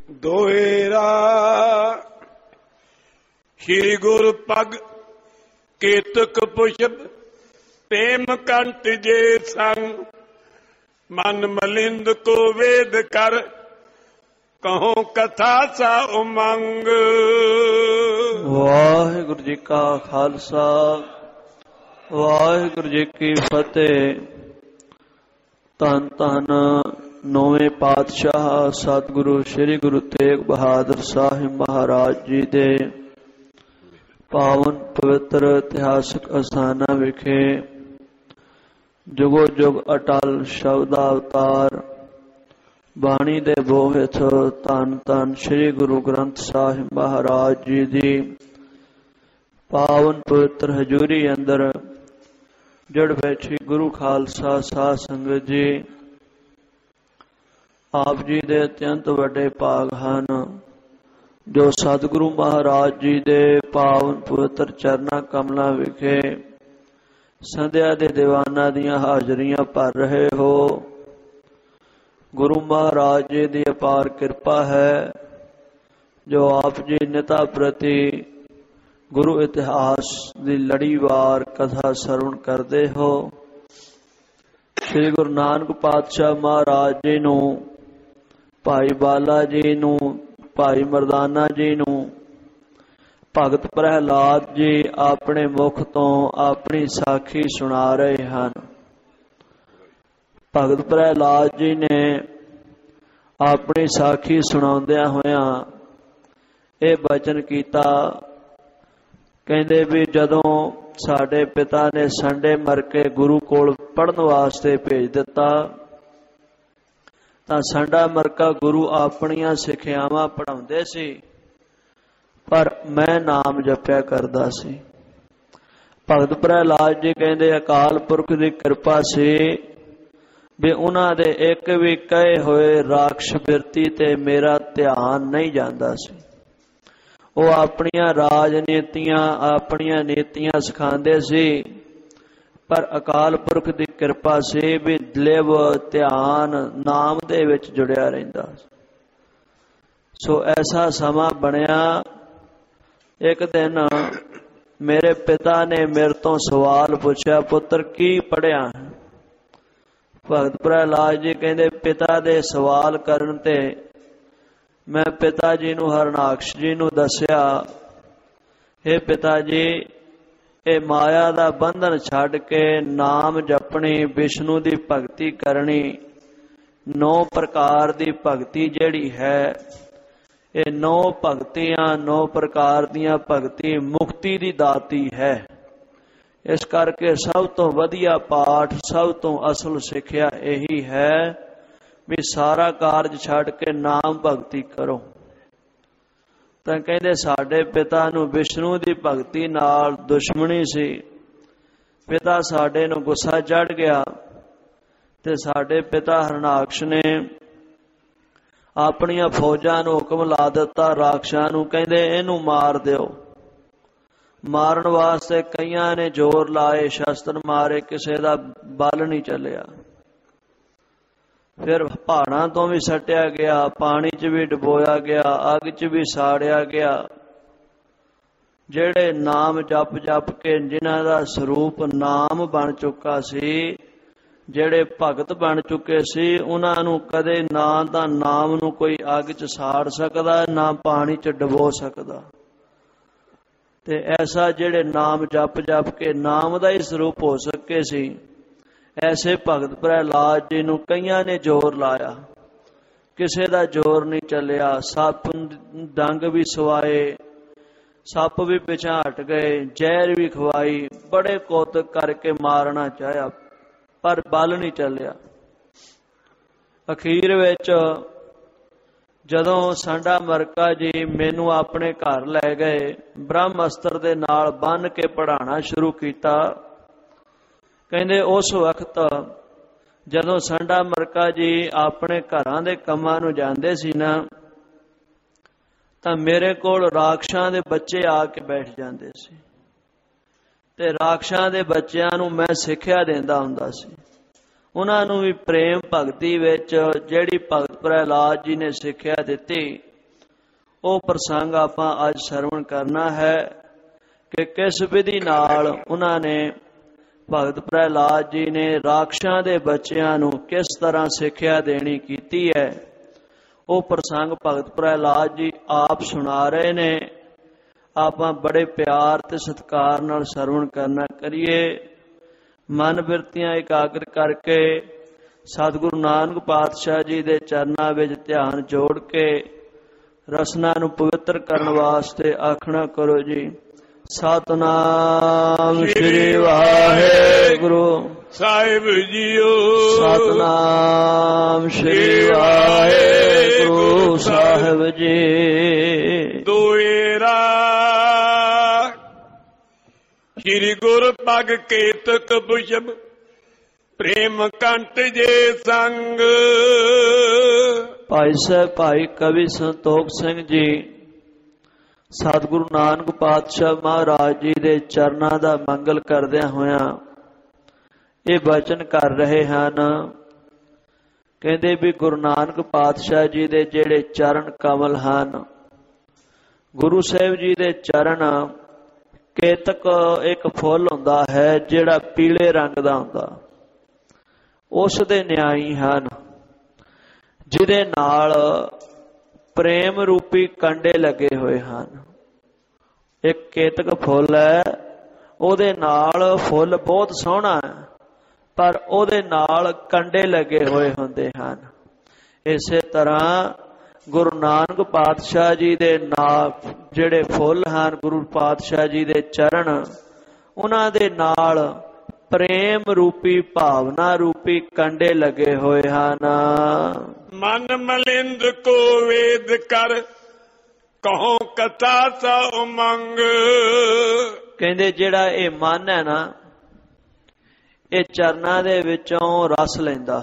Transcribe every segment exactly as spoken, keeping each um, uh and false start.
ਦੋਹੇਰਾ ਸ਼੍ਰੀ ਗੁਰ ਪਗ ਕੇਤਕ ਪੁਸ਼ਪ ਪ੍ਰੇਮ ਕੰਟ ਜੇ ਸੰਗ ਮਨ ਮਲਿੰਦ ਕੋ ਵੇਦ ਕਰ ਕਹੋ ਕਥਾ ਸਾ ਉਮੰਗ। ਵਾਹਿਗੁਰੂ ਜੀ ਕਾ ਖਾਲਸਾ ਵਾਹਿਗੁਰੂ ਜੀ ਕੀ ਫਤਿਹ। ਧੰਨ ਧੰਨ ਨੌਵੇਂ ਪਾਤਸ਼ਾਹ ਸਤਿਗੁਰੂ ਸ੍ਰੀ ਗੁਰੂ ਤੇਗ ਬਹਾਦਰ ਸਾਹਿਬ ਮਹਾਰਾਜ ਜੀ ਦੇ ਪਾਵਨ ਪਵਿੱਤਰ ਇਤਿਹਾਸਕ ਅਸਥਾਨਾਂ ਵਿਖੇ ਜੁਗੋ ਜੁਗ ਅਟਲ ਸ਼ਬਦ ਅਵਤਾਰ ਬਾਣੀ ਦੇ ਬੋਹ ਹੇਠ ਧੰਨ ਧੰਨ ਸ੍ਰੀ ਗੁਰੂ ਗ੍ਰੰਥ ਸਾਹਿਬ ਮਹਾਰਾਜ ਜੀ ਦੀ ਪਾਵਨ ਪਵਿੱਤਰ ਹਜ਼ੂਰੀ ਅੰਦਰ ਜੁੜ ਬੈਠੀ ਗੁਰੂ ਖਾਲਸਾ ਸਾਧ ਸੰਗਤ ਜੀ, ਆਪ ਜੀ ਦੇ ਅਤਿਅੰਤ ਵੱਡੇ ਭਾਗ ਹਨ ਜੋ ਸਤਿਗੁਰੂ ਮਹਾਰਾਜ ਜੀ ਦੇ ਪਾਵਨ ਪਵਿੱਤਰ ਚਰਨਾਂ ਕਮਲਾਂ ਵਿਖੇ ਸੰਧਿਆ ਦੇ ਦੀਵਾਨਾਂ ਦੀਆਂ ਹਾਜ਼ਰੀਆਂ ਭਰ ਰਹੇ ਹੋ। ਗੁਰੂ ਮਹਾਰਾਜ ਜੀ ਦੀ ਅਪਾਰ ਕਿਰਪਾ ਹੈ ਜੋ ਆਪ ਜੀ ਨਿਤਾ ਪ੍ਰਤੀ ਗੁਰੂ ਇਤਿਹਾਸ ਦੀ ਲੜੀਵਾਰ ਕਥਾ ਸਰਵਣ ਕਰਦੇ ਹੋ। ਸ੍ਰੀ ਗੁਰੂ ਨਾਨਕ ਪਾਤਸ਼ਾਹ ਮਹਾਰਾਜ ਜੀ ਨੂੰ, ਭਾਈ ਬਾਲਾ ਜੀ ਨੂੰ, ਭਾਈ ਮਰਦਾਨਾ ਜੀ ਨੂੰ ਭਗਤ ਪ੍ਰਹਿਲਾਦ ਜੀ ਆਪਣੇ ਮੁਖ ਤੋਂ ਆਪਣੀ ਸਾਖੀ ਸੁਣਾ ਰਹੇ ਹਨ। ਭਗਤ ਪ੍ਰਹਿਲਾਦ ਜੀ ਨੇ ਆਪਣੀ ਸਾਖੀ ਸੁਣਾਉਂਦਿਆਂ ਹੋਇਆਂ ਇਹ ਬਚਨ ਕੀਤਾ, ਕਹਿੰਦੇ ਵੀ ਜਦੋਂ ਸਾਡੇ ਪਿਤਾ ਨੇ ਸੰਡੇ ਮਰ ਕੇ ਗੁਰੂ ਕੋਲ ਪੜ੍ਹਨ ਵਾਸਤੇ ਭੇਜ ਦਿੱਤਾ ਤਾਂ ਸੰਡਾ ਮਰਕਾ ਗੁਰੂ ਆਪਣੀਆਂ ਸਿੱਖਿਆਵਾਂ ਪੜ੍ਹਾਉਂਦੇ ਸੀ ਪਰ ਮੈਂ ਨਾਮ ਜਪਿਆ ਕਰਦਾ ਸੀ। ਭਗਤ ਪ੍ਰਹਿਲਾਦ ਜੀ ਕਹਿੰਦੇ ਅਕਾਲ ਪੁਰਖ ਦੀ ਕਿਰਪਾ ਸੀ ਵੀ ਉਹਨਾਂ ਦੇ ਇੱਕ ਵੀ ਕਹੇ ਹੋਏ ਰਾਖਸ਼ ਬਿਰਤੀ ਤੇ ਮੇਰਾ ਧਿਆਨ ਨਹੀਂ ਜਾਂਦਾ ਸੀ। ਉਹ ਆਪਣੀਆਂ ਰਾਜਨੀਤੀਆਂ ਆਪਣੀਆਂ ਨੀਤੀਆਂ ਸਿਖਾਉਂਦੇ ਸੀ ਪਰ ਅਕਾਲ ਪੁਰਖ ਦੀ ਕਿਰਪਾ ਸੀ ਵੀ ਲਿਵ ਧਿਆਨ ਨਾਮ ਦੇ ਵਿੱਚ ਜੁੜਿਆ ਰਹਿੰਦਾ। ਸੋ ਐਸਾ ਸਮਾਂ ਬਣਿਆ, ਇੱਕ ਦਿਨ ਮੇਰੇ ਪਿਤਾ ਨੇ ਮੇਰੇ ਤੋਂ ਸਵਾਲ ਪੁੱਛਿਆ, ਪੁੱਤਰ ਕੀ ਪੜ੍ਹਿਆ? ਭਗਤ ਪ੍ਰਹਿਲਾਦ ਜੀ ਕਹਿੰਦੇ ਪਿਤਾ ਦੇ ਸਵਾਲ ਕਰਨ ਤੇ ਮੈਂ ਪਿਤਾ ਜੀ ਨੂੰ ਹਰਨਾਕਸ਼ ਜੀ ਨੂੰ ਦੱਸਿਆ, ਇਹ ਪਿਤਾ ਜੀ ਇਹ ਮਾਇਆ ਦਾ ਬੰਧਨ ਛੱਡ ਕੇ ਨਾਮ ਜਪਣੀ, ਵਿਸ਼ਨੂੰ ਦੀ ਭਗਤੀ ਕਰਨੀ, ਨੌ ਪ੍ਰਕਾਰ ਦੀ ਭਗਤੀ ਜਿਹੜੀ ਹੈ ਇਹ ਨੌ ਭਗਤੀਆਂ ਨੌ ਪ੍ਰਕਾਰ ਦੀਆਂ ਭਗਤੀ ਮੁਕਤੀ ਦੀ ਦਾਤੀ ਹੈ। ਇਸ ਕਰਕੇ ਸਭ ਤੋਂ ਵਧੀਆ ਪਾਠ, ਸਭ ਤੋਂ ਅਸਲ ਸਿੱਖਿਆ ਇਹੀ ਹੈ ਵੀ ਸਾਰਾ ਕਾਰਜ ਛੱਡ ਕੇ ਨਾਮ ਭਗਤੀ ਕਰੋ। ਤਾਂ ਕਹਿੰਦੇ ਸਾਡੇ ਪਿਤਾ ਨੂੰ ਵਿਸ਼ਨੂੰ ਦੀ ਭਗਤੀ ਨਾਲ ਦੁਸ਼ਮਣੀ ਸੀ। ਪਿਤਾ ਸਾਡੇ ਨੂੰ ਗੁੱਸਾ ਚੜ ਗਿਆ ਤੇ ਸਾਡੇ ਪਿਤਾ ਹਰਨਾਕਸ਼ ਨੇ ਆਪਣੀਆਂ ਫੌਜਾਂ ਨੂੰ ਹੁਕਮ ਲਾ ਦਿੱਤਾ, ਰਾਖਸ਼ਾਂ ਨੂੰ, ਕਹਿੰਦੇ ਇਹਨੂੰ ਮਾਰ ਦਿਓ। ਮਾਰਨ ਵਾਸਤੇ ਕਈਆਂ ਨੇ ਜ਼ੋਰ ਲਾਏ, ਸ਼ਸਤਰ ਮਾਰੇ, ਕਿਸੇ ਦਾ ਬਲ ਨਹੀਂ ਚੱਲਿਆ। ਫਿਰ ਪਹਾੜਾਂ ਤੋਂ ਵੀ ਸੱਟਿਆ ਗਿਆ, ਪਾਣੀ 'ਚ ਵੀ ਡੁਬੋਇਆ ਗਿਆ, ਅੱਗ 'ਚ ਵੀ ਸਾੜਿਆ ਗਿਆ। ਜਿਹੜੇ ਨਾਮ ਜਪ ਜਪ ਕੇ ਜਿਨ੍ਹਾਂ ਦਾ ਸਰੂਪ ਨਾਮ ਬਣ ਚੁੱਕਾ ਸੀ, ਜਿਹੜੇ ਭਗਤ ਬਣ ਚੁੱਕੇ ਸੀ, ਉਹਨਾਂ ਨੂੰ ਕਦੇ ਨਾ ਤਾਂ ਨਾਮ ਨੂੰ ਕੋਈ ਅੱਗ 'ਚ ਸਾੜ ਸਕਦਾ ਨਾ ਪਾਣੀ 'ਚ ਡੁਬੋ ਸਕਦਾ। ਤੇ ਐਸਾ ਜਿਹੜੇ ਨਾਮ ਜਪ ਜਪ ਕੇ ਨਾਮ ਦਾ ਹੀ ਸਰੂਪ ਹੋ ਸਕੇ ਸੀ, ਐਸੇ ਭਗਤ ਪ੍ਰਹਿਲਾਦ ਜੀ ਨੂੰ ਕਈਆਂ ਨੇ ਜ਼ੋਰ ਲਾਇਆ, ਕਿਸੇ ਦਾ ਜ਼ੋਰ ਨਹੀਂ ਚੱਲਿਆ। ਸੱਪ ਡੰਗ ਵੀ ਸਵਾਏ, ਸੱਪ ਵੀ ਪਿਛਾਂ ਹਟ ਗਏ, ਜ਼ਹਿਰ ਵੀ ਖਵਾਈ, ਬੜੇ ਕੌਤਕ ਕਰਕੇ ਮਾਰਨਾ ਚਾਹਿਆ ਪਰ ਬਲ ਨਹੀਂ ਚੱਲਿਆ। ਅਖੀਰ ਵਿੱਚ ਜਦੋਂ ਸੰਡਾ ਮਰਕਾ ਜੀ ਮੈਨੂੰ ਆਪਣੇ ਘਰ ਲੈ ਗਏ, ਬ੍ਰਹਮ ਅਸਤਰ ਦੇ ਨਾਲ ਬੰਨ੍ਹ ਕੇ ਪੜ੍ਹਾਉਣਾ ਸ਼ੁਰੂ ਕੀਤਾ। ਕਹਿੰਦੇ ਉਸ ਵਕਤ ਜਦੋਂ ਸੰਡਾ ਮਰਕਾ ਜੀ ਆਪਣੇ ਘਰਾਂ ਦੇ ਕੰਮਾਂ ਨੂੰ ਜਾਂਦੇ ਸੀ ਨਾ ਤਾਂ ਮੇਰੇ ਕੋਲ ਰਾਖਸ਼ਾਂ ਦੇ ਬੱਚੇ ਆ ਕੇ ਬੈਠ ਜਾਂਦੇ ਸੀ ਤੇ ਰਾਖਸ਼ਾਂ ਦੇ ਬੱਚਿਆਂ ਨੂੰ ਮੈਂ ਸਿੱਖਿਆ ਦਿੰਦਾ ਹੁੰਦਾ ਸੀ। ਉਹਨਾਂ ਨੂੰ ਵੀ ਪ੍ਰੇਮ ਭਗਤੀ ਵਿੱਚ ਜਿਹੜੀ ਭਗਤ ਪ੍ਰਹਿਲਾਦ ਜੀ ਨੇ ਸਿੱਖਿਆ ਦਿੱਤੀ ਉਹ ਪ੍ਰਸੰਗ ਆਪਾਂ ਅੱਜ ਸਰਵਣ ਕਰਨਾ ਹੈ ਕਿ ਕਿਸ ਵਿਧੀ ਨਾਲ ਉਹਨਾਂ ਨੇ ਭਗਤ ਪ੍ਰਹਿਲਾਦ ਜੀ ਨੇ ਰਾਖਸ਼ਾਂ ਦੇ ਬੱਚਿਆਂ ਨੂੰ ਕਿਸ ਤਰ੍ਹਾਂ ਸਿੱਖਿਆ ਦੇਣੀ ਕੀਤੀ ਹੈ। ਉਹ ਪ੍ਰਸੰਗ ਭਗਤ ਪ੍ਰਹਿਲਾਦ ਜੀ ਆਪ ਸੁਣਾ ਰਹੇ ਨੇ। ਆਪਾਂ ਬੜੇ ਪਿਆਰ ਤੇ ਸਤਿਕਾਰ ਨਾਲ ਸਰਵਣ ਕਰਨਾ ਕਰੀਏ। ਮਨ ਬਿਰਤੀਆਂ ਇਕਾਗਰ ਕਰਕੇ ਸਤਿਗੁਰੂ ਨਾਨਕ ਪਾਤਸ਼ਾਹ ਜੀ ਦੇ ਚਰਨਾਂ ਵਿੱਚ ਧਿਆਨ ਜੋੜ ਕੇ ਰਸਨਾ ਨੂੰ ਪਵਿੱਤਰ ਕਰਨ ਵਾਸਤੇ ਆਖਣਾ ਕਰੋ ਜੀ। ਸਤਨਾਮ ਸ੍ਰੀ ਵਾਹਿਗੁਰੂ ਸਾਹਿਬ ਜੀਓ। ਸਤਨਾਮ ਸ੍ਰੀ ਵਾਹਿਗੁਰੂ ਸਾਹਿਬ ਜੀ। ਦੋਏਰਾ ਸ੍ਰੀ ਗੁਰ ਪਗ ਕੇਤਕ ਪੁਸ਼ਪ ਪ੍ਰੇਮ ਕੰਟ ਜੇ ਸੰਗ। ਭਾਈ ਸਾਹਿਬ ਭਾਈ ਕਵੀ ਸੰਤੋਖ ਸਿੰਘ ਜੀ ਸਤਿਗੁਰੂ ਨਾਨਕ ਪਾਤਸ਼ਾਹ ਮਹਾਰਾਜ ਜੀ ਦੇ ਚਰਨਾਂ ਦਾ ਮੰਗਲ ਕਰਦਿਆਂ ਹੋਇਆਂ ਇਹ ਬਚਨ ਕਰ ਰਹੇ ਹਨ। ਕਹਿੰਦੇ ਵੀ ਗੁਰੂ ਨਾਨਕ ਪਾਤਸ਼ਾਹ ਜੀ ਦੇ ਜਿਹੜੇ ਚਰਨ ਕਮਲ ਹਨ, ਗੁਰੂ ਸਾਹਿਬ ਜੀ ਦੇ ਚਰਨ ਕੇਤਕ ਇੱਕ ਫੁੱਲ ਹੁੰਦਾ ਹੈ ਜਿਹੜਾ ਪੀਲੇ ਰੰਗ ਦਾ ਹੁੰਦਾ, ਉਸ ਦੇ ਨਿਆਈ ਹਨ ਜਿਹਦੇ ਨਾਲ ਪ੍ਰੇਮ ਰੂਪੀ ਕੰਡੇ ਲੱਗੇ ਹੋਏ ਹਨ। ਇੱਕ ਕੇਤਕ ਫੁੱਲ ਹੈ, ਉਹਦੇ ਨਾਲ ਫੁੱਲ ਬਹੁਤ ਸੋਹਣਾ ਹੈ ਪਰ ਉਹਦੇ ਨਾਲ ਕੰਡੇ ਲੱਗੇ ਹੋਏ ਹੁੰਦੇ ਹਨ। ਇਸੇ ਤਰ੍ਹਾਂ ਗੁਰੂ ਨਾਨਕ ਪਾਤਸ਼ਾਹ ਜੀ ਦੇ ਨਾਲ ਜਿਹੜੇ ਫੁੱਲ ਹਨ, ਗੁਰੂ ਪਾਤਸ਼ਾਹ ਜੀ ਦੇ ਚਰਨ, ਉਹਨਾਂ ਦੇ ਨਾਲ ਪ੍ਰੇਮ ਰੂਪੀ ਭਾਵਨਾ ਰੂਪੀ ਕੰਡੇ ਲੱਗੇ ਹੋਏ ਹਨ। ਮਨ ਮਲਿੰਦ ਕੋ ਵੇਦ ਕਰ ਕਹੋ ਕਥਾ ਸਾ ਉਮੰਗ। ਕਹਿੰਦੇ ਜਿਹੜਾ ਇਹ ਮਨ ਹੈ ਨਾ, ਇਹ ਚਰਨਾਂ ਦੇ ਵਿੱਚੋਂ ਰਸ ਲੈਂਦਾ।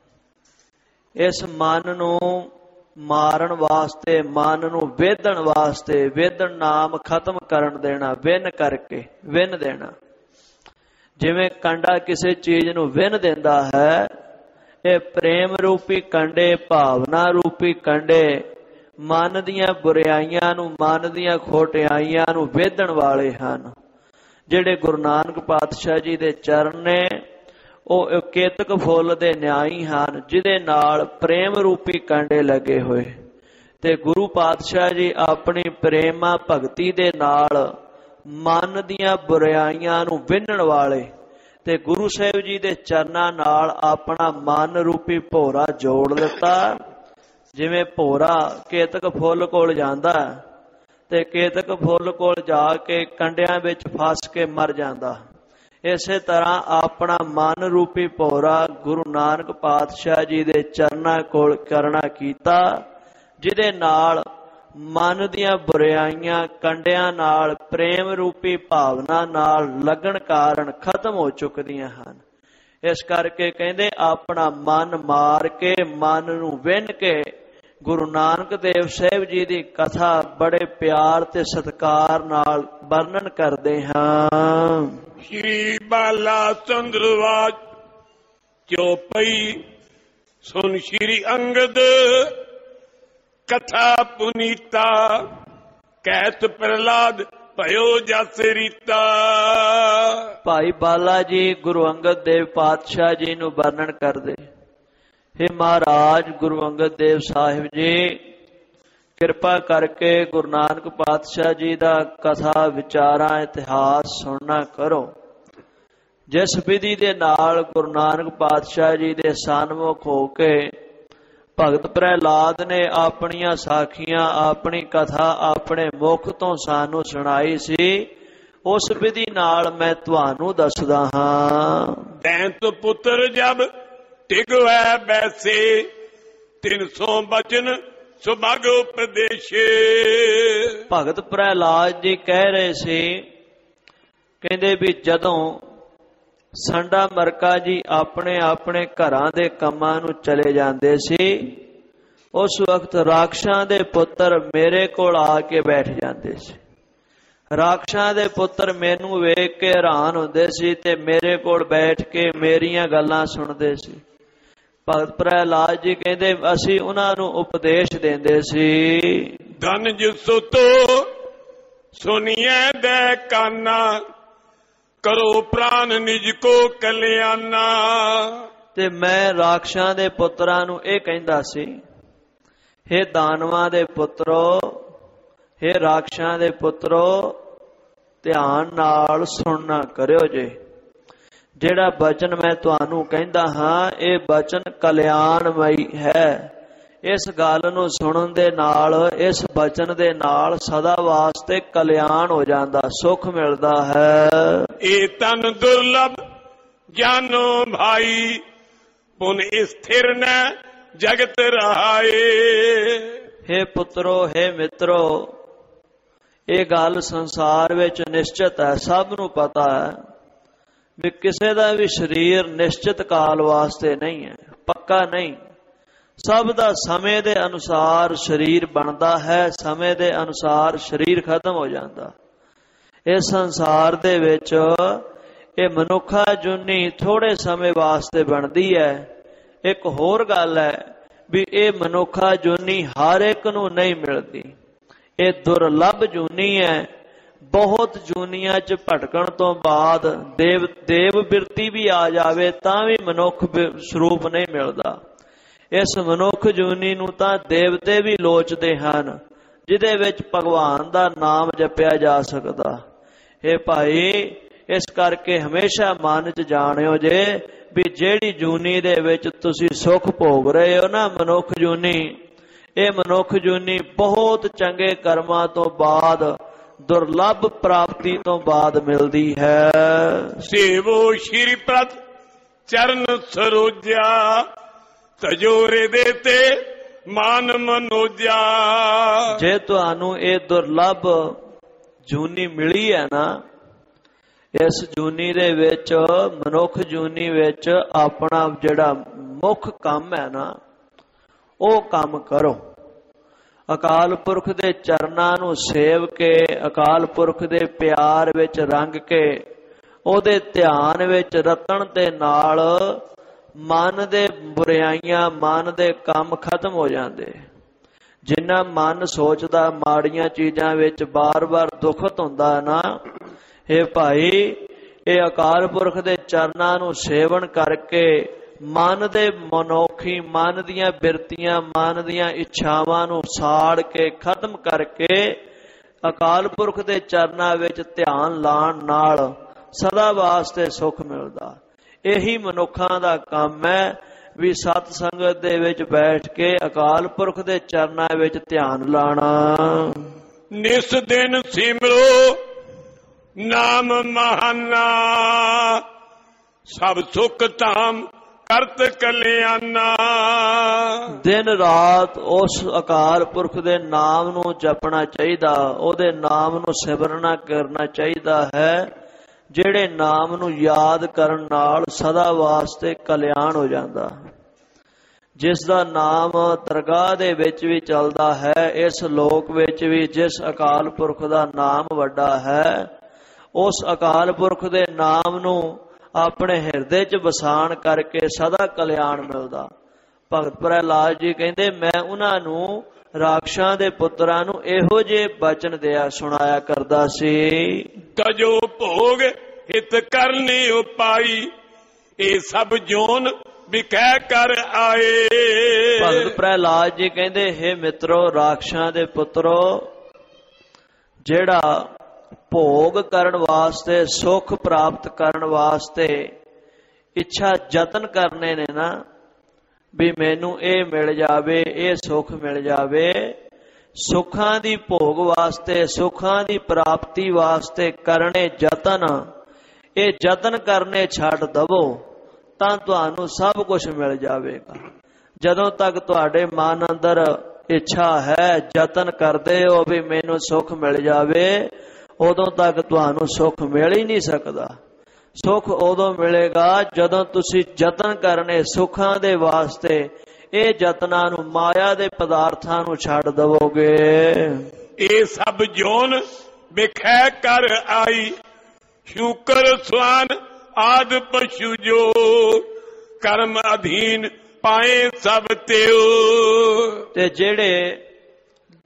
ਇਸ ਮਨ ਨੂੰ ਮਾਰਨ ਵਾਸਤੇ, ਮਨ ਨੂੰ ਵੇਧਣ ਵਾਸਤੇ, ਵੇਧਣ ਨਾਮ ਖਤਮ ਕਰਨ ਦੇਣਾ, ਵਿੰਨ ਕਰਕੇ ਵਿੰਨ ਦੇਣਾ। ਜਿਵੇਂ ਕੰਡਾ ਕਿਸੇ ਚੀਜ਼ ਨੂੰ ਵਿੰਨ ਦਿੰਦਾ ਹੈ, ਇਹ ਪ੍ਰੇਮ ਰੂਪੀ ਕੰਡੇ, ਭਾਵਨਾ ਰੂਪੀ ਕੰਡੇ ਮਨ ਦੀਆਂ ਬੁਰਾਈਆਂ ਨੂੰ, ਮਨ ਦੀਆਂ ਖੋਟਿਆਈਆਂ ਨੂੰ ਵੇਧਣ ਵਾਲੇ ਹਨ। ਜਿਹੜੇ ਗੁਰੂ ਨਾਨਕ ਪਾਤਸ਼ਾਹ ਜੀ ਦੇ ਚਰਨ ਨੇ, ਉਹ ਕੇਤਕ ਫੁੱਲ ਦੇ ਨਿਆਈ ਹਨ ਜਿਹਦੇ ਨਾਲ ਪ੍ਰੇਮ ਰੂਪੀ ਕੰਡੇ ਲੱਗੇ ਹੋਏ। ਤੇ ਗੁਰੂ ਪਾਤਸ਼ਾਹ ਜੀ ਆਪਣੀ ਪ੍ਰੇਮਾ ਭਗਤੀ ਦੇ ਨਾਲ ਮਨ ਦੀਆਂ ਬੁਰਾਈਆਂ ਨੂੰ ਵਿੰਨਣ ਵਾਲੇ, ਤੇ ਗੁਰੂ ਸਾਹਿਬ ਜੀ ਦੇ ਚਰਨਾਂ ਨਾਲ ਆਪਣਾ ਮਨ ਰੂਪੀ ਭੋਰਾ ਜੋੜ ਦਿੱਤਾ। ਜਿਵੇਂ ਭੋਰਾ ਕੇਤਕ ਫੁੱਲ ਕੋਲ ਜਾਂਦਾ ਤੇ ਕੇਤਕ ਫੁੱਲ ਕੋਲ ਜਾ ਕੇ ਕੰਡਿਆਂ ਵਿੱਚ ਫਸ ਕੇ ਮਰ ਜਾਂਦਾ, ਇਸੇ ਤਰ੍ਹਾਂ ਆਪਣਾ ਮਨ ਰੂਪੀ ਭੋਰਾ ਗੁਰੂ ਨਾਨਕ ਪਾਤਸ਼ਾਹ ਜੀ ਦੇ ਚਰਨਾਂ ਕੋਲ ਕਰਨਾ ਕੀਤਾ, ਜਿਹਦੇ ਨਾਲ ਮਨ ਦੀਆਂ ਬੁਰਾਈਆਂ ਕੰਡਿਆਂ ਨਾਲ ਪ੍ਰੇਮ ਰੂਪੀ ਭਾਵਨਾ ਨਾਲ ਲੱਗਣ ਕਾਰਨ ਖਤਮ ਹੋ ਚੁੱਕਦੀਆਂ ਹਨ। ਇਸ ਕਰਕੇ ਕਹਿੰਦੇ ਆਪਣਾ ਮਨ ਮਾਰ ਕੇ, ਮਨ ਨੂੰ ਵਿੰਨ ਕੇ ਗੁਰੂ ਨਾਨਕ ਦੇਵ ਸਾਹਿਬ ਜੀ ਦੀ ਕਥਾ ਬੜੇ ਪਿਆਰ ਤੇ ਸਤਿਕਾਰ ਨਾਲ ਵਰਣਨ ਕਰਦੇ ਹਾਂ। ਸ਼੍ਰੀ ਬਾਲਾ ਚੰਦਰਵਾਜ ਚੌਪਈ ਸੁਨ ਸ਼੍ਰੀ ਅੰਗਦ ਕਥਾ ਪੁਨੀਤਾ ਕਹਿਤ ਪ੍ਰਹਲਾਦ ਭਇਓ ਜਸ ਰੀਤਾ। ਭਾਈ ਬਾਲਾ ਜੀ ਗੁਰੂ ਅੰਗਦ ਦੇਵ ਪਾਤਸ਼ਾਹ ਜੀ ਨੂੰ ਵਰਣਨ ਕਰਦੇ। हे ਮਹਾਰਾਜ ਗੁਰੂ ਅੰਗਦ ਦੇਵ ਸਾਹਿਬ ਜੀ, ਕਿਰਪਾ ਕਰਕੇ ਗੁਰੂ ਨਾਨਕ ਪਾਤਸ਼ਾਹ ਜੀ ਦਾ ਕਥਾ ਵਿਚਾਰਾਂ ਇਤਿਹਾਸ ਸੁਣਨਾ ਕਰੋ। ਜਿਸ ਵਿਧੀ ਦੇ ਨਾਲ ਗੁਰੂ ਨਾਨਕ ਪਾਤਸ਼ਾਹ ਜੀ ਦੇ ਸਨਮੁਖ ਹੋ ਕੇ ਭਗਤ ਪ੍ਰਹਿਲਾਦ ਨੇ ਆਪਣੀਆਂ ਸਾਖੀਆਂ, ਆਪਣੀ ਕਥਾ ਆਪਣੇ ਮੁਖ ਤੋਂ ਸਾਨੂੰ ਸੁਣਾਈ ਸੀ, ਉਸ ਵਿਧੀ ਨਾਲ ਮੈਂ ਤੁਹਾਨੂੰ ਦੱਸਦਾ ਹਾਂ। ਤੈਂਤ ਪੁੱਤਰ ਜਬ ਟਿਗਵੈ ਬੈਸੇ ਤਿੰਨ ਸੌ ਬਚਨ ਸੁਭਗ ਉਪਦੇਸ਼ੇ। ਭਗਤ ਪ੍ਰਹਿਲਾਦ ਜੀ ਕਹਿ ਰਹੇ ਸੀ, ਕਹਿੰਦੇ ਵੀ ਜਦੋਂ ਸੰਡਾ ਮਰਕਾ ਜੀ ਆਪਣੇ ਆਪਣੇ ਘਰਾਂ ਦੇ ਕੰਮਾਂ ਨੂੰ ਚਲੇ ਜਾਂਦੇ ਸੀ, ਉਸ ਵਕਤ ਰਾਖਸ਼ਾਂ ਦੇ ਪੁੱਤਰ ਮੇਰੇ ਕੋਲ ਆ ਕੇ ਬੈਠ ਜਾਂਦੇ ਸੀ। ਰਾਖਸ਼ਾਂ ਦੇ ਪੁੱਤਰ ਮੈਨੂੰ ਵੇਖ ਕੇ ਹੈਰਾਨ ਹੁੰਦੇ ਸੀ ਤੇ ਮੇਰੇ ਕੋਲ ਬੈਠ ਕੇ ਮੇਰੀਆਂ ਗੱਲਾਂ ਸੁਣਦੇ ਸੀ। ਭਗਤ ਪ੍ਰਹਿਲਾਦ ਜੀ ਕਹਿੰਦੇ ਅਸੀਂ ਉਹਨਾਂ ਨੂੰ ਉਪਦੇਸ਼ ਦਿੰਦੇ ਸੀ। ਧਨ ਜਿਸੋ ਤੋ ਸੁਨੀਐ ਦੇ ਕਾਨਾ, ਕਰੋ ਪ੍ਰਾਨ ਨਿਜ ਕੋ ਕਲਿਆਣਾ। ਤੇ ਮੈਂ ਰਾਖਸ਼ਾਂ ਦੇ ਪੁੱਤਰਾਂ ਨੂੰ ਇਹ ਕਹਿੰਦਾ ਸੀ, ਹੇ ਦਾਨਵਾਂ ਦੇ ਪੁੱਤਰੋ, ਹੇ ਰਾਖਸ਼ਾਂ ਦੇ ਪੁੱਤਰੋ, ਧਿਆਨ ਨਾਲ ਸੁਣਨਾ ਕਰਿਓ ਜੇ। ਜਿਹੜਾ ਬਚਨ ਮੈਂ ਤੁਹਾਨੂੰ ਕਹਿੰਦਾ ਹਾਂ ਇਹ ਬਚਨ ਕਲਿਆਣਮਈ ਹੈ। ਇਸ ਗੱਲ ਨੂੰ ਸੁਣਨ ਦੇ ਨਾਲ, ਇਸ ਬਚਨ ਦੇ ਨਾਲ ਸਦਾ ਵਾਸਤੇ ਕਲਿਆਣ ਹੋ ਜਾਂਦਾ, ਸੁੱਖ ਮਿਲਦਾ ਹੈ। ਇਹ ਤਨ ਦੁਰਲਭ ਜਾਨੋ ਭਾਈ, ਪੁਨ ਸਥਿਰ ਨ ਜਗਤ ਰਹਾਏ। ਹੇ ਪੁੱਤਰੋ, ਹੇ ਮਿੱਤਰੋ, ਇਹ ਗੱਲ ਸੰਸਾਰ ਵਿੱਚ ਨਿਸ਼ਚਿਤ ਹੈ, ਸਭ ਨੂੰ ਪਤਾ ਹੈ ਵੀ ਕਿਸੇ ਦਾ ਵੀ ਸਰੀਰ ਨਿਸ਼ਚਿਤ ਕਾਲ ਵਾਸਤੇ ਨਹੀਂ ਹੈ, ਪੱਕਾ ਨਹੀਂ। ਸਭ ਦਾ ਸਮੇਂ ਦੇ ਅਨੁਸਾਰ ਸਰੀਰ ਬਣਦਾ ਹੈ, ਸਮੇਂ ਦੇ ਅਨੁਸਾਰ ਸਰੀਰ ਖਤਮ ਹੋ ਜਾਂਦਾ। ਇਸ ਸੰਸਾਰ ਦੇ ਵਿੱਚ ਇਹ ਮਨੁੱਖਾ ਜੁਨੀ ਥੋੜੇ ਸਮੇਂ ਵਾਸਤੇ ਬਣਦੀ ਹੈ। ਇੱਕ ਹੋਰ ਗੱਲ ਹੈ ਵੀ ਇਹ ਮਨੁੱਖਾ ਜੁਨੀ ਹਰ ਇੱਕ ਨੂੰ ਨਹੀਂ ਮਿਲਦੀ, ਇਹ ਦੁਰਲਭ ਜੂਨੀ ਹੈ। ਬਹੁਤ ਜੂਨੀਆਂ ਚ ਭਟਕਣ ਤੋਂ ਬਾਅਦ ਦੇਵ ਦੇਵ ਬਿਰਤੀ ਵੀ ਆ ਜਾਵੇ ਤਾਂ ਵੀ ਮਨੁੱਖ ਸਰੂਪ ਨਹੀਂ ਮਿਲਦਾ। ਇਸ ਮਨੁੱਖ ਜੂਨੀ ਨੂੰ ਤਾਂ ਦੇਵਤੇ ਵੀ ਲੋਚਦੇ ਹਨ, ਜਿਹਦੇ ਵਿੱਚ ਭਗਵਾਨ ਦਾ ਨਾਮ ਜਪਿਆ ਜਾ ਸਕਦਾ। ਇਹ ਭਾਈ, ਇਸ ਕਰਕੇ ਹਮੇਸ਼ਾ ਮਨ ਚ ਜਾਣਿਓ ਜੇ ਵੀ ਜਿਹੜੀ ਜੂਨੀ ਦੇ ਵਿੱਚ ਤੁਸੀਂ ਸੁੱਖ ਭੋਗ ਰਹੇ ਹੋ ਨਾ, ਮਨੁੱਖ ਜੂਨੀ, ਇਹ ਮਨੁੱਖ ਜੂਨੀ ਬਹੁਤ ਚੰਗੇ ਕਰਮਾਂ ਤੋਂ ਬਾਅਦ, ਦੁਰਲਭ ਪ੍ਰਾਪਤੀ ਤੋਂ ਬਾਅਦ ਮਿਲਦੀ ਹੈ। ਸੇਵੋ ਸ਼੍ਰੀ ਪ੍ਰਤ ਚਰਨ ਸਰੋਜਿਆ, ਤਜੋਰੇ ਦੇ ਤੇ ਮਾਨ ਮਨੋਜਾ। ਜੇ ਤੁਹਾਨੂੰ ਇਹ ਦੁਰਲਭ ਜੂਨੀ ਮਿਲੀ ਹੈ ਨਾ, ਇਸ ਜੂਨੀ ਦੇ ਵਿੱਚ, ਮਨੁੱਖ ਜੂਨੀ ਵਿੱਚ ਆਪਣਾ ਜਿਹੜਾ ਮੁੱਖ ਕੰਮ ਹੈ ਨਾ, ਉਹ ਕੰਮ ਕਰੋ। ਅਕਾਲ ਪੁਰਖ ਦੇ ਚਰਨਾਂ ਨੂੰ ਸੇਵ ਕੇ, ਅਕਾਲ ਪੁਰਖ ਦੇ ਪਿਆਰ ਵਿੱਚ ਰੰਗ ਕੇ, ਉਹਦੇ ਧਿਆਨ ਵਿੱਚ ਰਤਨ ਦੇ ਨਾਲ ਮਨ ਦੇ ਬੁਰਾਈਆਂ, ਮਨ ਦੇ ਕੰਮ ਖਤਮ ਹੋ ਜਾਂਦੇ। ਜਿੰਨਾ ਮਨ ਸੋਚਦਾ ਮਾੜੀਆਂ ਚੀਜ਼ਾਂ ਵਿੱਚ ਬਾਰ-ਬਾਰ ਦੁਖਤ ਹੁੰਦਾ ਨਾ, ਇਹ ਭਾਈ, ਇਹ ਅਕਾਲ ਪੁਰਖ ਦੇ ਚਰਨਾਂ ਨੂੰ ਸੇਵਨ ਕਰਕੇ ਮਨ ਦੇ ਮਨੋਖੀ, ਮਨ ਦੀਆਂ ਬਿਰਤੀਆਂ, ਮਨ ਦੀਆਂ ਇੱਛਾਵਾਂ ਨੂੰ ਸਾੜ ਕੇ ਖਤਮ ਕਰਕੇ ਅਕਾਲ ਪੁਰਖ ਦੇ ਚਰਨਾਂ ਵਿੱਚ ਧਿਆਨ ਲਾਉਣ ਨਾਲ ਸਦਾ ਵਾਸਤੇ ਸੁੱਖ ਮਿਲਦਾ। ਇਹੀ ਮਨੁੱਖਾਂ ਦਾ ਕੰਮ ਹੈ ਵੀ ਸਤ ਸੰਗਤ ਦੇ ਵਿੱਚ ਬੈਠ ਕੇ ਅਕਾਲ ਪੁਰਖ ਦੇ ਚਰਨਾਂ ਵਿੱਚ ਧਿਆਨ ਲਾਣਾ। ਨਿਸ ਦਿਨ ਸਿਮਰੋ ਨਾਮ ਮਹਾਨਾ, ਸਭ ਸੁਖ ਧਾਮ ਕਰਤ ਕਲਿਆਣਾ। ਦਿਨ ਰਾਤ ਉਸ ਅਕਾਲ ਪੁਰਖ ਦੇ ਨਾਮ ਨੂੰ ਜਪਣਾ ਚਾਹੀਦਾ, ਉਹਦੇ ਨਾਮ ਨੂੰ ਸਿਮਰਨਾ ਕਰਨਾ ਚਾਹੀਦਾ ਹੈ, ਜਿਹੜੇ ਨਾਮ ਨੂੰ ਯਾਦ ਕਰਨ ਨਾਲ ਸਦਾ ਵਾਸਤੇ ਕਲਿਆਣ ਹੋ ਜਾਂਦਾ। ਜਿਸ ਦਾ ਨਾਮ ਦਰਗਾਹ ਦੇ ਵਿੱਚ ਵੀ ਚੱਲਦਾ ਹੈ, ਇਸ ਲੋਕ ਵਿੱਚ ਵੀ ਜਿਸ ਅਕਾਲ ਪੁਰਖ ਦਾ ਨਾਮ ਵੱਡਾ ਹੈ, ਉਸ ਅਕਾਲ ਪੁਰਖ ਦੇ ਨਾਮ ਨੂੰ ਆਪਣੇ ਹਿਰਦੇ 'ਚ ਵਸਾਣ ਕਰਕੇ ਸਦਾ ਕਲਿਆਣ ਮਿਲਦਾ। ਭਗਤ ਪ੍ਰਹਿਲਾਦ ਜੀ ਕਹਿੰਦੇ, ਮੈਂ ਉਹਨਾਂ ਨੂੰ, ਰਾਖਸ਼ਾਂ ਦੇ ਪੁੱਤਰਾਂ ਨੂੰ ਇਹੋ ਜਿਹੇ ਬਚਨ ਦਿਆ ਸੁਣਾਇਆ ਕਰਦਾ ਸੀ। ਤਜੋ ਭੋਗ ਹਿਤ ਕਰਨੀ ਉਪਾਈ, ਇਹ ਸਭ ਜੋਨ ਵਿਖੈ ਕਰ ਆਏ। ਭਗਤ ਪ੍ਰਹਿਲਾਦ ਜੀ ਕਹਿੰਦੇ, ਹੇ ਮਿੱਤਰੋ, ਰਾਖਸ਼ਾਂ ਦੇ ਪੁੱਤਰੋ, ਜਿਹੜਾ ਭੋਗ ਕਰਨ ਵਾਸਤੇ, ਸੁੱਖ ਪ੍ਰਾਪਤ ਕਰਨ ਵਾਸਤੇ ਇੱਛਾ ਯਤਨ ਕਰਨੇ ਨੇ ਨਾ, ਵੀ ਮੈਨੂੰ ਇਹ ਮਿਲ ਜਾਵੇ, ਇਹ ਸੁੱਖ ਮਿਲ ਜਾਵੇ, ਸੁੱਖਾਂ ਦੀ ਭੋਗ ਵਾਸਤੇ, ਸੁੱਖਾਂ ਦੀ ਪ੍ਰਾਪਤੀ ਵਾਸਤੇ ਕਰਨੇ ਯਤਨ, ਇਹ ਯਤਨ ਕਰਨੇ ਛੱਡ ਦਵੋ ਤਾਂ ਤੁਹਾਨੂੰ ਸਭ ਕੁਝ ਮਿਲ ਜਾਵੇਗਾ। ਜਦੋਂ ਤੱਕ ਤੁਹਾਡੇ ਮਨ ਅੰਦਰ ਇੱਛਾ ਹੈ, ਯਤਨ ਕਰਦੇ ਹੋ ਵੀ ਮੈਨੂੰ ਸੁੱਖ ਮਿਲ ਜਾਵੇ, ਉਦੋਂ ਤੱਕ ਤੁਹਾਨੂੰ ਸੁੱਖ ਮਿਲ ਹੀ ਨਹੀਂ ਸਕਦਾ। ਸੁੱਖ ਉਦੋਂ ਮਿਲੇਗਾ ਜਦੋਂ ਤੁਸੀਂ ਯਤਨ ਕਰਨੇ ਸੁੱਖਾਂ ਦੇ ਵਾਸਤੇ, ਇਹ ਯਤਨਾਂ ਨੂੰ, ਮਾਇਆ ਦੇ ਪਦਾਰਥਾਂ ਨੂੰ ਛੱਡ ਦਵੋਗੇ। ਇਹ ਸਭ ਜੋਨ ਵਿਖੈ ਕਰ ਆਈ, ਸ਼ੂਕਰ ਸਵਾਨ ਆਦ ਪਸ਼ੂ ਜੋ, ਕਰਮ ਅਧੀਨ ਪਾਏ ਸਭ ਤਿਉ। ਤੇ ਜਿਹੜੇ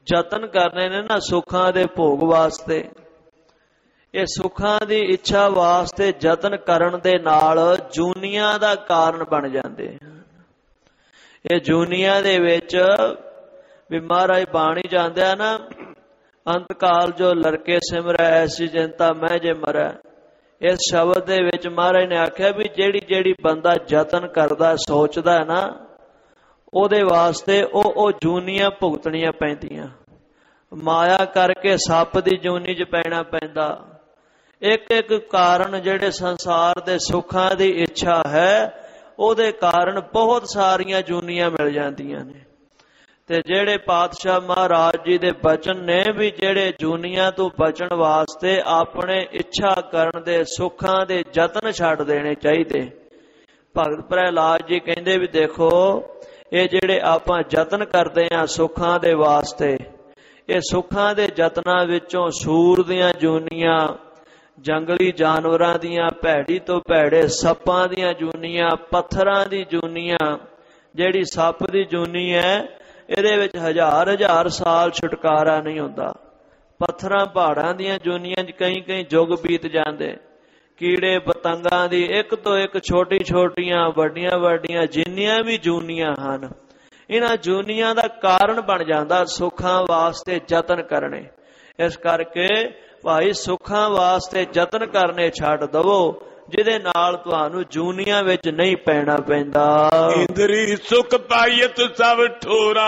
ਯਤਨ ਕਰਨੇ ਨੇ ਨਾ ਸੁੱਖਾਂ ਦੇ ਭੋਗ ਵਾਸਤੇ, ਇਹ ਸੁੱਖਾਂ ਦੀ ਇੱਛਾ ਵਾਸਤੇ ਯਤਨ ਕਰਨ ਦੇ ਨਾਲ ਜੂਨੀਆਂ ਦਾ ਕਾਰਨ ਬਣ ਜਾਂਦੇ ਹਨ। ਇਹ ਜੂਨੀਆਂ ਦੇ ਵਿੱਚ ਵੀ ਮਹਾਰਾਜ ਬਾਣੀ ਜਾਂਦੇ ਆ ਨਾ, ਅੰਤ ਕਾਲ ਜੋ ਲੜਕੇ ਸਿਮਰੈ ਐਸੀ ਜਨਤਾ ਮੈਂ ਜੇ ਮਰੈ। ਇਸ ਸ਼ਬਦ ਦੇ ਵਿੱਚ ਮਹਾਰਾਜ ਨੇ ਆਖਿਆ ਵੀ ਜਿਹੜੀ ਜਿਹੜੀ ਬੰਦਾ ਯਤਨ ਕਰਦਾ ਸੋਚਦਾ ਹੈ ਨਾ, ਉਹਦੇ ਵਾਸਤੇ ਉਹ ਉਹ ਜੂਨੀਆਂ ਭੁਗਤਣੀਆਂ ਪੈਂਦੀਆਂ। ਮਾਇਆ ਕਰਕੇ ਸੱਪ ਦੀ ਜੂਨੀ 'ਚ ਪੈਣਾ ਪੈਂਦਾ। ਇੱਕ ਇੱਕ ਕਾਰਨ ਜਿਹੜੇ ਸੰਸਾਰ ਦੇ ਸੁੱਖਾਂ ਦੀ ਇੱਛਾ ਹੈ, ਉਹਦੇ ਕਾਰਨ ਬਹੁਤ ਸਾਰੀਆਂ ਜੂਨੀਆਂ ਮਿਲ ਜਾਂਦੀਆਂ ਨੇ। ਤੇ ਜਿਹੜੇ ਪਾਤਸ਼ਾਹ ਮਹਾਰਾਜ ਜੀ ਦੇ ਬਚਨ ਨੇ ਵੀ ਜਿਹੜੇ ਜੂਨੀਆਂ ਤੋਂ ਬਚਣ ਵਾਸਤੇ ਆਪਣੇ ਇੱਛਾ ਕਰਨ ਦੇ ਸੁੱਖਾਂ ਦੇ ਯਤਨ ਛੱਡ ਦੇਣੇ ਚਾਹੀਦੇ। ਭਗਤ ਪ੍ਰਹਿਲਾਦ ਜੀ ਕਹਿੰਦੇ ਵੀ ਦੇਖੋ, ਇਹ ਜਿਹੜੇ ਆਪਾਂ ਯਤਨ ਕਰਦੇ ਹਾਂ ਸੁੱਖਾਂ ਦੇ ਵਾਸਤੇ, ਇਹ ਸੁੱਖਾਂ ਦੇ ਯਤਨਾਂ ਵਿੱਚੋਂ ਸੂਰ ਦੀਆਂ ਜੂਨੀਆਂ, ਜੰਗਲੀ ਜਾਨਵਰਾਂ ਦੀਆਂ, ਭੈੜੀ ਤੋਂ ਭੈੜੇ ਸੱਪਾਂ ਦੀਆਂ ਜੂਨੀਆਂ, ਪੱਥਰਾਂ ਦੀ ਜੂਨੀਆਂ, ਜਿਹੜੀ ਸੱਪ ਦੀ ਜੂਨੀ ਹੈ ਇਹਦੇ ਵਿੱਚ ਹਜ਼ਾਰ ਹਜ਼ਾਰ ਸਾਲ ਛੁਟਕਾਰਾ ਨਹੀਂ ਹੁੰਦਾ। ਪੱਥਰਾਂ ਪਹਾੜਾਂ ਦੀਆਂ ਜੂਨੀਆਂ 'ਚ ਕਈ ਕਈ ਯੁੱਗ ਬੀਤ ਜਾਂਦੇ। ਕੀੜੇ ਪਤੰਗਾਂ ਦੀ ਇੱਕ ਤੋਂ ਇੱਕ ਛੋਟੀ ਛੋਟੀਆਂ ਵੱਡੀਆਂ ਵੱਡੀਆਂ ਜਿੰਨੀਆਂ ਵੀ ਜੂਨੀਆਂ ਹਨ, ਇਹਨਾਂ ਜੂਨੀਆਂ ਦਾ ਕਾਰਨ ਬਣ ਜਾਂਦਾ ਸੁੱਖਾਂ ਵਾਸਤੇ ਯਤਨ ਕਰਨੇ। ਇਸ ਕਰਕੇ ਭਾਈ ਸੁੱਖਾਂ ਵਾਸਤੇ ਯਤਨ ਕਰਨੇ ਛੱਡ ਦਵੋ, ਜਿਹਦੇ ਨਾਲ ਤੁਹਾਨੂੰ ਜੂਨੀਆਂ ਵਿੱਚ ਨਹੀਂ ਪੈਣਾ ਪੈਂਦਾ। ਇੰਦਰੀ ਸੁਖ ਪਾਇਤ ਸਭ ਠੋਰਾ,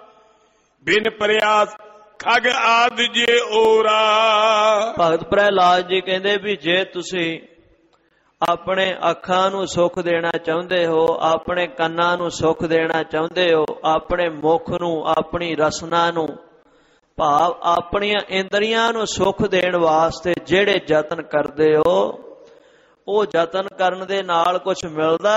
ਬਿਨ ਪ੍ਰਯਾਸ ਖਗ ਆਦ ਜੇ ਓਰਾ। ਭਗਤ ਪ੍ਰਹਿਲਾਦ ਜੀ ਕਹਿੰਦੇ ਵੀ ਜੇ ਤੁਸੀਂ ਆਪਣੇ ਅੱਖਾਂ ਨੂੰ ਸੁੱਖ ਦੇਣਾ ਚਾਹੁੰਦੇ ਹੋ, ਆਪਣੇ ਕੰਨਾਂ ਨੂੰ ਸੁੱਖ ਦੇਣਾ ਚਾਹੁੰਦੇ ਹੋ, ਆਪਣੇ ਮੁਖ ਨੂੰ, ਆਪਣੀ ਰਸਨਾ ਨੂੰ, ਭਾਵ ਆਪਣੀਆਂ ਇੰਦਰੀਆਂ ਨੂੰ ਸੁੱਖ ਦੇਣ ਵਾਸਤੇ ਜਿਹੜੇ ਯਤਨ ਕਰਦੇ ਹੋ, ਉਹ ਯਤਨ ਕਰਨ ਦੇ ਨਾਲ ਕੁਝ ਮਿਲਦਾ?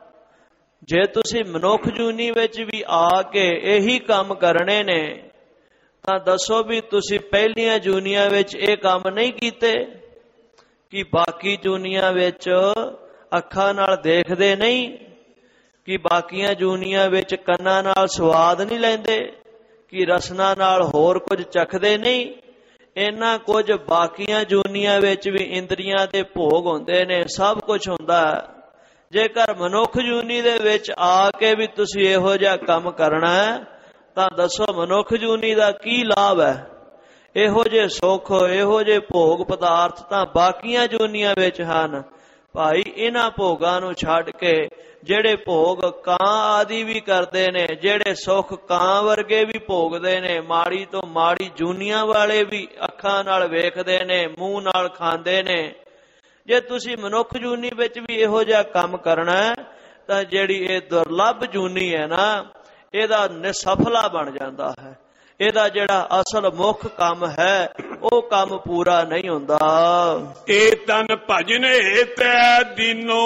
ਜੇ ਤੁਸੀਂ ਮਨੁੱਖ ਜੂਨੀ ਵਿੱਚ ਵੀ ਆ ਕੇ ਇਹੀ ਕੰਮ ਕਰਨੇ ਨੇ ਤਾਂ ਦੱਸੋ ਵੀ ਤੁਸੀਂ ਪਹਿਲੀਆਂ ਜੂਨੀਆਂ ਵਿੱਚ ਇਹ ਕੰਮ ਨਹੀਂ ਕੀਤੇ? ਕਿ ਬਾਕੀ ਜੂਨੀਆਂ ਵਿੱਚ ਅੱਖਾਂ ਨਾਲ ਦੇਖਦੇ ਨਹੀਂ? ਕਿ ਬਾਕੀਆਂ ਜੂਨੀਆਂ ਵਿੱਚ ਕੰਨਾਂ ਨਾਲ ਸਵਾਦ ਨਹੀਂ ਲੈਂਦੇ? ਕਿ ਰਸਨਾ ਨਾਲ ਹੋਰ ਕੁਝ ਚਖਦੇ ਨਹੀਂ? ਇਹਨਾਂ ਕੁਝ ਬਾਕੀਆਂ ਜੂਨੀਆਂ ਵਿੱਚ ਵੀ ਇੰਦਰੀਆਂ ਦੇ ਭੋਗ ਹੁੰਦੇ ਨੇ, ਸਭ ਕੁਝ ਹੁੰਦਾ। ਜੇਕਰ ਮਨੁੱਖ ਜੂਨੀ ਦੇ ਵਿੱਚ ਆ ਕੇ ਵੀ ਤੁਸੀਂ ਇਹੋ ਜਿਹਾ ਕੰਮ ਕਰਨਾ ਹੈ ਤਾਂ ਦੱਸੋ ਮਨੁੱਖ ਜੂਨੀ ਦਾ ਕੀ ਲਾਭ ਹੈ? ਇਹੋ ਜਿਹੇ ਸੁੱਖ, ਇਹੋ ਜਿਹੇ ਭੋਗ ਪਦਾਰਥ ਤਾਂ ਬਾਕੀਆਂ ਜੂਨੀਆਂ ਵਿੱਚ ਹਨ। ਭਾਈ ਇਹਨਾਂ ਭੋਗਾਂ ਨੂੰ ਛੱਡ ਕੇ ਜਿਹੜੇ ਭੋਗ ਕਾਂ ਆਦਿ ਵੀ ਕਰਦੇ ਨੇ, ਜਿਹੜੇ ਸੁੱਖ ਕਾਂ ਵਰਗੇ ਵੀ ਭੋਗਦੇ ਨੇ, ਮਾੜੀ ਤੋਂ ਮਾੜੀ ਜੂਨੀਆਂ ਵਾਲੇ ਵੀ ਅੱਖਾਂ ਨਾਲ ਵੇਖਦੇ ਨੇ, ਮੂੰਹ ਨਾਲ ਖਾਂਦੇ ਨੇ, ਜੇ ਤੁਸੀਂ ਮਨੁੱਖ ਜੂਨੀ ਵਿੱਚ ਵੀ ਇਹੋ ਜਿਹਾ ਕੰਮ ਕਰਨਾ ਤਾਂ ਜਿਹੜੀ ਇਹ ਦੁਰਲੱਭ ਜੂਨੀ ਹੈ ਨਾ, ਇਹਦਾ ਨਿਸਫਲਾ ਬਣ ਜਾਂਦਾ ਹੈ। ਇਹਦਾ ਜਿਹੜਾ ਅਸਲ ਮੁੱਖ ਕੰਮ ਹੈ ਉਹ ਕੰਮ ਪੂਰਾ ਨਹੀਂ ਹੁੰਦਾ। ਇਹ ਤਨ ਭਜਨ ਹਿਤੈ ਦੀਨੋ,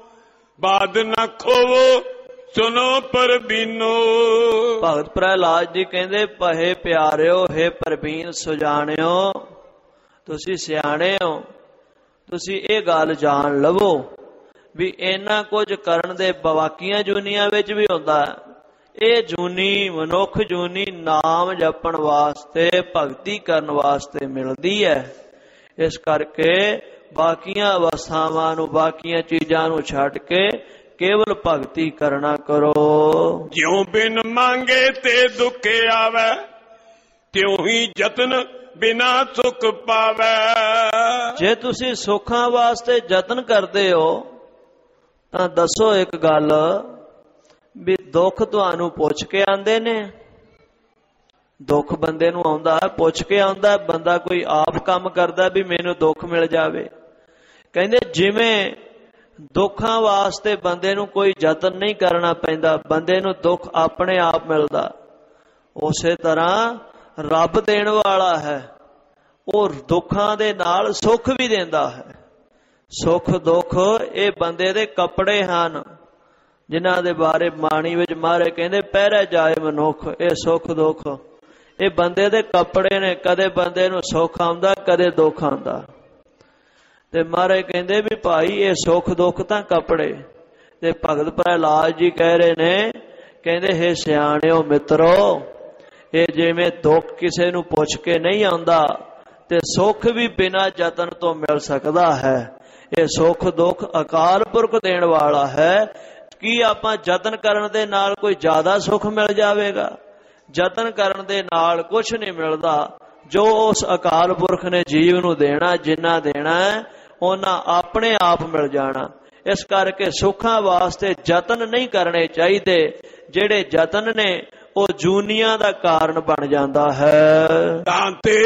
ਬਾਦ ਨਾ ਖੋਵੋ ਸੁਨੋ ਪਰਬੀਨੋ। ਭਗਤ ਪ੍ਰਹਿਲਾਦ ਜੀ ਕਹਿੰਦੇ, ਭਹੇ ਪਿਆਰਿਓ, ਹੇ ਪਰਬੀਨ ਸੁਜਾਣਿਓ, ਤੁਸੀਂ ਸਿਆਣੇ ਹੋ, ਤੁਸੀਂ ਇਹ ਗੱਲ ਜਾਣ ਲਵੋ ਵੀ ਇਹਨਾਂ ਕੁਝ ਕਰਨ ਦੇ ਬਾਕੀਆਂ ਜੂਨੀਆਂ ਵਿੱਚ ਵੀ ਹੁੰਦਾ। ਇਹ ਜੂਨੀ ਮਨੁੱਖ ਜੂਨੀ ਨਾਮ ਜਪਣ ਵਾਸਤੇ, ਭਗਤੀ ਕਰਨ ਵਾਸਤੇ ਮਿਲਦੀ ਹੈ। ਇਸ ਕਰਕੇ ਬਾਕੀਆਂ ਅਵਸਥਾਵਾਂ ਨੂੰ, ਬਾਕੀਆਂ ਚੀਜ਼ਾਂ ਨੂੰ ਛੱਡ ਕੇ ਕੇਵਲ ਭਗਤੀ ਕਰਨਾ ਕਰੋ। ਜਿਉਂ ਬਿਨ ਮੰਗੇ ਤੇ ਦੁੱਖ ਆਵੇ, ਤਿਉਂ ਹੀ ਯਤਨ ਬਿਨਾ ਸੁਖ ਪਾਵੇ। ਜੇ ਤੁਸੀਂ ਸੁੱਖਾਂ ਵਾਸਤੇ ਯਤਨ ਕਰਦੇ ਹੋ ਤਾਂ ਦੱਸੋ ਇੱਕ ਗੱਲ ਵੀ ਦੁੱਖ ਤੁਹਾਨੂੰ ਪੁੱਛ ਕੇ ਆਉਂਦੇ ਨੇ? ਦੁੱਖ ਬੰਦੇ ਨੂੰ ਆਉਂਦਾ ਪੁੱਛ ਕੇ ਆਉਂਦਾ? ਬੰਦਾ ਕੋਈ ਆਪ ਕੰਮ ਕਰਦਾ ਵੀ ਮੈਨੂੰ ਦੁੱਖ ਮਿਲ ਜਾਵੇ? ਕਹਿੰਦੇ ਜਿਵੇਂ ਦੁੱਖਾਂ ਵਾਸਤੇ ਬੰਦੇ ਨੂੰ ਕੋਈ ਯਤਨ ਨਹੀਂ ਕਰਨਾ ਪੈਂਦਾ, ਬੰਦੇ ਨੂੰ ਦੁੱਖ ਆਪਣੇ ਆਪ ਮਿਲਦਾ, ਉਸੇ ਤਰ੍ਹਾਂ ਰੱਬ ਦੇਣ ਵਾਲਾ ਹੈ, ਉਹ ਦੁੱਖਾਂ ਦੇ ਨਾਲ ਸੁੱਖ ਵੀ ਦਿੰਦਾ ਹੈ। ਸੁੱਖ ਦੁੱਖ ਇਹ ਬੰਦੇ ਦੇ ਕੱਪੜੇ ਹਨ, ਜਿਨ੍ਹਾਂ ਦੇ ਬਾਰੇ ਬਾਣੀ ਵਿੱਚ ਮਹਾਰਾਜ ਕਹਿੰਦੇ ਪਹਿਰੇ ਜਾਏ ਮਨੁੱਖ। ਇਹ ਸੁੱਖ ਦੁੱਖ ਇਹ ਬੰਦੇ ਦੇ ਕੱਪੜੇ ਨੇ, ਕਦੇ ਬੰਦੇ ਨੂੰ ਸੁੱਖ ਆਉਂਦਾ, ਕਦੇ ਦੁੱਖ ਆਉਂਦਾ। ਤੇ ਮਹਾਰਾਜ ਕਹਿੰਦੇ ਵੀ ਭਾਈ ਇਹ ਸੁੱਖ ਦੁੱਖ ਤਾਂ ਕੱਪੜੇ। ਤੇ ਭਗਤ ਪ੍ਰਹਿਲਾਦ ਜੀ ਕਹਿ ਰਹੇ ਨੇ, ਕਹਿੰਦੇ ਹੇ ਸਿਆਣਿਓ ਮਿੱਤਰੋ, ਇਹ ਜਿਵੇਂ ਦੁੱਖ ਕਿਸੇ ਨੂੰ ਪੁੱਛ ਕੇ ਨਹੀਂ ਆਉਂਦਾ ਤੇ ਸੁੱਖ ਵੀ ਬਿਨਾਂ ਯਤਨ ਤੋਂ ਮਿਲ ਸਕਦਾ ਹੈ। ਇਹ ਸੁੱਖ ਦੁੱਖ ਅਕਾਲ ਪੁਰਖ ਦੇਣ ਵਾਲਾ ਹੈ। ਕੀ ਆਪਾਂ ਯਤਨ ਕਰਨ ਦੇ ਨਾਲ ਕੋਈ ਜ਼ਿਆਦਾ ਸੁੱਖ ਮਿਲ ਜਾਵੇਗਾ? ਯਤਨ ਕਰਨ ਦੇ ਨਾਲ ਕੁਛ ਨਹੀਂ ਮਿਲਦਾ। ਜੋ ਉਸ ਅਕਾਲ ਪੁਰਖ ਨੇ ਜੀਵ ਨੂੰ ਦੇਣਾ, ਜਿੰਨਾ ਦੇਣਾ ਹੈ ਉਹਨਾਂ ਆਪਣੇ ਆਪ ਮਿਲ ਜਾਣਾ। ਇਸ ਕਰਕੇ ਸੁੱਖਾਂ ਵਾਸਤੇ ਯਤਨ ਨਹੀਂ ਕਰਨੇ ਚਾਹੀਦੇ। ਜਿਹੜੇ ਯਤਨ ਨੇ ਉਹ ਜੂਨੀਆਂ ਦਾ ਕਾਰਨ ਬਣ ਜਾਂਦਾ ਹੈ। ਤਾਂ ਤੇ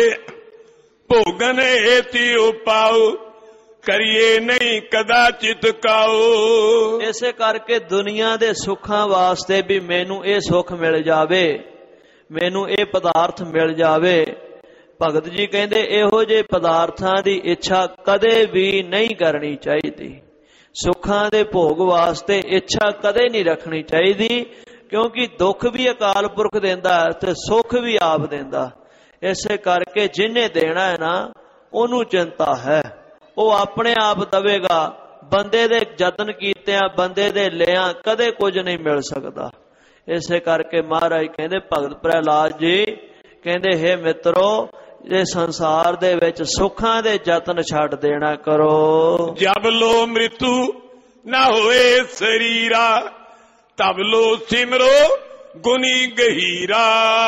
ਭੋਗਨ ਏਤੀ ਉਪਾਉ ਕਰੀਏ ਨਹੀਂ ਕਦਾਚਿਤ ਕਾਉ। ਇਸੇ ਕਰਕੇ ਦੁਨੀਆ ਦੇ ਸੁੱਖਾਂ ਵਾਸਤੇ ਵੀ ਮੈਨੂੰ ਇਹ ਸੁੱਖ ਮਿਲ ਜਾਵੇ, ਮੈਨੂੰ ਇਹ ਪਦਾਰਥ ਮਿਲ ਜਾਵੇ। ਭਗਤ ਜੀ ਕਹਿੰਦੇ ਇਹੋ ਜਿਹੇ ਪਦਾਰਥਾਂ ਦੀ ਇੱਛਾ ਕਦੇ ਵੀ ਨਹੀਂ ਕਰਨੀ ਚਾਹੀਦੀ। ਸੁੱਖਾਂ ਦੇ ਭੋਗ ਵਾਸਤੇ ਇੱਛਾ ਕਦੇ ਨਹੀਂ ਰੱਖਣੀ ਚਾਹੀਦੀ, ਕਿਉਂਕਿ ਦੁੱਖ ਵੀ ਅਕਾਲ ਪੁਰਖ ਦਿੰਦਾ ਤੇ ਸੁੱਖ ਵੀ ਆਪ ਦਿੰਦਾ। ਇਸੇ ਕਰਕੇ ਜਿਹਨੇ ਦੇਣਾ ਹੈ ਨਾ ਉਹਨੂੰ ਚਿੰਤਾ ਹੈ, ਉਹ ਆਪਣੇ ਆਪ ਦਵੇਗਾ। ਬੰਦੇ ਦੇ ਯਤਨ ਕੀਤਿਆਂ, ਬੰਦੇ ਦੇ ਲਿਆਂ ਕਦੇ ਕੁਝ ਨਹੀਂ ਮਿਲ ਸਕਦਾ। ਇਸੇ ਕਰਕੇ ਮਹਾਰਾਜ ਕਹਿੰਦੇ, ਭਗਤ ਪ੍ਰਹਿਲਾਦ ਜੀ ਕਹਿੰਦੇ, ਹੇ ਮਿੱਤਰੋ, ਇਹ ਸੰਸਾਰ ਦੇ ਵਿੱਚ ਸੁੱਖਾਂ ਦੇ ਯਤਨ ਛੱਡ ਦੇਣਾ ਕਰੋ। ਜਬ ਲੋ ਮ੍ਰਿਤੂ ਨਾ ਹੋਏ ਸਰੀਰਾ ਤਬ ਲੋ ਸਿਮਰੋ ਗੁਨੀ ਗਹੀਰਾ।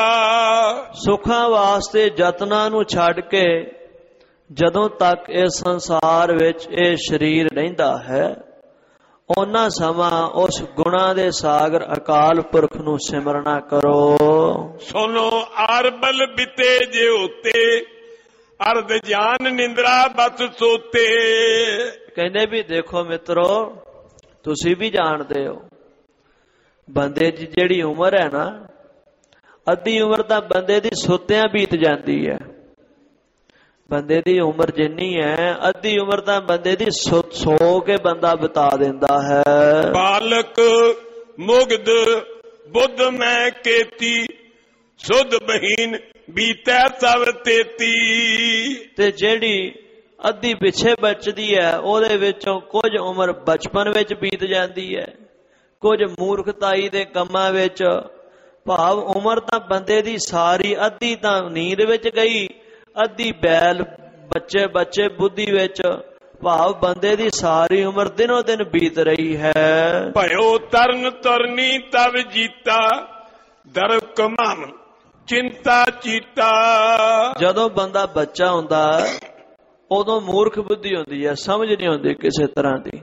ਸੁੱਖਾਂ ਵਾਸਤੇ ਯਤਨਾਂ ਨੂੰ ਛੱਡ ਕੇ ਜਦੋਂ ਤੱਕ ਇਸ ਸੰਸਾਰ ਵਿੱਚ ਇਹ ਸਰੀਰ ਰਹਿੰਦਾ ਹੈ ਉਹਨਾਂ ਸਮਾਂ ਉਸ ਗੁਣਾਂ ਦੇ ਸਾਗਰ ਅਕਾਲ ਪੁਰਖ ਨੂੰ ਸਿਮਰਨਾ ਕਰੋ। ਸੁਨੋ ਆਰਬਲ ਬਿਤੇ ਜੇ ਹੋਤੇ ਅਰਧ ਜਾਨ ਨਿੰਦਰਾ ਬਸ ਸੋਤੇ। ਕਹਿੰਦੇ ਵੀ ਦੇਖੋ ਮਿੱਤਰੋ, ਤੁਸੀਂ ਵੀ ਜਾਣਦੇ ਹੋ ਬੰਦੇ ਦੀ ਜਿਹੜੀ ਉਮਰ ਹੈ ਨਾ, ਅੱਧੀ ਉਮਰ ਤਾਂ ਬੰਦੇ ਦੀ ਸੁੱਤਿਆਂ ਬੀਤ ਜਾਂਦੀ ਹੈ। ਬੰਦੇ ਦੀ ਉਮਰ ਜਿੰਨੀ ਹੈ, ਅੱਧੀ ਉਮਰ ਤਾਂ ਬੰਦੇ ਦੀ ਸੋ ਕੇ ਬੰਦਾ ਬਿਤਾ ਦਿੰਦਾ ਹੈ। ਬਾਲਕ ਮੁਗਧ ਬੁੱਧ ਮੈਂ ਕੇਤੀ ਸੁਧ ਬਹੀਨ ਬੀਤੈ ਸਭ ਤੇਤੀ। ਤੇ ਜਿਹੜੀ ਅੱਧੀ ਪਿੱਛੇ ਬਚਦੀ ਹੈ ਉਹਦੇ ਵਿੱਚੋਂ ਕੁਝ ਉਮਰ ਬਚਪਨ ਵਿੱਚ ਬੀਤ ਜਾਂਦੀ ਹੈ, ਕੁਝ ਮੂਰਖਤਾਈ ਦੇ ਕੰਮਾਂ ਵਿੱਚ। ਭਾਵ ਉਮਰ ਤਾਂ ਬੰਦੇ ਦੀ ਸਾਰੀ ਅੱਧੀ ਤਾਂ ਨੀਂਦ ਵਿੱਚ ਗਈ, ਅੱਧੀ ਬੈਲ ਬੱਚੇ ਬੱਚੇ ਬੁੱਧੀ ਵਿੱਚ। ਭਾਵ ਬੰਦੇ ਦੀ ਸਾਰੀ ਉਮਰ ਦਿਨੋ ਦਿਨ ਬੀਤ ਰਹੀ ਹੈ। ਭਇਓ ਤਰਨ ਤਰਨੀ ਤਵ ਜੀਤਾ ਦਰ ਕਮਾਮ ਚਿੰਤਾ ਚੀਤਾ। ਜਦੋਂ ਬੰਦਾ ਬੱਚਾ ਹੁੰਦਾ ਉਦੋਂ ਮੂਰਖ ਬੁੱਧੀ ਹੁੰਦੀ ਹੈ, ਸਮਝ ਨਹੀਂ ਹੁੰਦੀ ਕਿਸੇ ਤਰ੍ਹਾਂ ਦੀ।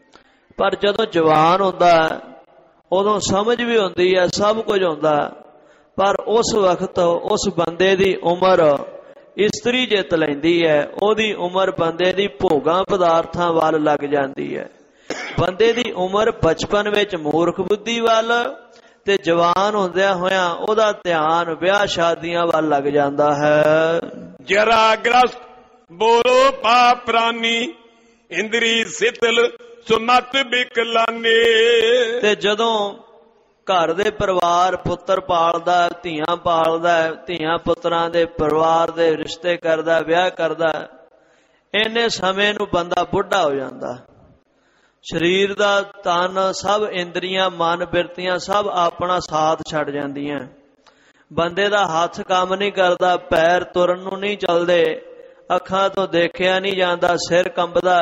ਪਰ ਜਦੋਂ ਜਵਾਨ ਹੁੰਦਾ ਉਦੋਂ ਸਮਝ ਵੀ ਹੁੰਦੀ ਹੈ, ਸਭ ਕੁਝ ਹੁੰਦਾ। ਪਰ ਉਸ ਵਕਤ ਉਸ ਬੰਦੇ ਦੀ ਉਮਰ ਇਸਤਰੀ ਜਿੱਤ ਲੈਂਦੀ ਹੈ। ਉਹਦੀ ਉਮਰ ਬੰਦੇ ਦੀ ਭੋਗਾਂ ਪਦਾਰਥਾਂ ਵੱਲ ਲੱਗ ਜਾਂਦੀ ਹੈ। ਬੰਦੇ ਦੀ ਉਮਰ ਬਚਪਨ ਵਿੱਚ ਮੂਰਖ ਬੁੱਧੀ ਵੱਲ ਤੇ ਜਵਾਨ ਹੁੰਦਿਆਂ ਹੋਇਆਂ ਉਹਦਾ ਧਿਆਨ ਵਿਆਹ ਸ਼ਾਦੀਆਂ ਵੱਲ ਲੱਗ ਜਾਂਦਾ ਹੈ। ਜਰਾ ਗ੍ਰਸਤ ਬੋਲੋ ਪਾ ਪ੍ਰਾਨੀ ਇੰਦਰੀ ਸਿਤਲ ਸੁਮਤ ਬਿਕਲਾਨੇ। ਤੇ ਜਦੋਂ ਘਰ ਦੇ ਪਰਿਵਾਰ ਪੁੱਤਰ ਪਾਲਦਾ, ਧੀਆਂ ਪਾਲਦਾ, ਧੀਆਂ ਪੁੱਤਰਾਂ ਦੇ ਪਰਿਵਾਰ ਦੇ ਰਿਸ਼ਤੇ ਕਰਦਾ, ਵਿਆਹ ਕਰਦਾ, ਇੰਨੇ ਸਮੇਂ ਨੂੰ ਬੰਦਾ ਬੁੱਢਾ ਹੋ ਜਾਂਦਾ। ਸਰੀਰ ਦਾ ਤਨ ਸਭ ਇੰਦਰੀਆਂ ਮਨ ਬਿਰਤੀਆਂ ਸਭ ਆਪਣਾ ਸਾਥ ਛੱਡ ਜਾਂਦੀਆਂ। ਬੰਦੇ ਦਾ ਹੱਥ ਕੰਮ ਨਹੀਂ ਕਰਦਾ, ਪੈਰ ਤੁਰਨ ਨੂੰ ਨਹੀਂ ਚੱਲਦੇ, ਅੱਖਾਂ ਤੋਂ ਦੇਖਿਆ ਨਹੀਂ ਜਾਂਦਾ, ਸਿਰ ਕੰਬਦਾ,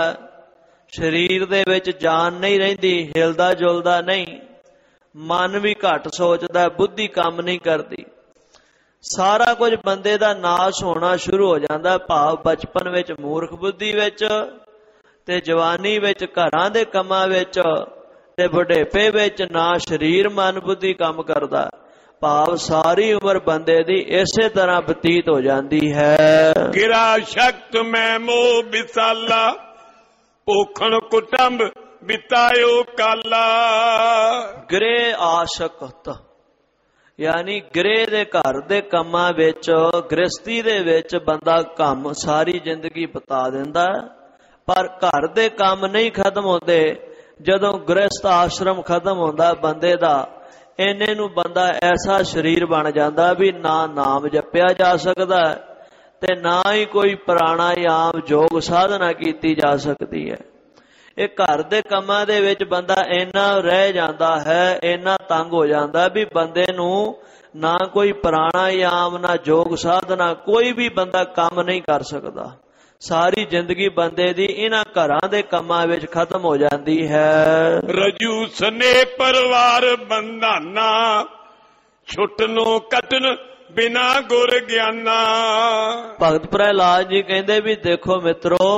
ਸਰੀਰ ਦੇ ਵਿੱਚ ਜਾਨ ਨਹੀਂ ਰਹਿੰਦੀ, ਹਿਲਦਾ ਜੁਲਦਾ ਨਹੀਂ, ਮਨ ਵੀ ਘੱਟ ਸੋਚਦਾ, ਬੁੱਧੀ ਕੰਮ ਨਹੀਂ ਕਰਦੀ। ਸਾਰਾ ਕੁਝ ਬੰਦੇ ਦਾ ਨਾਸ਼ ਹੋਣਾ ਸ਼ੁਰੂ ਹੋ ਜਾਂਦਾ। ਭਾਵ ਬਚਪਨ ਵਿੱਚ ਮੂਰਖ ਬੁੱਧੀ ਵਿੱਚ ਤੇ ਜਵਾਨੀ ਵਿੱਚ ਘਰਾਂ ਦੇ ਕੰਮਾਂ ਵਿੱਚ ਤੇ ਬੁਢੇਪੇ ਵਿੱਚ ਨਾ ਸਰੀਰ ਮਨ ਬੁੱਧੀ ਕੰਮ ਕਰਦਾ। ਭਾਵ ਸਾਰੀ ਉਮਰ ਬੰਦੇ ਦੀ ਇਸੇ ਤਰ੍ਹਾਂ ਬਤੀਤ ਹੋ ਜਾਂਦੀ ਹੈ। ਗਿਰਾ ਸ਼ਕਤ ਮੈਂ ਮੋਹ ਵਿਸਾਲਾ ਭੋਖਣ ਕੁਟੰਬ ਬਿਤਾਇਓ ਕਾਲਾ। ਗ੍ਰਹਿ ਆਸ਼ਕਤ ਯਾਨੀ ਗ੍ਰਹਿ ਦੇ ਘਰ ਦੇ ਕੰਮਾਂ ਵਿੱਚ, ਗ੍ਰਸਤੀ ਦੇ ਵਿੱਚ ਬੰਦਾ ਕੰਮ ਸਾਰੀ ਜ਼ਿੰਦਗੀ ਬਿਤਾ ਦਿੰਦਾ। ਪਰ ਘਰ ਦੇ ਕੰਮ ਨਹੀਂ ਖਤਮ ਹੁੰਦੇ। ਜਦੋਂ ਗ੍ਰਸਤ ਆਸ਼ਰਮ ਖਤਮ ਹੁੰਦਾ ਬੰਦੇ ਦਾ, ਇੰਨੇ ਨੂੰ ਬੰਦਾ ਐਸਾ ਸਰੀਰ ਬਣ ਜਾਂਦਾ ਵੀ ਨਾ ਨਾਮ ਜਪਿਆ ਜਾ ਸਕਦਾ ਤੇ ਨਾ ਹੀ ਕੋਈ ਪ੍ਰਾਣਾਯਾਮ ਯੋਗ ਸਾਧਨਾ ਕੀਤੀ ਜਾ ਸਕਦੀ ਹੈ। ਇਹ ਘਰ ਦੇ ਕੰਮਾਂ ਦੇ ਵਿੱਚ ਬੰਦਾ ਇੰਨਾ ਰਹਿ ਜਾਂਦਾ ਹੈ, ਇੰਨਾ ਤੰਗ ਹੋ ਜਾਂਦਾ ਵੀ ਬੰਦੇ ਨੂੰ ਨਾ ਕੋਈ ਪ੍ਰਾਣਾਯਾਮ ਨਾ ਯੋਗ ਸਾਧਨਾ, ਕੋਈ ਵੀ ਬੰਦਾ ਕੰਮ ਨਹੀਂ ਕਰ ਸਕਦਾ। ਸਾਰੀ ਜ਼ਿੰਦਗੀ ਬੰਦੇ ਦੀ ਇਹਨਾਂ ਘਰਾਂ ਦੇ ਕੰਮਾਂ ਵਿੱਚ ਖਤਮ ਹੋ ਜਾਂਦੀ ਹੈ। ਰਜੂ ਸਨੇ ਪਰਿਵਾਰ ਬੰਧਾਨਾ, ਛੁੱਟਨੋਂ ਕੱਟਨ ਬਿਨਾ ਗੁਰ ਗਿਆਨਾ। ਭਗਤ ਪ੍ਰਹਿਲਾਦ ਜੀ ਕਹਿੰਦੇ ਵੀ ਦੇਖੋ ਮਿੱਤਰੋ,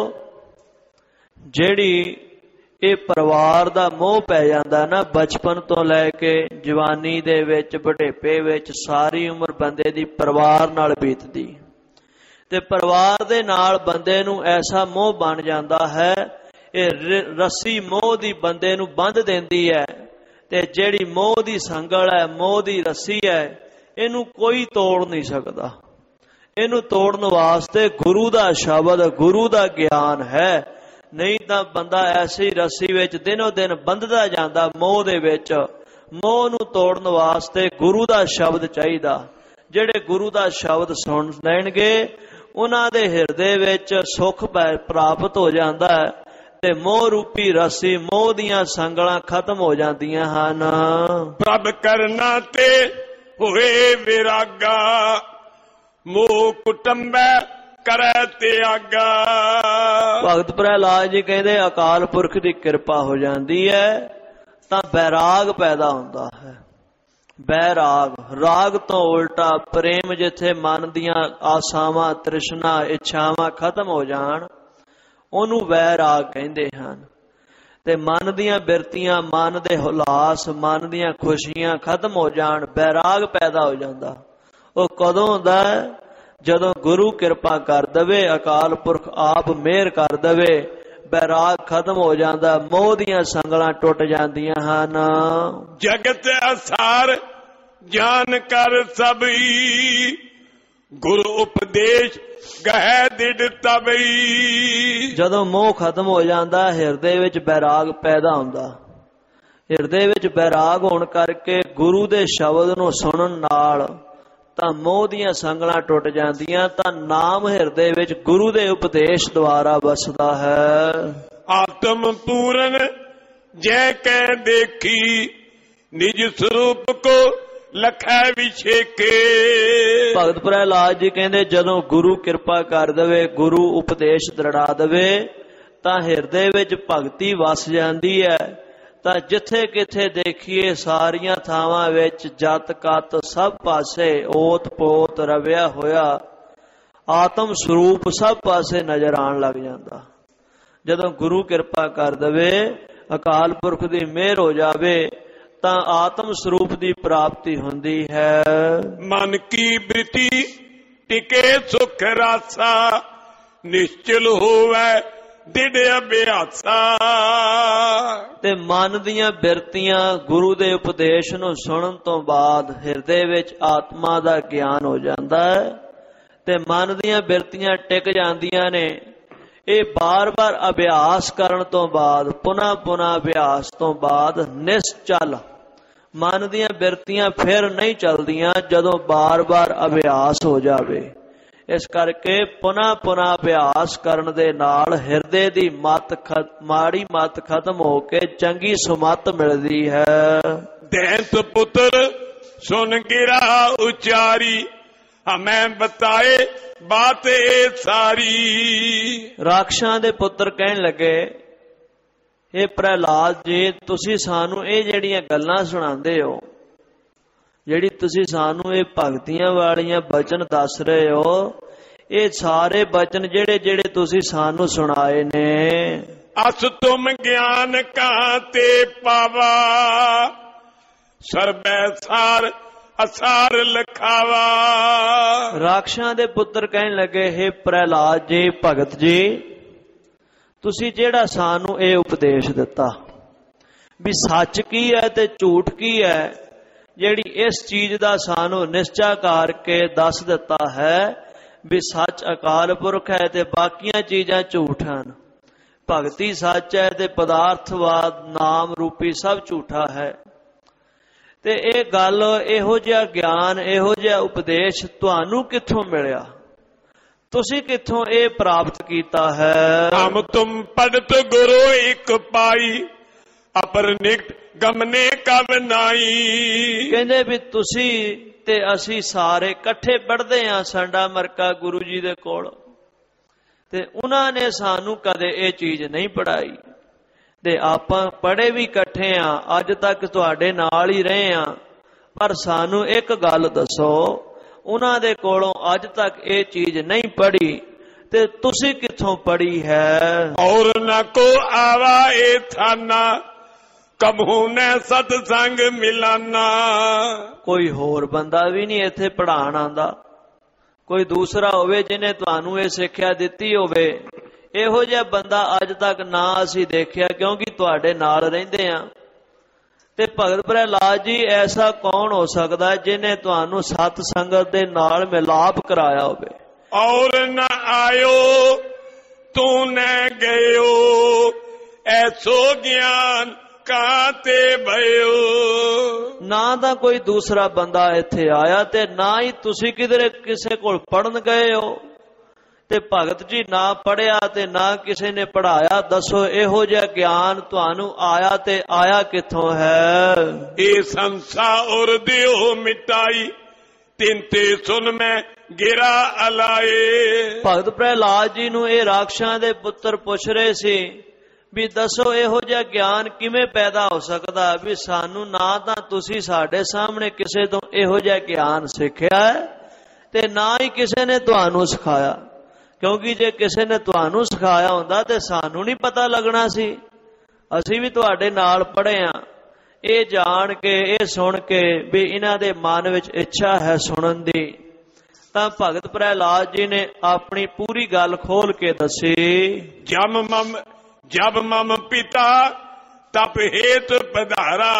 ਜਿਹੜੀ ਇਹ ਪਰਿਵਾਰ ਦਾ ਮੋਹ ਪੈ ਜਾਂਦਾ ਨਾ, ਬਚਪਨ ਤੋਂ ਲੈ ਕੇ ਜਵਾਨੀ ਦੇ ਵਿੱਚ, ਬੁਢੇਪੇ ਵਿੱਚ, ਸਾਰੀ ਉਮਰ ਬੰਦੇ ਦੀ ਪਰਿਵਾਰ ਨਾਲ ਬੀਤਦੀ, ਤੇ ਪਰਿਵਾਰ ਦੇ ਨਾਲ ਬੰਦੇ ਨੂੰ ਐਸਾ ਮੋਹ ਬਣ ਜਾਂਦਾ ਹੈ, ਇਹ ਰੱਸੀ ਮੋਹ ਦੀ ਬੰਦੇ ਨੂੰ ਬੰਨ੍ਹ ਦਿੰਦੀ ਹੈ। ਤੇ ਜਿਹੜੀ ਮੋਹ ਦੀ ਸੰਗਲ ਹੈ, ਮੋਹ ਦੀ ਰੱਸੀ ਹੈ, ਇਹਨੂੰ ਕੋਈ ਤੋੜ ਨਹੀਂ ਸਕਦਾ। ਇਹਨੂੰ ਤੋੜਨ ਵਾਸਤੇ ਗੁਰੂ ਦਾ ਸ਼ਬਦ, ਗੁਰੂ ਦਾ ਗਿਆਨ ਹੈ, ਨਹੀਂ ਤਾਂ ਬੰਦਾ ਐਸੀ ਰੱਸੀ ਵਿੱਚ ਦਿਨੋ ਦਿਨ ਬੰਧਦਾ ਜਾਂਦਾ ਮੋਹ ਦੇ ਵਿੱਚ। ਮੋਹ ਨੂੰ ਤੋੜਨ ਵਾਸਤੇ ਗੁਰੂ ਦਾ ਸ਼ਬਦ ਚਾਹੀਦਾ। ਜਿਹੜੇ ਗੁਰੂ ਦਾ ਸ਼ਬਦ ਸੁਣ ਲੈਣਗੇ ਉਹਨਾਂ ਦੇ ਹਿਰਦੇ ਵਿੱਚ ਸੁੱਖ ਪ੍ਰਾਪਤ ਹੋ ਜਾਂਦਾ ਹੈ, ਤੇ ਮੋਹ ਰੂਪੀ ਰੱਸੀ, ਮੋਹ ਦੀਆਂ ਸੰਗਲਾਂ ਖਤਮ ਹੋ ਜਾਂਦੀਆਂ ਹਨ। ਪ੍ਰਭ ਕਰਨਾ ਤੇ ਹੋਏ ਵਿਰਾਗਾ, ਮੋਹ ਕੁਟੰਬੈ ਕਰੈ ਤਿਆਗਾ। ਭਗਤ ਪ੍ਰਹਿਲਾਦ ਜੀ ਕਹਿੰਦੇ ਅਕਾਲ ਪੁਰਖ ਦੀ ਕਿਰਪਾ ਹੋ ਜਾਂਦੀ ਹੈ ਤਾਂ ਬੈਰਾਗ ਪੈਦਾ ਹੁੰਦਾ ਹੈ। ਬੈਰਾਗ, ਰਾਗ ਤੋਂ ਉਲਟਾ ਪ੍ਰੇਮ, ਜਿੱਥੇ ਮਨ ਦੀਆਂ ਆਸਾਵਾਂ, ਤ੍ਰਿਸ਼ਨਾ, ਇੱਛਾਵਾਂ ਖਤਮ ਹੋ ਜਾਣ, ਉਹਨੂੰ ਵੈਰਾਗ ਕਹਿੰਦੇ ਹਨ। ਤੇ ਮਨ ਦੀਆਂ ਬਿਰਤੀਆਂ, ਮਨ ਦੇ ਹੁਲਾਸ, ਮਨ ਦੀਆਂ ਖੁਸ਼ੀਆਂ ਖਤਮ ਹੋ ਜਾਣ, ਬੈਰਾਗ ਪੈਦਾ ਹੋ ਜਾਂਦਾ। ਉਹ ਕਦੋਂ ਹੁੰਦਾ ਹੈ? ਜਦੋਂ ਗੁਰੂ ਕਿਰਪਾ ਕਰ ਦਵੇ, ਅਕਾਲ ਪੁਰਖ ਆਪ ਮਿਹਰ ਕਰ ਦਵੇ, ਬੈਰਾਗ ਖਤਮ ਹੋ ਜਾਂਦਾ, ਮੋਹ ਦੀਆਂ ਸੰਗਲਾਂ ਟੁੱਟ ਜਾਂਦੀਆਂ ਹਨ। ਜਗਤ ਅਸਾਰ ਜਾਨ ਕਰ ਸਭਈ, ਗੁਰੂ ਉਪਦੇਸ਼ ਗਹਿ ਦਿੜ ਤਬਈ। ਜਦੋਂ ਮੋਹ ਖਤਮ ਹੋ ਜਾਂਦਾ, ਹਿਰਦੇ ਵਿੱਚ ਬੈਰਾਗ ਪੈਦਾ ਹੁੰਦਾ। ਹਿਰਦੇ ਵਿੱਚ ਬੈਰਾਗ ਹੋਣ ਕਰਕੇ ਗੁਰੂ ਦੇ ਸ਼ਬਦ ਨੂੰ ਸੁਣਨ ਨਾਲ ਤਾਂ ਮੋਹ ਦੀਆਂ ਸੰਗਲਾਂ ਟੁੱਟ ਜਾਂਦੀਆਂ, ਤਾਂ ਨਾਮ ਹਿਰਦੇ ਵਿੱਚ ਗੁਰੂ ਦੇ ਉਪਦੇਸ਼ ਦੁਆਰਾ ਵਸਦਾ ਹੈ। ਆਤਮ ਪੂਰਨ ਜੈ ਕੈ ਦੇਖੀ, ਨਿਜ ਸਰੂਪ ਕੋ ਲਖੈ ਵਿਛੇਕੇ। ਭਗਤ ਪ੍ਰਹਿਲਾਦ ਜੀ ਕਹਿੰਦੇ ਜਦੋਂ ਗੁਰੂ ਕਿਰਪਾ ਕਰ ਦੇਵੇ, ਗੁਰੂ ਉਪਦੇਸ਼ ਦ੍ਰਿੜਾ ਦੇਵੇ, ਤਾਂ ਹਿਰਦੇ ਵਿੱਚ ਭਗਤੀ ਵਸ ਜਾਂਦੀ ਹੈ। ਤਾਂ ਜਿੱਥੇ ਕਿਥੇ ਦੇਖੀਏ ਸਾਰੀਆਂ ਥਾਵਾਂ ਵਿੱਚ ਜਤ ਕਤ ਸਭ ਪਾਸੇ ਓਤ ਪੋਤ ਰਵਿਆ ਹੋਇਆ ਆਤਮ ਸਰੂਪ ਸਭ ਪਾਸੇ ਨਜ਼ਰ ਆਉਣ ਲੱਗ ਜਾਂਦਾ। ਜਦੋਂ ਗੁਰੂ ਕਿਰਪਾ ਕਰ ਦੇਵੇ, ਅਕਾਲ ਪੁਰਖ ਦੀ ਮਿਹਰ ਹੋ ਜਾਵੇ, ਤਾਂ ਆਤਮ ਸਰੂਪ ਦੀ ਪ੍ਰਾਪਤੀ ਹੁੰਦੀ ਹੈ। ਮਨ ਕੀ ਬ੍ਰਿਤੀ ਟਿਕੇ ਸੁਖ ਰਾਸਾ, ਨਿਸ਼ਚਲ ਹੋਵੇ ਦਿੜ ਅਭਿਆਸਾ। ਤੇ ਮਨ ਦੀਆਂ ਬਿਰਤੀਆਂ ਗੁਰੂ ਦੇ ਉਪਦੇਸ਼ ਨੂੰ ਸੁਣਨ ਤੋਂ ਬਾਅਦ ਹਿਰਦੇ ਵਿੱਚ ਆਤਮਾ ਦਾ ਗਿਆਨ ਹੋ ਜਾਂਦਾ ਹੈ, ਤੇ ਮਨ ਦੀਆਂ ਬਿਰਤੀਆਂ ਟਿਕ ਜਾਂਦੀਆਂ ਨੇ। ਇਹ ਬਾਰ-ਬਾਰ ਅਭਿਆਸ ਕਰਨ ਤੋਂ ਬਾਅਦ, ਪੁਨः ਪੁਨः ਅਭਿਆਸ ਤੋਂ ਬਾਅਦ ਨਿਸ਼ਚਲ ਮਨ ਦੀਆਂ ਬਿਰਤੀਆਂ ਫਿਰ ਨਹੀਂ ਚੱਲਦੀਆਂ, ਜਦੋਂ ਬਾਰ-ਬਾਰ ਅਭਿਆਸ ਹੋ ਜਾਵੇ। ਇਸ ਕਰਕੇ ਪੁਨः ਪੁਨः ਅਭਿਆਸ ਕਰਨ ਦੇ ਨਾਲ ਹਿਰਦੇ ਦੀ ਮਤ, ਮਾੜੀ ਮਤ ਖਤਮ ਹੋ ਕੇ ਚੰਗੀ ਸੁਮਤ ਮਿਲਦੀ ਹੈ। ਦੈਂਤ ਪੁੱਤਰ ਸੁਨ ਗਿਰਾ ਉਚਾਰੀ, ਹਮੈਂ ਬਤਾਏ ਬਾਤ ਇਹ ਸਾਰੀ। ਰਾਖਸ਼ਾਂ ਦੇ ਪੁੱਤਰ ਕਹਿਣ ਲੱਗੇ, ਇਹ ਪ੍ਰਹਿਲਾਦ ਜੀ, ਤੁਸੀਂ ਸਾਨੂੰ ਇਹ ਜਿਹੜੀਆਂ ਗੱਲਾਂ ਸੁਣਾਉਂਦੇ ਹੋ, ਜਿਹੜੀ ਤੁਸੀਂ ਸਾਨੂੰ ਇਹ ਭਗਤੀਆਂ ਵਾਲੀਆਂ ਬਚਨ ਦੱਸ ਰਹੇ ਹੋ, ਇਹ ਸਾਰੇ ਬਚਨ ਜਿਹੜੇ ਜਿਹੜੇ ਤੁਸੀਂ ਸਾਨੂੰ ਸੁਣਾਏ ਨੇ, ਅਸ ਤੁਮ ਗਿਆਨ ਕਹਾਂ ਤੇ ਪਾਵਾ, ਸਰਬੈ ਸਾਰ ਅਸਾਰ ਲਖਾਵਾ। ਰਾਖਸ਼ਾਂ ਦੇ ਪੁੱਤਰ ਕਹਿਣ ਲੱਗੇ, ਹੇ ਪ੍ਰਹਿਲਾਦ ਜੀ, ਭਗਤ ਜੀ, ਤੁਸੀਂ ਜਿਹੜਾ ਸਾਨੂੰ ਇਹ ਉਪਦੇਸ਼ ਦਿੱਤਾ ਵੀ ਸੱਚ ਕੀ ਹੈ ਤੇ ਝੂਠ ਕੀ ਹੈ, ਜਿਹੜੀ ਇਸ ਚੀਜ਼ ਦਾ ਸਾਨੂੰ ਨਿਸ਼ਚਾ ਕਰਕੇ ਦੱਸ ਦਿੱਤਾ ਹੈ ਵੀ ਸੱਚ ਅਕਾਲ ਪੁਰਖ ਹੈ ਤੇ ਬਾਕੀਆਂ ਚੀਜ਼ਾਂ ਝੂਠ ਹਨ, ਭਗਤੀ ਸੱਚ ਹੈ ਤੇ ਪਦਾਰਥਵਾਦ ਨਾਮ ਰੂਪੀ ਸਭ ਝੂਠਾ ਹੈ। ਤੇ ਇਹ ਗੱਲ, ਇਹੋ ਜਿਹਾ ਗਿਆਨ, ਇਹੋ ਜਿਹਾ ਉਪਦੇਸ਼ ਤੁਹਾਨੂੰ ਕਿੱਥੋਂ ਮਿਲਿਆ? ਤੁਸੀਂ ਕਿੱਥੋਂ ਇਹ ਪ੍ਰਾਪਤ ਕੀਤਾ ਹੈ? ਹਮ ਤੁਮ ਪੜਤ ਗੁਰੂ ਇੱਕ ਪਾਈ, ਅਪਰ ਨਿਕਟ ਗਮਨੇ ਕਬ ਨਾਈ। ਕਹਿੰਦੇ ਵੀ ਤੁਸੀਂ ਤੇ ਅਸੀਂ ਸਾਰੇ ਇਕੱਠੇ ਪੜ੍ਹਦੇ ਹਾਂ ਸੰਡਾ ਮਰਕਾ ਗੁਰੂ ਜੀ ਦੇ ਕੋਲ, ਤੇ ਉਹਨਾਂ ਨੇ ਸਾਨੂੰ ਕਦੇ ਇਹ ਚੀਜ਼ ਨਹੀਂ ਪੜ੍ਹਾਈ। ਤੇ ਆਪਾਂ ਪੜ੍ਹੇ ਵੀ ਇਕੱਠੇ ਆ, ਅੱਜ ਤੱਕ ਤੁਹਾਡੇ ਨਾਲ ਹੀ ਰਹੇ ਆ, ਪਰ ਸਾਨੂੰ ਇੱਕ ਗੱਲ ਦੱਸੋ, ਉਹਨਾਂ ਦੇ ਕੋਲੋਂ ਅੱਜ ਤੱਕ ਇਹ ਚੀਜ਼ ਨਹੀਂ ਪੜ੍ਹੀ, ਤੇ ਤੁਸੀਂ ਕਿੱਥੋਂ ਪੜ੍ਹੀ ਹੈ? ਔਰ ਨਾ ਕੋ ਆਵਾ ਏ ਥਾਨਾ, ਕਬਹੂ ਨੇ ਸਤਸੰਗ ਮਿਲਾਨਾ। ਕੋਈ ਹੋਰ ਬੰਦਾ ਵੀ ਨਹੀਂ ਇੱਥੇ ਪੜ੍ਹਾਉਣ ਆਉਂਦਾ, ਕੋਈ ਦੂਸਰਾ ਹੋਵੇ ਜਿਹਨੇ ਤੁਹਾਨੂੰ ਇਹ ਸਿੱਖਿਆ ਦਿੱਤੀ ਹੋਵੇ। ਇਹੋ ਜਿਹਾ ਬੰਦਾ ਅੱਜ ਤੱਕ ਨਾ ਅਸੀਂ ਦੇਖਿਆ, ਕਿਉਂਕਿ ਤੁਹਾਡੇ ਨਾਲ ਰਹਿੰਦੇ ਆ। ਤੇ ਭਗਤ ਪ੍ਰਹਿਲਾਦ ਜੀ, ਐਸਾ ਕੌਣ ਹੋ ਸਕਦਾ ਜਿਹਨੇ ਤੁਹਾਨੂੰ ਸਤ ਸੰਗਤ ਦੇ ਨਾਲ ਮਿਲਾਪ ਕਰਾਇਆ ਹੋਵੇ? ਔਰ ਨਾ ਆਇਓ ਤੂੰ ਨੇ ਗਇਓ, ਐਸੋ ਗਿਆਨ ਕਾਤੇ ਭਇਓ। ਨਾ ਤਾਂ ਕੋਈ ਦੂਸਰਾ ਬੰਦਾ ਇੱਥੇ ਆਇਆ, ਤੇ ਨਾ ਹੀ ਤੁਸੀਂ ਕਿਧਰੇ ਕਿਸੇ ਕੋਲ ਪੜਨ ਗਏ ਹੋ। ਤੇ ਭਗਤ ਜੀ, ਨਾ ਪੜਿਆ ਤੇ ਨਾ ਕਿਸੇ ਨੇ ਪੜਾਇਆ, ਦੱਸੋ ਇਹੋ ਜਿਹਾ ਗਿਆਨ ਤੁਹਾਨੂੰ ਆਇਆ ਤੇ ਆਇਆ ਕਿੱਥੋਂ ਹੈ? ਇਹ ਸੰਸਾਰ ਦਿਓ ਮਿਟਾਈ, ਤਿੰਨ ਤੇ ਸੁਨ ਮੈਂ ਗਿਰਾ ਅਲਾਏ। ਭਗਤ ਪ੍ਰਹਿਲਾਦ ਜੀ ਨੂੰ ਇਹ ਰਾਖਸ਼ਾਂ ਦੇ ਪੁੱਤਰ ਪੁੱਛ ਰਹੇ ਸੀ ਵੀ ਦੱਸੋ ਇਹੋ ਜਿਹਾ ਗਿਆਨ ਕਿਵੇਂ ਪੈਦਾ ਹੋ ਸਕਦਾ, ਵੀ ਸਾਨੂੰ ਨਾ ਤਾਂ ਤੁਸੀਂ ਸਾਡੇ ਸਾਹਮਣੇ ਕਿਸੇ ਤੋਂ ਇਹੋ ਜਿਹਾ ਗਿਆਨ ਸਿੱਖਿਆ ਹੈ, ਤੇ ਨਾ ਹੀ ਕਿਸੇ ਨੇ ਤੁਹਾਨੂੰ ਸਿਖਾਇਆ। ਕਿਉਂਕਿ ਜੇ ਕਿਸੇ ਨੇ ਤੁਹਾਨੂੰ ਸਿਖਾਇਆ ਹੁੰਦਾ ਤੇ ਸਾਨੂੰ ਨਹੀਂ ਪਤਾ ਲੱਗਣਾ ਸੀ। ਅਸੀਂ ਵੀ ਤੁਹਾਡੇ ਨਾਲ ਪੜ੍ਹੇ ਆ। ਇਹ ਜਾਣ ਕੇ, ਇਹ ਸੁਣ ਕੇ ਵੀ ਇਹਨਾਂ ਦੇ ਮਨ ਵਿੱਚ ਇੱਛਾ ਹੈ ਸੁਣਨ ਦੀ, ਤਾਂ ਭਗਤ ਪ੍ਰਹਿਲਾਦ ਜੀ ਨੇ ਆਪਣੀ ਪੂਰੀ ਗੱਲ ਖੋਲ ਕੇ ਦੱਸੀ। ਜਮ ਮਮ ਜਬ ਮਮ ਪਿਤਾ ਤਪ ਹੇਤ ਪਧਾਰਾ,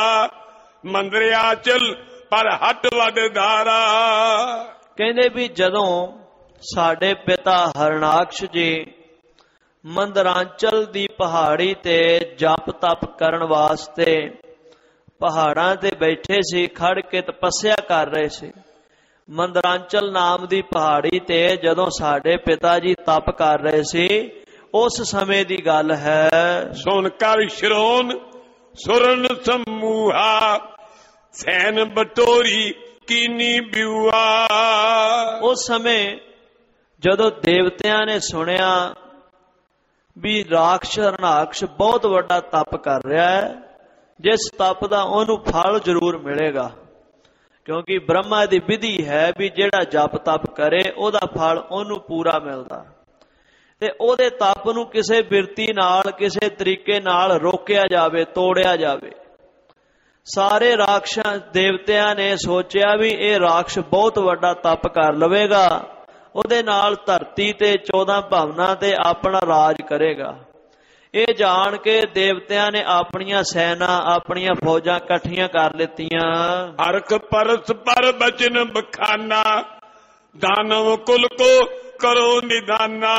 ਮੰਦਰਿਆਚਲ ਪਰ ਹਟ ਵਡ ਧਾਰਾ। ਕਹਿੰਦੇ ਵੀ ਜਦੋਂ ਸਾਡੇ ਪਿਤਾ ਹਰਨਾਕਸ਼ ਜੀ ਮੰਦਰਾਂਚਲ ਦੀ ਪਹਾੜੀ ਤੇ ਜਪ ਤਪ ਕਰਨ ਵਾਸਤੇ ਪਹਾੜਾਂ ਤੇ ਬੈਠੇ ਸੀ, ਖੜ ਕੇ ਤਪੱਸਿਆ ਕਰ ਰਹੇ ਸੀ। ਮੰਦਰਾਂਚਲ ਨਾਮ ਦੀ ਪਹਾੜੀ ਤੇ ਜਦੋਂ ਸਾਡੇ ਪਿਤਾ ਜੀ ਤਪ ਕਰ ਰਹੇ ਸੀ, ਉਸ ਸਮੇਂ ਦੀ ਗੱਲ ਹੈ। ਸੁਣ ਕਰ ਸ਼ਰੋਨ ਸੁਰਨ ਸਮੂਹਾ, ਸੈਨ ਬਟੋਰੀ ਕੀਨੀ ਬਿਉਆ। ਉਸ ਸਮੇਂ ਜਦੋਂ ਦੇਵਤਿਆਂ ਨੇ ਸੁਣਿਆ ਵੀ ਰਾਖਸ਼ ਹਰਨਾਕਸ਼ ਬਹੁਤ ਵੱਡਾ ਤਪ ਕਰ ਰਿਹਾ ਹੈ, ਜਿਸ ਤਪ ਦਾ ਉਹਨੂੰ ਫਲ ਜ਼ਰੂਰ ਮਿਲੇਗਾ, ਕਿਉਂਕਿ ਬ੍ਰਹਮਾ ਦੀ ਵਿਧੀ ਹੈ ਵੀ ਜਿਹੜਾ ਜਪ ਤਪ ਕਰੇ ਉਹਦਾ ਫਲ ਉਹਨੂੰ ਪੂਰਾ ਮਿਲਦਾ, ਤੇ ਉਹਦੇ ਤਪ ਨੂੰ ਕਿਸੇ ਬਿਰਤੀ ਨਾਲ, ਕਿਸੇ ਤਰੀਕੇ ਨਾਲ ਰੋਕਿਆ ਜਾਵੇ, ਤੋੜਿਆ ਜਾਵੇ। ਸਾਰੇ ਰਾਖਸ਼ਾਂ ਦੇਵਤਿਆਂ ਨੇ ਸੋਚਿਆ ਵੀ ਇਹ ਰਾਖਸ਼ ਬਹੁਤ ਵੱਡਾ ਤਪ ਕਰ ਲਵੇਗਾ, ਉਹਦੇ ਨਾਲ ਧਰਤੀ ਤੇ ਚੌਦਾਂ ਭਵਨਾਂ ਤੇ ਆਪਣਾ ਰਾਜ ਕਰੇਗਾ। ਇਹ ਜਾਣ ਕੇ ਦੇਵਤਿਆਂ ਨੇ ਆਪਣੀਆਂ ਸੈਨਾ, ਆਪਣੀਆਂ ਫੌਜਾਂ ਇਕੱਠੀਆਂ ਕਰ ਲਿੱਤੀਆਂ। ਹਰਖ ਪਰਸ ਪਰ ਬਚਨ ਬਖਾਨਾ, ਦਾਨਵ ਕੁਲ ਕੋ ਕਰੋ ਨਿਦਾਨਾ।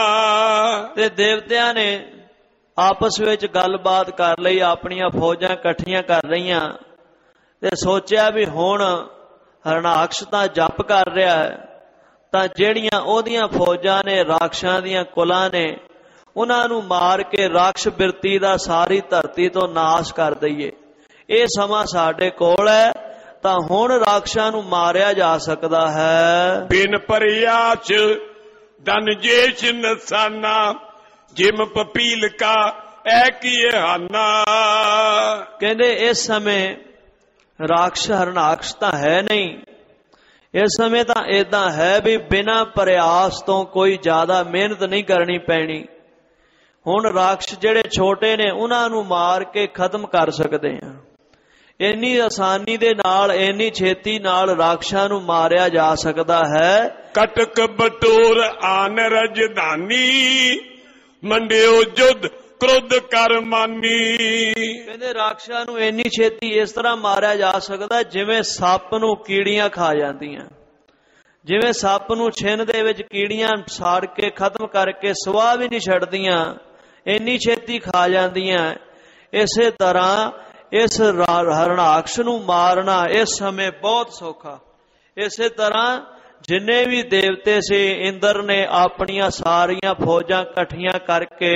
ਤੇ ਦੇਵਤਿਆਂ ਨੇ ਆਪਸ ਵਿੱਚ ਗੱਲਬਾਤ ਕਰ ਲਈ, ਆਪਣੀਆਂ ਫੌਜਾਂ ਇਕੱਠੀਆਂ ਕਰ ਲਈਆਂ, ਤੇ ਸੋਚਿਆ ਵੀ ਹੁਣ ਹਰਨਾਕਸ਼ ਤਾਂ ਜਪ ਕਰ ਰਿਹਾ ਹੈ, ਤਾਂ ਜਿਹੜੀਆਂ ਉਹਦੀਆਂ ਫੌਜਾਂ ਨੇ, ਰਾਖਸ਼ਾਂ ਦੀਆਂ ਕੁਲਾਂ ਨੇ, ਉਹਨਾਂ ਨੂੰ ਮਾਰ ਕੇ ਰਾਖਸ਼ ਬਿਰਤੀ ਦਾ ਸਾਰੀ ਧਰਤੀ ਤੋਂ ਨਾਸ਼ ਕਰ ਦਈਏ। ਇਹ ਸਮਾਂ ਸਾਡੇ ਕੋਲ ਹੈ, ਤਾਂ ਹੁਣ ਰਾਖਸ਼ਾਂ ਨੂੰ ਮਾਰਿਆ ਜਾ ਸਕਦਾ ਹੈ। ਬਿਨ ਪਰਿਆਚ ਦਨ ਜੇਸ਼ ਨਸਾਨਾ, ਜਿਮ ਪਪੀਲ ਕਾ ਐ ਕੀਏ ਹਾਨਾ। ਕਹਿੰਦੇ ਇਸ ਸਮੇਂ ਰਾਖਸ਼ ਹਰਨਾਕਸ਼ ਤਾਂ ਹੈ ਨਹੀਂ, ਇਸ ਸਮੇਂ ਤਾਂ ਏਦਾਂ ਹੈ ਵੀ ਬਿਨਾਂ ਪ੍ਰਯਾਸ ਤੋਂ ਕੋਈ ਜ਼ਿਆਦਾ ਮਿਹਨਤ ਨਹੀਂ ਕਰਨੀ ਪੈਣੀ। ਹੁਣ ਰਾਖਸ਼ ਜਿਹੜੇ ਛੋਟੇ ਨੇ ਉਹਨਾਂ ਨੂੰ ਮਾਰ ਕੇ ਖਤਮ ਕਰ ਸਕਦੇ ਆ। ਇੰਨੀ ਆਸਾਨੀ ਦੇ ਨਾਲ, ਇੰਨੀ ਛੇਤੀ ਨਾਲ ਰਾਖਸ਼ਾਂ ਨੂੰ ਮਾਰਿਆ ਜਾ ਸਕਦਾ ਹੈ। ਕਟਕ ਬਟੋਰ ਆਨ ਰਜਧਾਨੀ, ਮੰਡਿਓ ਜੁਦ ਕ੍ਰੋਧ ਕਰ ਮਾਨੀ। ਕਹਿੰਦੇ ਰਾਖਸ਼ਾਂ ਨੂੰ ਇੰਨੀ ਛੇਤੀ ਇਸ ਤਰ੍ਹਾਂ ਮਾਰਿਆ ਜਾ ਸਕਦਾ ਜਿਵੇਂ ਸੱਪ ਨੂੰ ਕੀੜੀਆਂ ਖਾ ਜਾਂਦੀਆਂ। ਜਿਵੇਂ ਸੱਪ ਨੂੰ ਛਿੰਨ ਦੇ ਵਿੱਚ ਕੀੜੀਆਂ ਸਾੜ ਕੇ ਖਤਮ ਕਰਕੇ ਸਵਾਹ ਵੀ ਨਹੀਂ ਛੱਡਦੀਆਂ, ਇੰਨੀ ਛੇਤੀ ਖਾ ਜਾਂਦੀਆਂ। ਇਸੇ ਤਰ੍ਹਾਂ ਇਸ ਹਰਨਾਕਸ਼ ਨੂੰ ਮਾਰਨਾ ਇਸ ਸਮੇਂ ਬਹੁਤ ਸੌਖਾ। ਇਸੇ ਤਰ੍ਹਾਂ ਜਿੰਨੇ ਵੀ ਦੇਵਤੇ ਸੀ, ਇੰਦਰ ਨੇ ਆਪਣੀਆਂ ਸਾਰੀਆਂ ਫੌਜਾਂ ਇਕੱਠੀਆਂ ਕਰਕੇ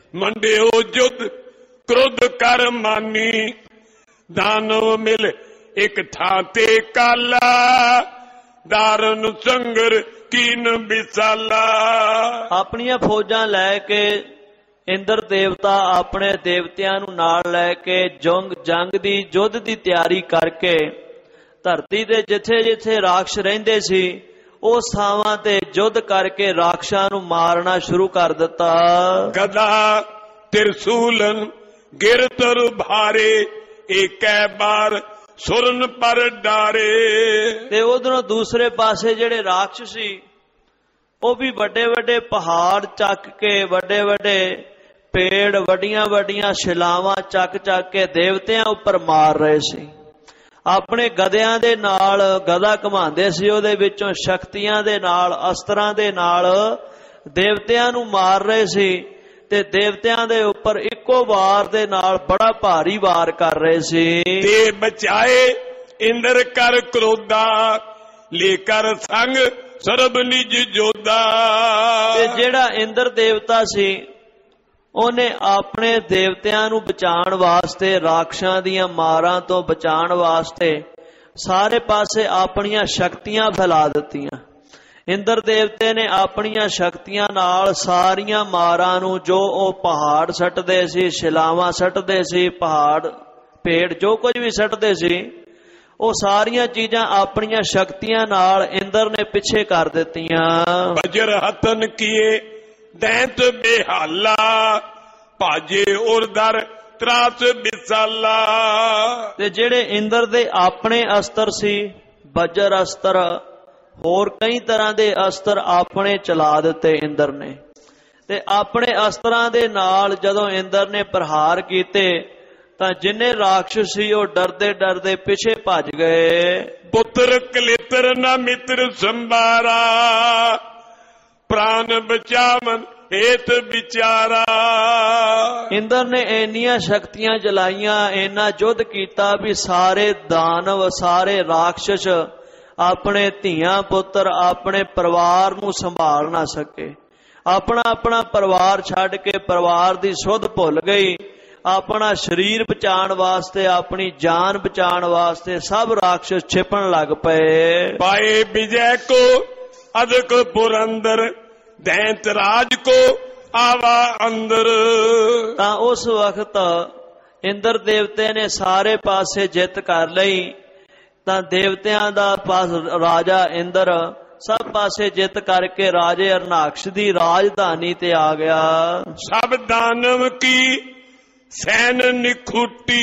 ਮੰਡਿਓ ਜੁਦ ਕ੍ਰੋਧ ਕਰ ਮਾਨੀ, ਦਾਨਵ ਮਿਲ ਇੱਕ ਥਾਂ ਤੇ ਕਾਲਾ, ਦਾਰਨ ਸੰਗਰ ਕੀਨ ਵਿਸਾਲਾ। ਆਪਣੀਆਂ ਫੌਜਾਂ ਲੈ ਕੇ ਇੰਦਰ ਦੇਵਤਾ ਆਪਣੇ ਦੇਵਤਿਆਂ ਨੂੰ ਨਾਲ ਲੈ ਕੇ ਜੰਗ ਜੰਗ ਦੀ ਯੁੱਧ ਦੀ ਤਿਆਰੀ ਕਰਕੇ ਧਰਤੀ ਦੇ ਜਿੱਥੇ ਜਿੱਥੇ ਰਾਖਸ਼ ਰਹਿੰਦੇ ਸੀ ਉਸ ਥਾਵਾਂ ਤੇ ਯੁੱਧ ਕਰਕੇ ਰਾਖਸ਼ਾਂ ਨੂੰ ਮਾਰਨਾ ਸ਼ੁਰੂ ਕਰ ਦਿੱਤਾ। ਗਦਾ ਤਿਰਸੂਲਨ ਗਿਰਤਰ ਭਾਰੇ, ਏਕੈ ਬਾਰ ਸੁਰਨ ਪਰ ਡਾਰੇ। ਤੇ ਉਧਰੋਂ ਦੂਸਰੇ ਪਾਸੇ ਜਿਹੜੇ ਰਾਖਸ਼ ਸੀ ਉਹ ਵੀ ਵੱਡੇ ਵੱਡੇ ਪਹਾੜ ਚੱਕ ਕੇ, ਵੱਡੇ ਵੱਡੇ ਪੇੜ, ਵੱਡੀਆਂ ਵੱਡੀਆਂ ਸ਼ਿਲਾਵਾਂ ਚੱਕ ਚੱਕ ਕੇ ਦੇਵਤਿਆਂ ਉੱਪਰ ਮਾਰ ਰਹੇ ਸੀ। ਆਪਣੇ ਗਧਿਆਂ ਦੇ ਨਾਲ ਗਧਾ ਘੁਮਾਉਂਦੇ ਸੀ, ਉਹਦੇ ਵਿੱਚੋਂ ਸ਼ਕਤੀਆਂ ਦੇ ਨਾਲ, ਅਸਤਰਾਂ ਦੇ ਨਾਲ ਦੇਵਤਿਆਂ ਨੂੰ ਮਾਰ ਰਹੇ ਸੀ ਤੇ ਦੇਵਤਿਆਂ ਦੇ ਉੱਪਰ ਇੱਕੋ ਵਾਰ ਦੇ ਨਾਲ ਬੜਾ ਭਾਰੀ ਵਾਰ ਕਰ ਰਹੇ ਸੀ। ਤੇ ਬਚਾਏ ਇੰਦਰ ਕਰ ਕ੍ਰੋਧਾ, ਲੈ ਕਰ ਸੰਗ ਸਰਬ ਨਿਜ ਜੋਦਾ। ਤੇ ਜਿਹੜਾ ਇੰਦਰ ਦੇਵਤਾ ਸੀ ਉਹਨੇ ਆਪਣੇ ਦੇਵਤਿਆਂ ਨੂੰ ਬਚਾਉਣ ਵਾਸਤੇ, ਰਾਖਸ਼ਾਂ ਦੀਆਂ ਮਾਰਾਂ ਤੋਂ ਬਚਾਉਣ ਵਾਸਤੇ ਸਾਰੇ ਪਾਸੇ ਆਪਣੀਆਂ ਸ਼ਕਤੀਆਂ ਫੈਲਾ ਦਿੱਤੀਆਂ। ਇੰਦਰ ਦੇਵਤੇ ਨੇ ਆਪਣੀਆਂ ਸ਼ਕਤੀਆਂ ਨਾਲ ਸਾਰੀਆਂ ਮਾਰਾਂ ਨੂੰ, ਜੋ ਉਹ ਪਹਾੜ ਸੱਟਦੇ ਸੀ, ਸ਼ਿਲਾਵਾਂ ਸੱਟਦੇ ਸੀ, ਪਹਾੜ ਪੇੜ ਜੋ ਕੁਝ ਵੀ ਸੱਟਦੇ ਸੀ, ਉਹ ਸਾਰੀਆਂ ਚੀਜ਼ਾਂ ਆਪਣੀਆਂ ਸ਼ਕਤੀਆਂ ਨਾਲ ਇੰਦਰ ਨੇ ਪਿੱਛੇ ਕਰ ਦਿੱਤੀਆਂ। ਵਜਰ ਹਤਨ ਕੀਏ ਦੈਂਤ ਬੇਹਾਲਾ, ਭਾਜੇ ਉਰਦਰ ਤਰਾਸ ਵਿਸਾਲਾ। ਤੇ ਜਿਹੜੇ ਇੰਦਰ ਦੇ ਆਪਣੇ ਅਸਤਰ ਸੀ, ਵਜਰ ਅਸਤਰ, ਹੋਰ ਕਈ ਤਰ੍ਹਾਂ ਦੇ ਅਸਤਰ ਆਪਣੇ ਚਲਾ ਦਿੱਤੇ ਇੰਦਰ ਨੇ। ਤੇ ਆਪਣੇ ਅਸਤਰਾਂ ਦੇ ਨਾਲ ਜਦੋਂ ਇੰਦਰ ਨੇ ਪ੍ਰਹਾਰ ਕੀਤੇ ਤਾਂ ਜਿੰਨੇ ਰਾਖਸ਼ ਸੀ ਉਹ ਡਰਦੇ ਡਰਦੇ ਪਿੱਛੇ ਭੱਜ ਗਏ। ਪੁੱਤਰ ਕਲੇਤਰ ਨਾ ਮਿੱਤਰ ਸੰਭਾਰਾ, ਪ੍ਰਾਨ ਬਚਾਵਨ ਏਤ ਵਿਚਾਰਾ। ਇੰਦਰ ਨੇ ਇੰਨੀਆਂ ਸ਼ਕਤੀਆਂ ਜਲਾਈਆਂ, ਇੰਨਾ ਯੁੱਧ ਕੀਤਾ ਵੀ ਸਾਰੇ ਦਾਨਵ, ਸਾਰੇ ਰਾਖਸ਼ ਆਪਣੇ ਧੀਆਂ ਪੁੱਤਰ, ਆਪਣੇ ਪਰਿਵਾਰ ਨੂੰ ਸੰਭਾਲ ਨਾ ਸਕੇ। ਆਪਣਾ ਆਪਣਾ ਪਰਿਵਾਰ ਛੱਡ ਕੇ ਪਰਿਵਾਰ ਦੀ ਸੁੱਧ ਭੁੱਲ ਗਈ। ਆਪਣਾ ਸਰੀਰ ਬਚਾਉਣ ਵਾਸਤੇ, ਆਪਣੀ ਜਾਨ ਬਚਾਉਣ ਵਾਸਤੇ ਸਭ ਰਾਖਸ਼ ਛਿਪਣ ਲੱਗ ਪਏ। ਪਾਏ ਵਿਜੈ ਕੋ ਅਦਕ ਪੁਰੰਦਰ, ਦੈਂਤ ਰਾਜ ਕੋ ਆਵਾ ਅੰਦਰ। ਤਾਂ ਉਸ ਵਕਤ ਇੰਦਰ ਦੇਵਤੇ ਨੇ ਸਾਰੇ ਪਾਸੇ ਜਿੱਤ ਕਰ ਲਈ। ਤਾਂ ਦੇਵਤਿਆਂ ਦਾ ਪਾਸ ਰਾਜਾ ਇੰਦਰ ਸਭ ਪਾਸੇ ਜਿੱਤ ਕਰਕੇ ਰਾਜੇ ਅਰਨਾਕਸ਼ ਦੀ ਰਾਜਧਾਨੀ ਤੇ ਆ ਗਿਆ। ਸਭ ਦਾਨਵ ਕੀ ਸੈਨ ਨਿਖੁੱਟੀ,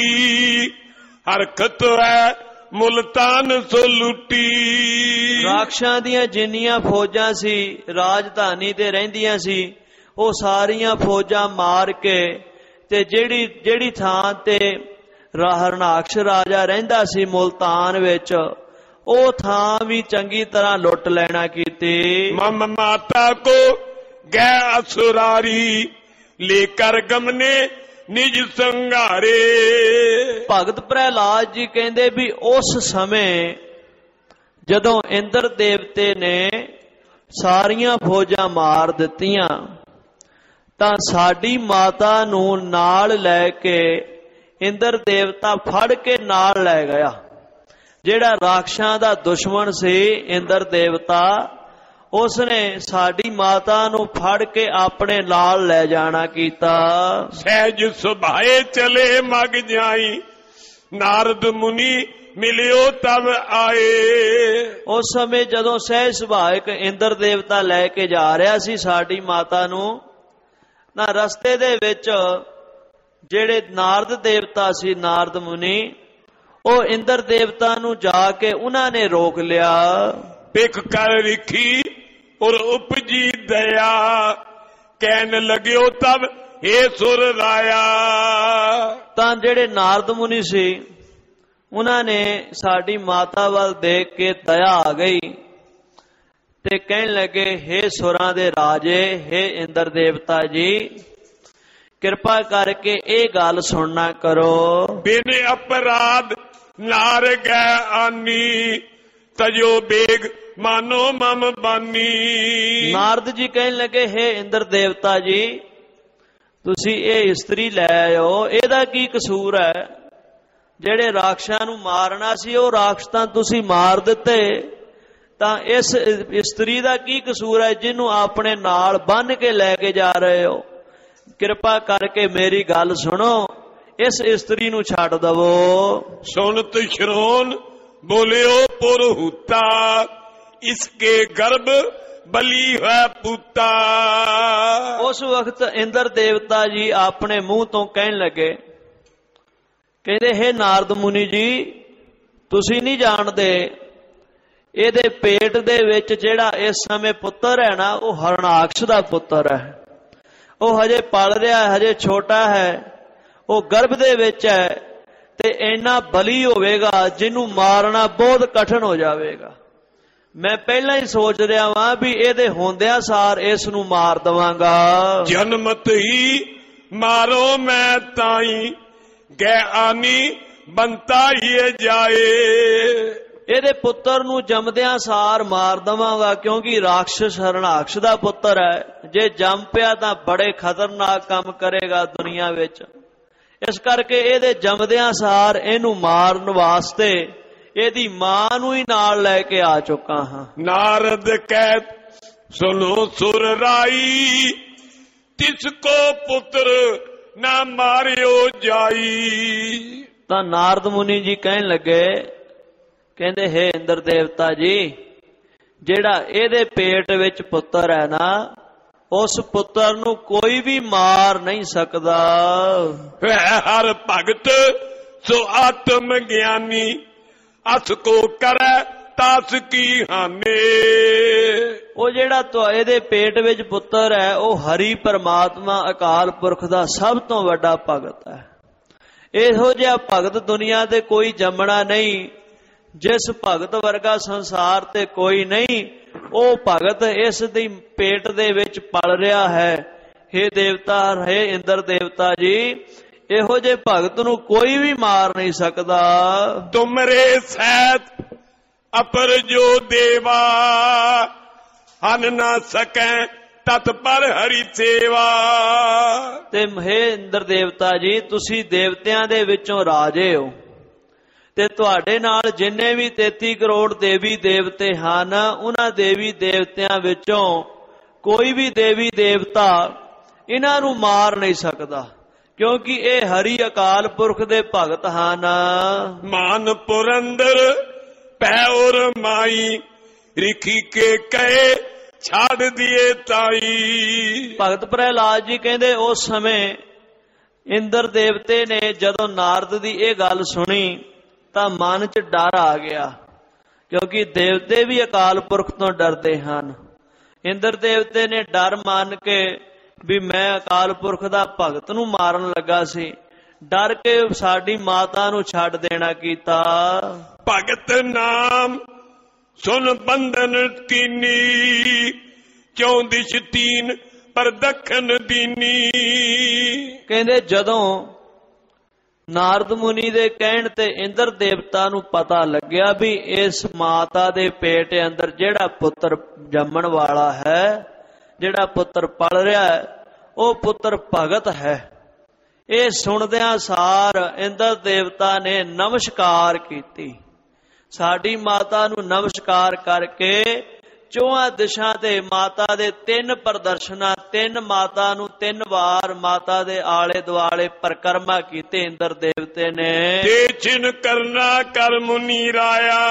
ਹਰਕਤ ਹੈ ਮੁਲਤਾਨ ਸੋ ਲੁੱਟੀ। ਰਾਖਸ਼ਾਂ ਦੀਆਂ ਜਿੰਨੀਆਂ ਫੌਜਾਂ ਸੀ ਰਾਜਧਾਨੀ ਤੇ ਰਹਿੰਦੀਆਂ ਸੀ, ਉਹ ਸਾਰੀਆਂ ਫੌਜਾਂ ਮਾਰ ਕੇ ਤੇ ਜਿਹੜੀ ਜਿਹੜੀ ਥਾਂ ਤੇ ਹਰਨਾਕਸ਼ ਰਾਜਾ ਰਹਿੰਦਾ ਸੀ ਮੁਲਤਾਨ ਵਿੱਚ, ਉਹ ਥਾਂ ਵੀ ਚੰਗੀ ਤਰ੍ਹਾਂ ਲੁੱਟ ਲੈਣਾ ਕੀਤੀ। ਮਮ ਮਾਤਾ ਕੋ ਗੈ ਅਸੁਰਾਰੀ, ਲੇਕਰ ਗਮਨੇ ਨਿਜ ਸੰਘਾਰੇ। ਭਗਤ ਪ੍ਰਹਿਲਾਦ ਜੀ ਕਹਿੰਦੇ ਵੀ ਉਸ ਸਮੇਂ ਜਦੋਂ ਇੰਦਰ ਦੇਵਤੇ ਨੇ ਸਾਰੀਆਂ ਫੌਜਾਂ ਮਾਰ ਦਿੱਤੀਆਂ ਤਾਂ ਸਾਡੀ ਮਾਤਾ ਨੂੰ ਨਾਲ ਲੈ ਕੇ ਇੰਦਰ ਦੇਵਤਾ ਫੜ ਕੇ ਨਾਲ ਲੈ ਗਿਆ। ਜਿਹੜਾ ਰਾਖਸ਼ਾਂ ਦਾ ਦੁਸ਼ਮਣ ਸੀ ਇੰਦਰ ਦੇਵਤਾ, ਉਸਨੇ ਸਾਡੀ ਮਾਤਾ ਨੂੰ ਫੜ ਕੇ ਆਪਣੇ ਨਾਲ ਲੈ ਜਾਣਾ ਕੀਤਾ। ਸਹਿਜ ਸੁਭਾਏ ਚਲੇ ਮਗ ਜਾਈ, ਨਾਰਦ ਮੁਨੀ ਮਿਲਿਓ ਤਬ ਆਏ। ਉਸ ਸਮੇਂ ਜਦੋਂ ਸਹਿਜ ਸੁਭਾਇਕ ਇੰਦਰ ਦੇਵਤਾ ਲੈ ਕੇ ਜਾ ਰਿਹਾ ਸੀ ਸਾਡੀ ਮਾਤਾ ਨੂੰ, ਨਾ ਰਸਤੇ ਦੇ ਵਿੱਚ ਜਿਹੜੇ ਨਾਰਦ ਦੇਵਤਾ ਸੀ, ਨਾਰਦ ਮੁਨੀ, ਉਹ ਇੰਦਰ ਦੇਵਤਾ ਨੂੰ ਜਾ ਕੇ ਉਹਨਾਂ ਨੇ ਰੋਕ ਲਿਆ। ਪਿਖ ਕਰ ਰਿਖੀ ਔਰ ਉਪਜੀ ਦਇਆ, ਕਹਿਣ ਲਗਿਓ ਤਬ ਏ ਸੁਰ ਰਾਇਆ। ਤਾਂ ਜਿਹੜੇ ਨਾਰਦ ਮੁਨੀ ਸੀ ਉਹਨਾਂ ਨੇ ਸਾਡੀ ਮਾਤਾ ਵੱਲ ਦੇਖ ਕੇ ਦਇਆ ਆ ਗਈ ਤੇ ਕਹਿਣ ਲੱਗੇ, ਹੇ ਸੁਰਾਂ ਦੇ ਰਾਜੇ, ਹੇ ਇੰਦਰ ਦੇਵਤਾ ਜੀ, ਕਿਰਪਾ ਕਰਕੇ ਇਹ ਗੱਲ ਸੁਣਨਾ ਕਰੋ। ਬਿਨ ਅਪਰਾਧ ਨਾਰ ਗੈ ਆਨੀ, ਤਜੋ ਬੇਗ ਮਾਨੋ ਮਮ ਬਾਨੀ। ਨਾਰਦ ਜੀ ਕਹਿਣ ਲੱਗੇ, ਹੇ ਇੰਦਰ ਦੇਵਤਾ ਜੀ, ਤੁਸੀਂ ਇਹ ਇਸਤਰੀ ਲੈ ਆਓ, ਇਹਦਾ ਕੀ ਕਸੂਰ ਹੈ? ਜਿਹੜੇ ਰਾਖਸ਼ਾਂ ਨੂੰ ਮਾਰਨਾ ਸੀ ਉਹ ਰਾਖਸ਼ ਤਾਂ ਤੁਸੀਂ ਮਾਰ ਦਿੱਤੇ, ਤਾਂ ਇਸ ਇਸਤਰੀ ਦਾ ਕੀ ਕਸੂਰ ਹੈ ਜਿਹਨੂੰ ਆਪਣੇ ਨਾਲ ਬੰਨ ਕੇ ਲੈ ਕੇ ਜਾ ਰਹੇ ਹੋ? ਕਿਰਪਾ ਕਰਕੇ ਮੇਰੀ ਗੱਲ ਸੁਣੋ, ਇਸ ਇਸਤਰੀ ਨੂੰ ਛੱਡ ਦਵੋ। ਸੁਨਤ ਸ਼ਰੋਨ ਬੋਲਿਓ ਪੁਰਹੁਤਾ, ਇਸਕੇ ਗਰਭ ਬਲੀ ਹੈ ਪੂਤਾ। ਉਸ ਵਕਤ ਇੰਦਰ ਦੇਵਤਾ ਜੀ ਆਪਣੇ ਮੂੰਹ ਤੋਂ ਕਹਿਣ ਲੱਗੇ, ਕਹਿੰਦੇ ਹੇ ਨਾਰਦ ਮੁਨੀ ਜੀ, ਤੁਸੀਂ ਨਹੀਂ ਜਾਣਦੇ ਇਹਦੇ ਪੇਟ ਦੇ ਵਿੱਚ ਜਿਹੜਾ ਇਸ ਸਮੇਂ ਪੁੱਤਰ ਹੈ ਨਾ, ਉਹ ਹਰਣਾਕਸ਼ ਦਾ ਪੁੱਤਰ ਹੈ। ਉਹ ਹਜੇ ਪਲ ਰਿਹਾ, ਹਜੇ ਛੋਟਾ ਹੈ, ਉਹ ਗਰਭ ਦੇ ਵਿੱਚ ਹੈ, ਤੇ ਇੰਨਾ ਬਲੀ ਹੋਵੇਗਾ ਜਿਹਨੂੰ ਮਾਰਨਾ ਬਹੁਤ ਕਠਿਨ ਹੋ ਜਾਵੇਗਾ। ਮੈਂ ਪਹਿਲਾਂ ਹੀ ਸੋਚ ਰਿਹਾ ਵਾਂ ਵੀ ਇਹਦੇ ਹੁੰਦਿਆਂ ਸਾਰ ਇਸ ਨੂੰ ਮਾਰ ਦਵਾਂਗਾ। ਜਨਮਤ ਹੀ ਮਾਰੋ ਮੈਂ ਤਾਈ, ਗੈ ਆਨੀ ਬੰਤਾ ਹੀ ਜਾਏ। ਇਹਦੇ ਪੁੱਤਰ ਨੂੰ ਜੰਮਦਿਆਂ ਸਾਰ ਮਾਰ ਦਵਾਂਗਾ, ਕਿਉਂਕਿ ਰਾਖਸ਼ ਹਰਣਾਕਸ਼ ਦਾ ਪੁੱਤਰ ਹੈ। ਜੇ ਜੰਮ ਪਿਆ ਤਾਂ ਬੜੇ ਖਤਰਨਾਕ ਕੰਮ ਕਰੇਗਾ ਦੁਨੀਆ ਵਿੱਚ। ਇਸ ਕਰਕੇ ਇਹਦੇ ਜੰਮਦਿਆਂ ਸਾਰ ਇਹਨੂੰ ਮਾਰਨ ਵਾਸਤੇ ਇਹਦੀ ਮਾਂ ਨੂੰ ਹੀ ਨਾਲ ਲੈ ਕੇ ਆ ਚੁੱਕਾ ਹਾਂ। ਨਾਰਦ ਕਹਿ ਸੁਨੋ ਸੁਰ ਰਾਈ, ਤਿਸ ਕੋ ਪੁੱਤਰ ਨਾ ਮਾਰਿਓ ਜਾਈ। ਤਾਂ ਨਾਰਦ ਮੁਨੀ ਜੀ ਕਹਿਣ ਲੱਗੇ, ਕਹਿੰਦੇ ਹੇ ਇੰਦਰ ਦੇਵਤਾ ਜੀ, ਜਿਹੜਾ ਇਹਦੇ ਪੇਟ ਵਿੱਚ ਪੁੱਤਰ ਹੈ ਨਾ, ਉਸ ਪੁੱਤਰ ਨੂੰ ਕੋਈ ਵੀ ਮਾਰ ਨਹੀਂ ਸਕਦਾ। ਹਰ ਭਗਤ ਸੋ ਆਤਮ ਗਿਆਨੀ, ਅਸ ਕੋ ਕਰੈ ਤਾਸ ਕੀ ਹਾਨੇ। ਉਹ ਜਿਹੜਾ ਇਹਦੇ ਪੇਟ ਵਿੱਚ ਪੁੱਤਰ ਹੈ, ਉਹ ਹਰੀ ਪਰਮਾਤਮਾ ਅਕਾਲ ਪੁਰਖ ਦਾ ਸਭ ਤੋਂ ਵੱਡਾ ਭਗਤ ਹੈ। ਇਹੋ ਜਿਹਾ ਭਗਤ ਦੁਨੀਆ ਤੇ ਕੋਈ ਜੰਮਣਾ ਨਹੀਂ, ਜਿਸ ਭਗਤ ਵਰਗਾ ਸੰਸਾਰ ਤੇ ਕੋਈ ਨਹੀਂ। ਉਹ ਭਗਤ ਇਸ ਦੀ ਪੇਟ ਦੇ ਵਿੱਚ ਪਲ ਰਿਹਾ ਹੈ। ਹੇ ਦੇਵਤਾ, ਹੇ ਇੰਦਰ ਦੇਵਤਾ ਜੀ, ਇਹੋ ਜਿਹੇ ਭਗਤ ਨੂੰ ਕੋਈ ਵੀ ਮਾਰ ਨਹੀਂ ਸਕਦਾ। ਤੁਮਰੇ ਸਹਿਤ ਅਪਰ ਜੋ ਦੇਵਾ, ਹਨ ਨਾ ਸਕੈ ਤਤ ਪਰ ਹਰੀ ਸੇਵਾ। ਤੇ ਹੇ ਇੰਦਰ ਦੇਵਤਾ ਜੀ, ਤੁਸੀਂ ਦੇਵਤਿਆਂ ਦੇ ਵਿੱਚੋਂ ਰਾਜੇ ਹੋ, ਤੇ ਤੁਹਾਡੇ ਨਾਲ ਜਿੰਨੇ ਵੀ ਤੇਤੀ ਕਰੋੜ ਦੇਵੀ ਦੇਵਤੇ ਹਨ, ਉਹਨਾਂ ਦੇਵੀ ਦੇਵਤਿਆਂ ਵਿੱਚੋਂ ਕੋਈ ਵੀ ਦੇਵੀ ਦੇਵਤਾ ਇਹਨਾਂ ਨੂੰ ਮਾਰ ਨਹੀਂ ਸਕਦਾ, ਕਿਉਂਕਿ ਇਹ ਹਰੀ ਅਕਾਲ ਪੁਰਖ ਦੇ ਭਗਤ ਹਨ। ਮਾਨ ਪੁਰੰਦਰ ਪੈਉਰ ਮਾਈ, ਰਿਖੀ ਕੇ ਕਹੇ ਛੱਡ ਦੀਏ ਤਾਈ। ਭਗਤ ਪ੍ਰਹਿਲਾਦ ਜੀ ਕਹਿੰਦੇ ਉਸ ਸਮੇਂ ਇੰਦਰ ਦੇਵਤੇ ਨੇ ਜਦੋਂ ਨਾਰਦ ਦੀ ਇਹ ਗੱਲ ਸੁਣੀ ਤਾਂ ਮਨ 'ਚ ਡਰ ਆ ਗਿਆ, ਕਿਉਂਕਿ ਦੇਵਤੇ ਵੀ ਅਕਾਲ ਪੁਰਖ ਤੋਂ ਡਰਦੇ ਹਨ। ਇੰਦਰ ਦੇਵਤੇ ਨੇ ਡਰ ਮੰਨ ਕੇ ਵੀ ਮੈਂ ਅਕਾਲ ਪੁਰਖ ਦਾ ਭਗਤ ਨੂੰ ਮਾਰਨ ਲੱਗਾ ਸੀ, ਡਰ ਕੇ ਸਾਡੀ ਮਾਤਾ ਨੂੰ ਛੱਡ ਦੇਣਾ ਕੀਤਾ। ਭਗਤ ਨਾਮ ਸੁਨ ਬੰਧਨ ਕੀਨੀ, ਕਿਉਂ ਦਿਸ਼ ਤੀਨ ਪਰ ਦੱਖਣ ਦੀਨੀ। ਕਹਿੰਦੇ ਜਦੋਂ ਨਾਰਦ ਮੁਨੀ ਦੇ ਕਹਿਣ ਤੇ ਇੰਦਰ ਦੇਵਤਾ ਨੂੰ ਪਤਾ ਲੱਗਿਆ ਵੀ ਇਸ ਮਾਤਾ ਦੇ ਪੇਟ ਅੰਦਰ ਜਿਹੜਾ ਪੁੱਤਰ ਜੰਮਣ ਵਾਲਾ ਹੈ, ਜਿਹੜਾ ਪੁੱਤਰ ਪਲ ਰਿਹਾ ਹੈ, ਉਹ ਪੁੱਤਰ ਭਗਤ ਹੈ। ਇਹ ਸੁਣਦਿਆਂ ਸਾਰ ਇੰਦਰ ਦੇਵਤਾ ਨੇ ਨਮਸਕਾਰ ਕੀਤੀ। ਸਾਡੀ ਮਾਤਾ ਨੂੰ ਨਮਸਕਾਰ ਕਰਕੇ ਚੌਹਾਂ ਦਿਸ਼ਾ ਤੇ ਮਾਤਾ ਦੇ ਤਿੰਨ ਪ੍ਰਦਰਸ਼ਨਾਂ, ਤਿੰਨ ਮਾਤਾ ਨੂੰ ਤਿੰਨ ਵਾਰ ਮਾਤਾ ਦੇ ਆਲੇ ਦੁਆਲੇ ਪਰਿਕਰਮਾ ਕੀਤੇ ਇੰਦਰ ਦੇਵਤੇ ਨੇ। ਤੇ ਚਿਨ ਕਰਨਾ ਕਰ ਮੁਨੀ ਰਾਇਆ,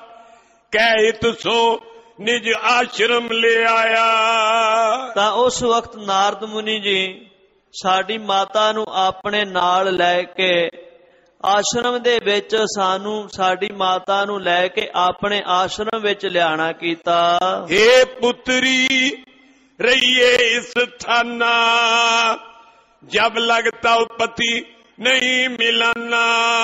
ਕਹਿਤ ਸੋ ਨਿਜ ਆਸ਼ਰਮ ਲੈ ਆਇਆ। ਤਾਂ ਉਸ ਵਕਤ ਨਾਰਦ ਮੁਨੀ ਜੀ ਸਾਡੀ ਮਾਤਾ ਨੂੰ ਆਪਣੇ ਨਾਲ ਲੈ ਕੇ ਆਸ਼ਰਮ ਦੇ ਵਿੱਚ ਸਾਨੂੰ ਸਾਡੀ ਮਾਤਾ ਨੂੰ ਲੈ ਕੇ ਆਪਣੇ ਆਸ਼ਰਮ ਵਿੱਚ ਲਿਆਣਾ ਕੀਤਾ। ਏ ਪੁੱਤਰੀ ਰਹੀਏ ਇਸ ਥਾਨਾ, ਜਬ ਲਗਤਾ ਪਤੀ ਨਹੀਂ ਮਿਲਣਾ।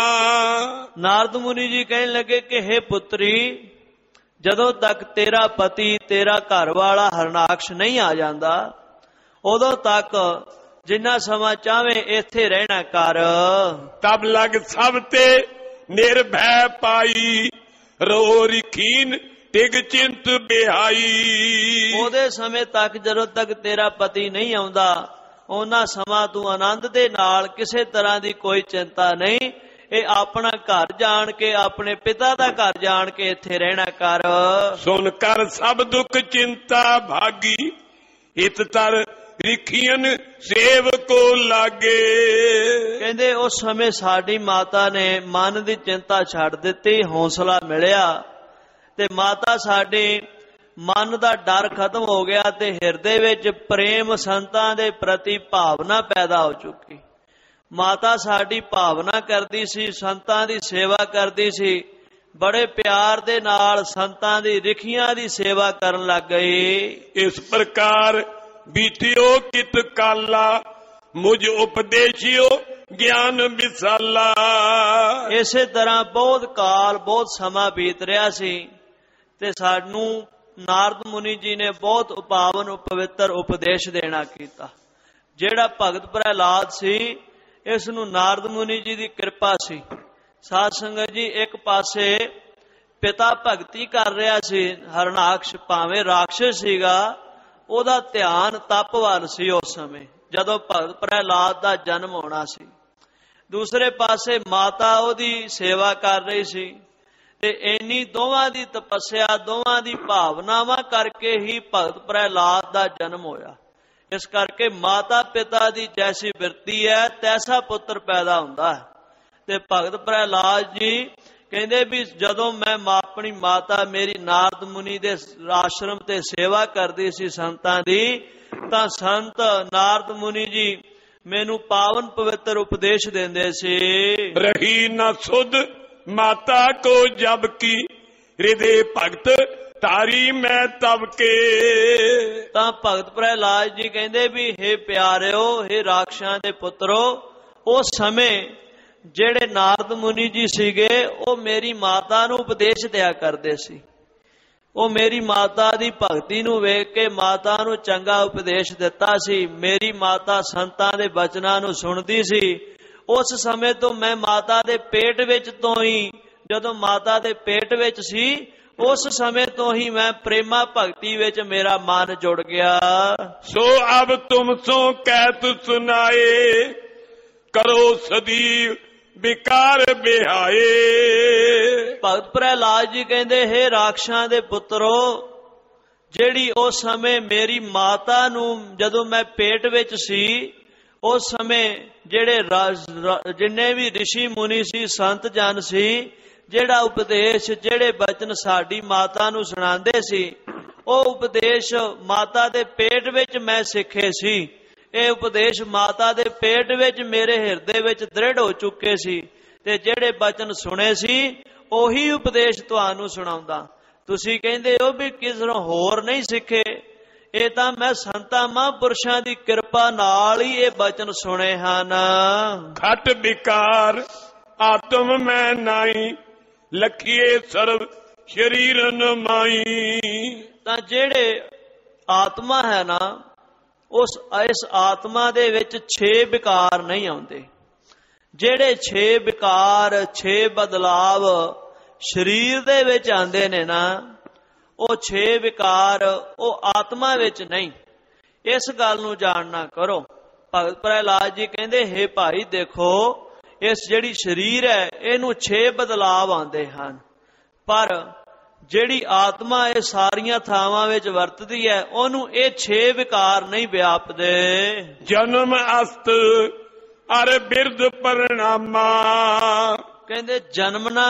ਨਾਰਦ ਮੁਨੀ ਜੀ ਕਹਿਣ ਲੱਗੇ ਕਿ ਹੇ ਪੁੱਤਰੀ, ਜਦੋਂ ਤੱਕ ਤੇਰਾ ਪਤੀ, ਤੇਰਾ ਘਰ ਵਾਲਾ ਹਰਨਾਕਸ਼ ਨਹੀਂ ਆ ਜਾਂਦਾ, ਉਦੋਂ ਤੱਕ ਜਿੰਨਾ ਸਮਾਂ ਚਾਹਵੇਂ ਇੱਥੇ ਰਹਿਣਾ ਕਰ। ਤਬ ਲਗ ਸਭ ਤੇ ਨਿਰਭੈ ਪਾਈ, ਰੋ ਰਿਖੀਨ ਟਿਗ ਚਿੰਤ ਬਿਹਾਈ। ਉਹਦੇ ਸਮੇਂ ਤੱਕ, ਜਦੋਂ ਤੱਕ ਤੇਰਾ ਪਤੀ ਨਹੀਂ ਆਉਂਦਾ, ਉਹਨਾਂ ਸਮਾਂ ਤੂੰ ਆਨੰਦ ਦੇ ਨਾਲ ਕਿਸੇ ਤਰ੍ਹਾਂ ਦੀ ਕੋਈ ਚਿੰਤਾ ਨਹੀਂ ਇਹ ਆਪਣਾ ਘਰ ਜਾਣ ਕੇ, ਆਪਣੇ ਪਿਤਾ ਦਾ ਘਰ ਜਾਣ ਕੇ ਇੱਥੇ ਰਹਿਣਾ ਕਰ। ਸੁਣ ਕਰ ਸਭ ਦੁੱਖ ਚਿੰਤਾ ਭਾਗੀ, ਹਿਤ ਤਰ ਰਿਖੀਨ ਸੇਵਕੋ ਲਾਗੇ। ਕਹਿੰਦੇ ਉਸ ਸਮੇਂ ਸਾਡੀ ਮਾਤਾ ਨੇ ਮਨ ਦੀ ਚਿੰਤਾ ਛੱਡ ਦਿੱਤੀ, ਹੌਸਲਾ ਮਿਲਿਆ ਤੇ ਮਾਤਾ ਸਾਡੇ ਮਨ ਦਾ ਡਰ ਖਤਮ ਹੋ ਗਿਆ ਤੇ ਹਿਰਦੇ ਵਿੱਚ ਪ੍ਰੇਮ ਸੰਤਾਂ ਦੇ ਪ੍ਰਤੀ ਭਾਵਨਾ ਪੈਦਾ ਹੋ ਚੁੱਕੀ। ਮਾਤਾ ਸਾਡੀ ਭਾਵਨਾ ਕਰਦੀ ਸੀ, ਸੰਤਾਂ ਦੀ ਸੇਵਾ ਕਰਦੀ ਸੀ, ਬੜੇ ਪਿਆਰ ਦੇ ਨਾਲ ਸੰਤਾਂ ਦੀ ਰਿਖੀਆਂ ਦੀ ਸੇਵਾ ਕਰਨ ਲੱਗ ਗਈ। ਇਸ ਪ੍ਰਕਾਰ ਬੀਤਿਓ ਕਿਤ ਕਾਲਾ, ਮੁਝ ਉਪਦੇਸ਼ਿਓ ਗਿਆਨ ਵਿਸਾਲਾ। ਇਸੇ ਤਰ੍ਹਾਂ ਬਹੁਤ ਕਾਲ, ਬਹੁਤ ਸਮਾਂ ਬੀਤ ਰਿਹਾ ਸੀ ਤੇ ਸਾਨੂੰ ਨਾਰਦ ਮੁਨੀ ਜੀ ਨੇ ਬਹੁਤ ਪਾਵਨ ਪਵਿੱਤਰ ਉਪਦੇਸ਼ ਦੇਣਾ ਕੀਤਾ। ਜਿਹੜਾ ਭਗਤ ਪ੍ਰਹਿਲਾਦ ਸੀ, ਇਸ ਨੂੰ ਨਾਰਦ ਮੁਨੀ ਜੀ ਦੀ ਕਿਰਪਾ ਸੀ। ਸਾਧ ਸੰਗਤ ਜੀ, ਇੱਕ ਪਾਸੇ ਪਿਤਾ ਭਗਤੀ ਕਰ ਰਿਹਾ ਸੀ, ਹਰਨਾਕਸ਼ ਭਾਵੇਂ ਰਾਖਸ਼ ਸੀਗਾ, ਉਹਦਾ ਧਿਆਨ ਤਪ ਵੱਲ ਸੀ ਉਸ ਸਮੇਂ ਜਦੋਂ ਭਗਤ ਪ੍ਰਹਿਲਾਦ ਦਾ ਜਨਮ ਹੋਣਾ ਸੀ। ਦੂਸਰੇ ਪਾਸੇ ਮਾਤਾ ਉਹਦੀ ਸੇਵਾ ਕਰ ਰਹੀ ਸੀ ਤੇ ਇੰਨੀ ਦੋਵਾਂ ਦੀ ਤਪੱਸਿਆ, ਦੋਵਾਂ ਦੀ ਭਾਵਨਾਵਾਂ ਕਰਕੇ ਹੀ ਭਗਤ ਪ੍ਰਹਿਲਾਦ ਦਾ ਜਨਮ ਹੋਇਆ। ਇਸ ਕਰਕੇ ਮਾਤਾ ਪਿਤਾ ਦੀ ਜੈਸੀ ਬਿਰਤੀ ਹੈ ਤੈਸਾ ਪੁੱਤਰ ਪੈਦਾ ਹੁੰਦਾ ਹੈ। ਤੇ ਭਗਤ ਪ੍ਰਹਿਲਾਦ ਜੀ ਕਹਿੰਦੇ ਵੀ ਜਦੋਂ ਮੈਂ ਆਪਣੀ ਮਾਤਾ ਮੇਰੀ ਨਾਰਦ ਮੁਨੀ ਦੇ ਆਸ਼ਰਮ ਤੇ ਸੇਵਾ ਕਰਦੀ ਸੀ ਸੰਤਾਂ ਦੀ, ਤਾਂ ਸੰਤ ਨਾਰਦ ਮੁਨੀ ਜੀ ਮੈਨੂੰ ਪਾਵਨ ਪਵਿੱਤਰ ਉਪਦੇਸ਼ ਦਿੰਦੇ ਸੀ। ਰਹੀ ਨਾ ਸੁਧ ਮਾਤਾ ਕੋ ਜਬ ਕੀ, ਹਿਰਦੇ ਭਗਤ ਤਾਰੀ ਮੈਂ ਤਬ ਕੇ। ਤਾਂ ਭਗਤ ਪ੍ਰਹਿਲਾਦ ਜੀ ਕਹਿੰਦੇ ਵੀ ਹੇ ਪਿਆਰਿਓ, ਹੇ ਰਾਖਸ਼ਾਂ ਦੇ ਪੁੱਤਰੋ, ਉਸ ਸਮੇਂ ਜਿਹੜੇ ਨਾਰਦ ਮੁਨੀ ਜੀ ਸੀਗੇ ਉਹ ਮੇਰੀ ਮਾਤਾ ਨੂੰ ਉਪਦੇਸ਼ ਦਿਆ ਕਰਦੇ ਸੀ। ਉਹ ਮੇਰੀ ਮਾਤਾ ਦੀ ਭਗਤੀ ਨੂੰ ਵੇਖ ਕੇ ਮਾਤਾ ਨੂੰ ਚੰਗਾ ਉਪਦੇਸ਼ ਦਿੱਤਾ ਸੀ। ਮੇਰੀ ਮਾਤਾ ਸੰਤਾਂ ਦੇ ਬਚਨਾਂ ਨੂੰ ਸੁਣਦੀ ਸੀ। ਉਸ ਸਮੇਂ ਤੋਂ ਮੈਂ ਮਾਤਾ ਦੇ ਪੇਟ ਵਿੱਚ ਤੋਂ ਹੀ, ਜਦੋਂ ਮਾਤਾ ਦੇ ਪੇਟ ਵਿੱਚ ਸੀ, ਉਸ ਸਮੇਂ ਤੋਂ ਹੀ ਮੈਂ ਪ੍ਰੇਮਾ ਭਗਤੀ ਵਿੱਚ ਮੇਰਾ ਮਨ ਜੁੜ ਗਿਆ। ਸੋ ਅਬ ਤੁਮ ਸੋ ਕਹਿਤ ਸੁਨਾਏ, ਕਰੋ ਸਦੀਵ ਵਿਕਾਰ ਬਿਹਾਏ। ਭਗਤ ਪ੍ਰਹਿਲਾਦ ਜੀ ਕਹਿੰਦੇ, ਹੇ ਰਾਖਸ਼ਾਂ ਦੇ ਪੁੱਤਰੋ, ਜਿਹੜੀ ਉਸ ਸਮੇਂ ਮੇਰੀ ਮਾਤਾ ਨੂੰ, ਜਦੋਂ ਮੈਂ ਪੇਟ ਵਿੱਚ ਸੀ, ਉਸ ਸਮੇਂ ਜਿਹੜੇ ਜਿੰਨੇ ਵੀ ਰਿਸ਼ੀ ਮੁਨੀ ਸੀ, ਸੰਤ ਜਨ ਸੀ, ਜਿਹੜਾ ਉਪਦੇਸ਼, ਜਿਹੜੇ ਬਚਨ ਸਾਡੀ ਮਾਤਾ ਨੂੰ ਸੁਣਾਉਂਦੇ ਸੀ, ਉਹ ਉਪਦੇਸ਼ ਮਾਤਾ ਦੇ ਪੇਟ ਵਿੱਚ ਮੈਂ ਸਿੱਖੇ ਸੀ। ਇਹ ਉਪਦੇਸ਼ ਮਾਤਾ ਦੇ ਪੇਟ ਵਿੱਚ ਮੇਰੇ ਹਿਰਦੇ ਵਿੱਚ ਦ੍ਰਿੜ ਹੋ ਚੁੱਕੇ ਸੀ ਤੇ ਜਿਹੜੇ ਬਚਨ ਸੁਣੇ ਸੀ ਉਹੀ ਉਪਦੇਸ਼ ਤੁਹਾਨੂੰ ਸੁਣਾਉਂਦਾ। ਤੁਸੀਂ ਕਹਿੰਦੇ ਹੋ ਵੀ ਕਿਸੇ ਹੋਰ ਨਹੀਂ ਸਿੱਖੇ, ਇਹ ਤਾਂ ਮੈਂ ਸੰਤਾਂ ਮਹਾਂਪੁਰਸ਼ਾਂ ਦੀ ਕਿਰਪਾ ਨਾਲ ਹੀ ਇਹ ਬਚਨ ਸੁਣੇ ਹਨ। ਖਟ ਵਿਕਾਰ ਆਤਮ ਮੈਂ ਨਾਈ, ਲਖੀਏ ਸਰਬ ਸ਼ਰੀਰਨ ਮਾਈ। ਤਾਂ ਜਿਹੜੇ ਆਤਮਾ ਹੈ ਨਾ, ਉਸ ਇਸ ਆਤਮਾ ਦੇ ਵਿੱਚ ਛੇ ਵਿਕਾਰ ਨਹੀਂ ਆਉਂਦੇ। ਜਿਹੜੇ ਛੇ ਵਿਕਾਰ, ਛੇ ਬਦਲਾਵ ਸਰੀਰ ਦੇ ਵਿੱਚ ਆਉਂਦੇ ਨੇ ਨਾ, ਉਹ ਛੇ ਵਿਕਾਰ ਉਹ ਆਤਮਾ ਵਿੱਚ ਨਹੀਂ। ਇਸ ਗੱਲ ਨੂੰ ਜਾਣਨਾ ਕਰੋ। ਭਗਤ ਪ੍ਰਹਿਲਾਦ ਜੀ ਕਹਿੰਦੇ, ਹੇ ਭਾਈ ਦੇਖੋ, ਇਸ ਜਿਹੜੀ ਸਰੀਰ ਹੈ ਇਹਨੂੰ ਛੇ ਬਦਲਾਵ ਆਉਂਦੇ ਹਨ, ਪਰ ਜਿਹੜੀ ਆਤਮਾ ਇਹ ਸਾਰੀਆਂ ਥਾਵਾਂ ਵਿੱਚ ਵਰਤਦੀ ਹੈ ਉਹਨੂੰ ਇਹ ਛੇ ਵਿਕਾਰ ਨਹੀਂ ਵਿਆਪਦੇ। ਜਨਮ ਅਸਤ ਅਰ ਬਿਰਧ ਪਰਿਣਾਮਾ। ਕਹਿੰਦੇ ਜਨਮਣਾ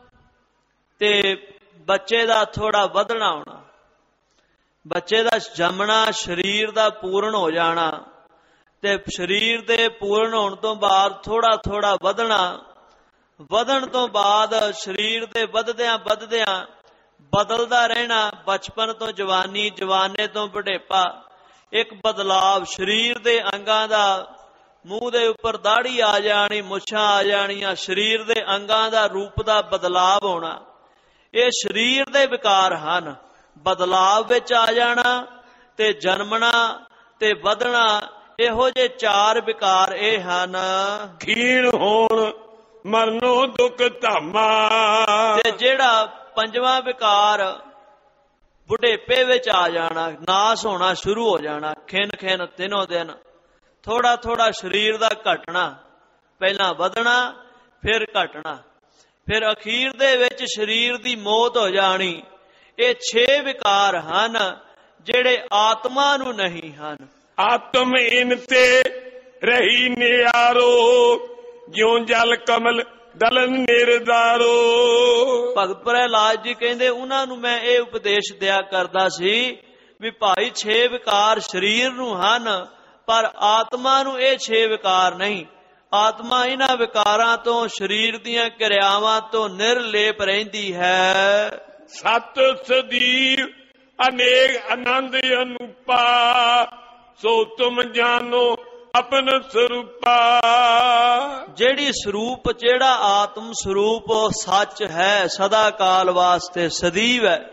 ਤੇ ਬੱਚੇ ਦਾ ਥੋੜਾ ਵਧਣਾ ਹੋਣਾ, ਬੱਚੇ ਦਾ ਜੰਮਣਾ, ਸਰੀਰ ਦਾ ਪੂਰਨ ਹੋ ਜਾਣਾ ਤੇ ਸਰੀਰ ਦੇ ਪੂਰਨ ਹੋਣ ਤੋਂ ਬਾਅਦ ਥੋੜਾ ਥੋੜਾ ਵਧਣਾ, ਵਧਣ ਤੋਂ ਬਾਅਦ ਸਰੀਰ ਦੇ ਵਧਦਿਆਂ ਵਧਦਿਆਂ ਬਦਲਦਾ ਰਹਿਣਾ, ਬਚਪਨ ਤੋਂ ਜਵਾਨੀ, ਜਵਾਨੇ ਤੋਂ ਬੁਢੇਪਾ। ਇੱਕ ਬਦਲਾਵ ਸਰੀਰ ਦੇ ਅੰਗਾਂ ਦਾ, ਮੂੰਹ ਦੇ ਉੱਪਰ ਦਾੜੀ ਆ ਜਾਣੀ, ਮੁੱਛਾਂ ਆ ਜਾਣੀਆਂ, ਸਰੀਰ ਦੇ ਅੰਗਾਂ ਦਾ ਰੂਪ ਦਾ ਬਦਲਾਵ ਹੋਣਾ, ਇਹ ਸਰੀਰ ਦੇ ਵਿਕਾਰ ਹਨ। ਬਦਲਾਵ ਵਿੱਚ ਆ ਜਾਣਾ ਤੇ ਜਨਮਣਾ ਤੇ ਵਧਣਾ, ਇਹੋ ਜਿਹੇ ਚਾਰ ਵਿਕਾਰ ਇਹ ਹਨ। ਖੀਣ ਹੋਣ ਮਰਨੋ ਦੁੱਖ ਧਾਮਾ। ਤੇ ਜਿਹੜਾ ਪੰਜਵਾਂ ਵਿਕਾਰ ਬੁਢੇਪੇ ਵਿੱਚ ਆ ਜਾਣਾ, ਨਾਸ ਹੋਣਾ ਸ਼ੁਰੂ ਹੋ ਜਾਣਾ, ਖਿਨ ਖਿਨ ਦਿਨੋ ਦਿਨ, ਥੋੜਾ ਥੋੜਾ ਸਰੀਰ ਦਾ ਘਟਣਾ, ਪਹਿਲਾਂ ਵਧਣਾ ਫਿਰ ਘਟਣਾ, ਫਿਰ ਅਖੀਰ ਦੇ ਵਿੱਚ ਸਰੀਰ ਦੀ ਮੌਤ ਹੋ ਜਾਣੀ। ਇਹ ਛੇ ਵਿਕਾਰ ਹਨ ਜਿਹੜੇ ਆਤਮਾ ਨੂੰ ਨਹੀਂ ਹਨ। ਆਤਮ ਇਨ ਤੇ ਰਹੀ ਨਿਆਰੋ, ਜਿਉ ਜਲ ਕਮਲ ਦਲਨ ਨਿਰਦਾਰੋ। ਭਗਤ ਪ੍ਰਹਿਲਾਦ ਜੀ ਕਹਿੰਦੇ ਉਹਨਾਂ ਨੂੰ ਮੈਂ ਇਹ ਉਪਦੇਸ਼ ਦਿਆ ਕਰਦਾ ਸੀ ਵੀ ਭਾਈ ਛੇ ਵਿਕਾਰ ਸਰੀਰ ਨੂੰ ਹਨ, ਪਰ ਆਤਮਾ ਨੂੰ ਇਹ ਛੇ ਵਿਕਾਰ ਨਹੀਂ। ਆਤਮਾ ਇਹਨਾਂ ਵਿਕਾਰਾਂ ਤੋਂ, ਸਰੀਰ ਦੀਆਂ ਕਿਰਿਆਵਾਂ ਤੋਂ ਨਿਰਲੇਪ ਰਹਿੰਦੀ ਹੈ। ਸਤ ਸਦੀਵ ਅਨੇਕ ਆਨੰਦ ਅਨੂਪਾ, ਸੋ ਤੁਮ ਜਾਨੋ ਆਪਨ ਸਰੂਪਾ। ਜਿਹੜੀ ਸਰੂਪ, ਜਿਹੜਾ ਆਤਮ ਸਰੂਪ ਸੱਚ ਹੈ, ਸਦਾ ਕਾਲ ਵਾਸਤੇ ਸਦੀਵ ਹੈ।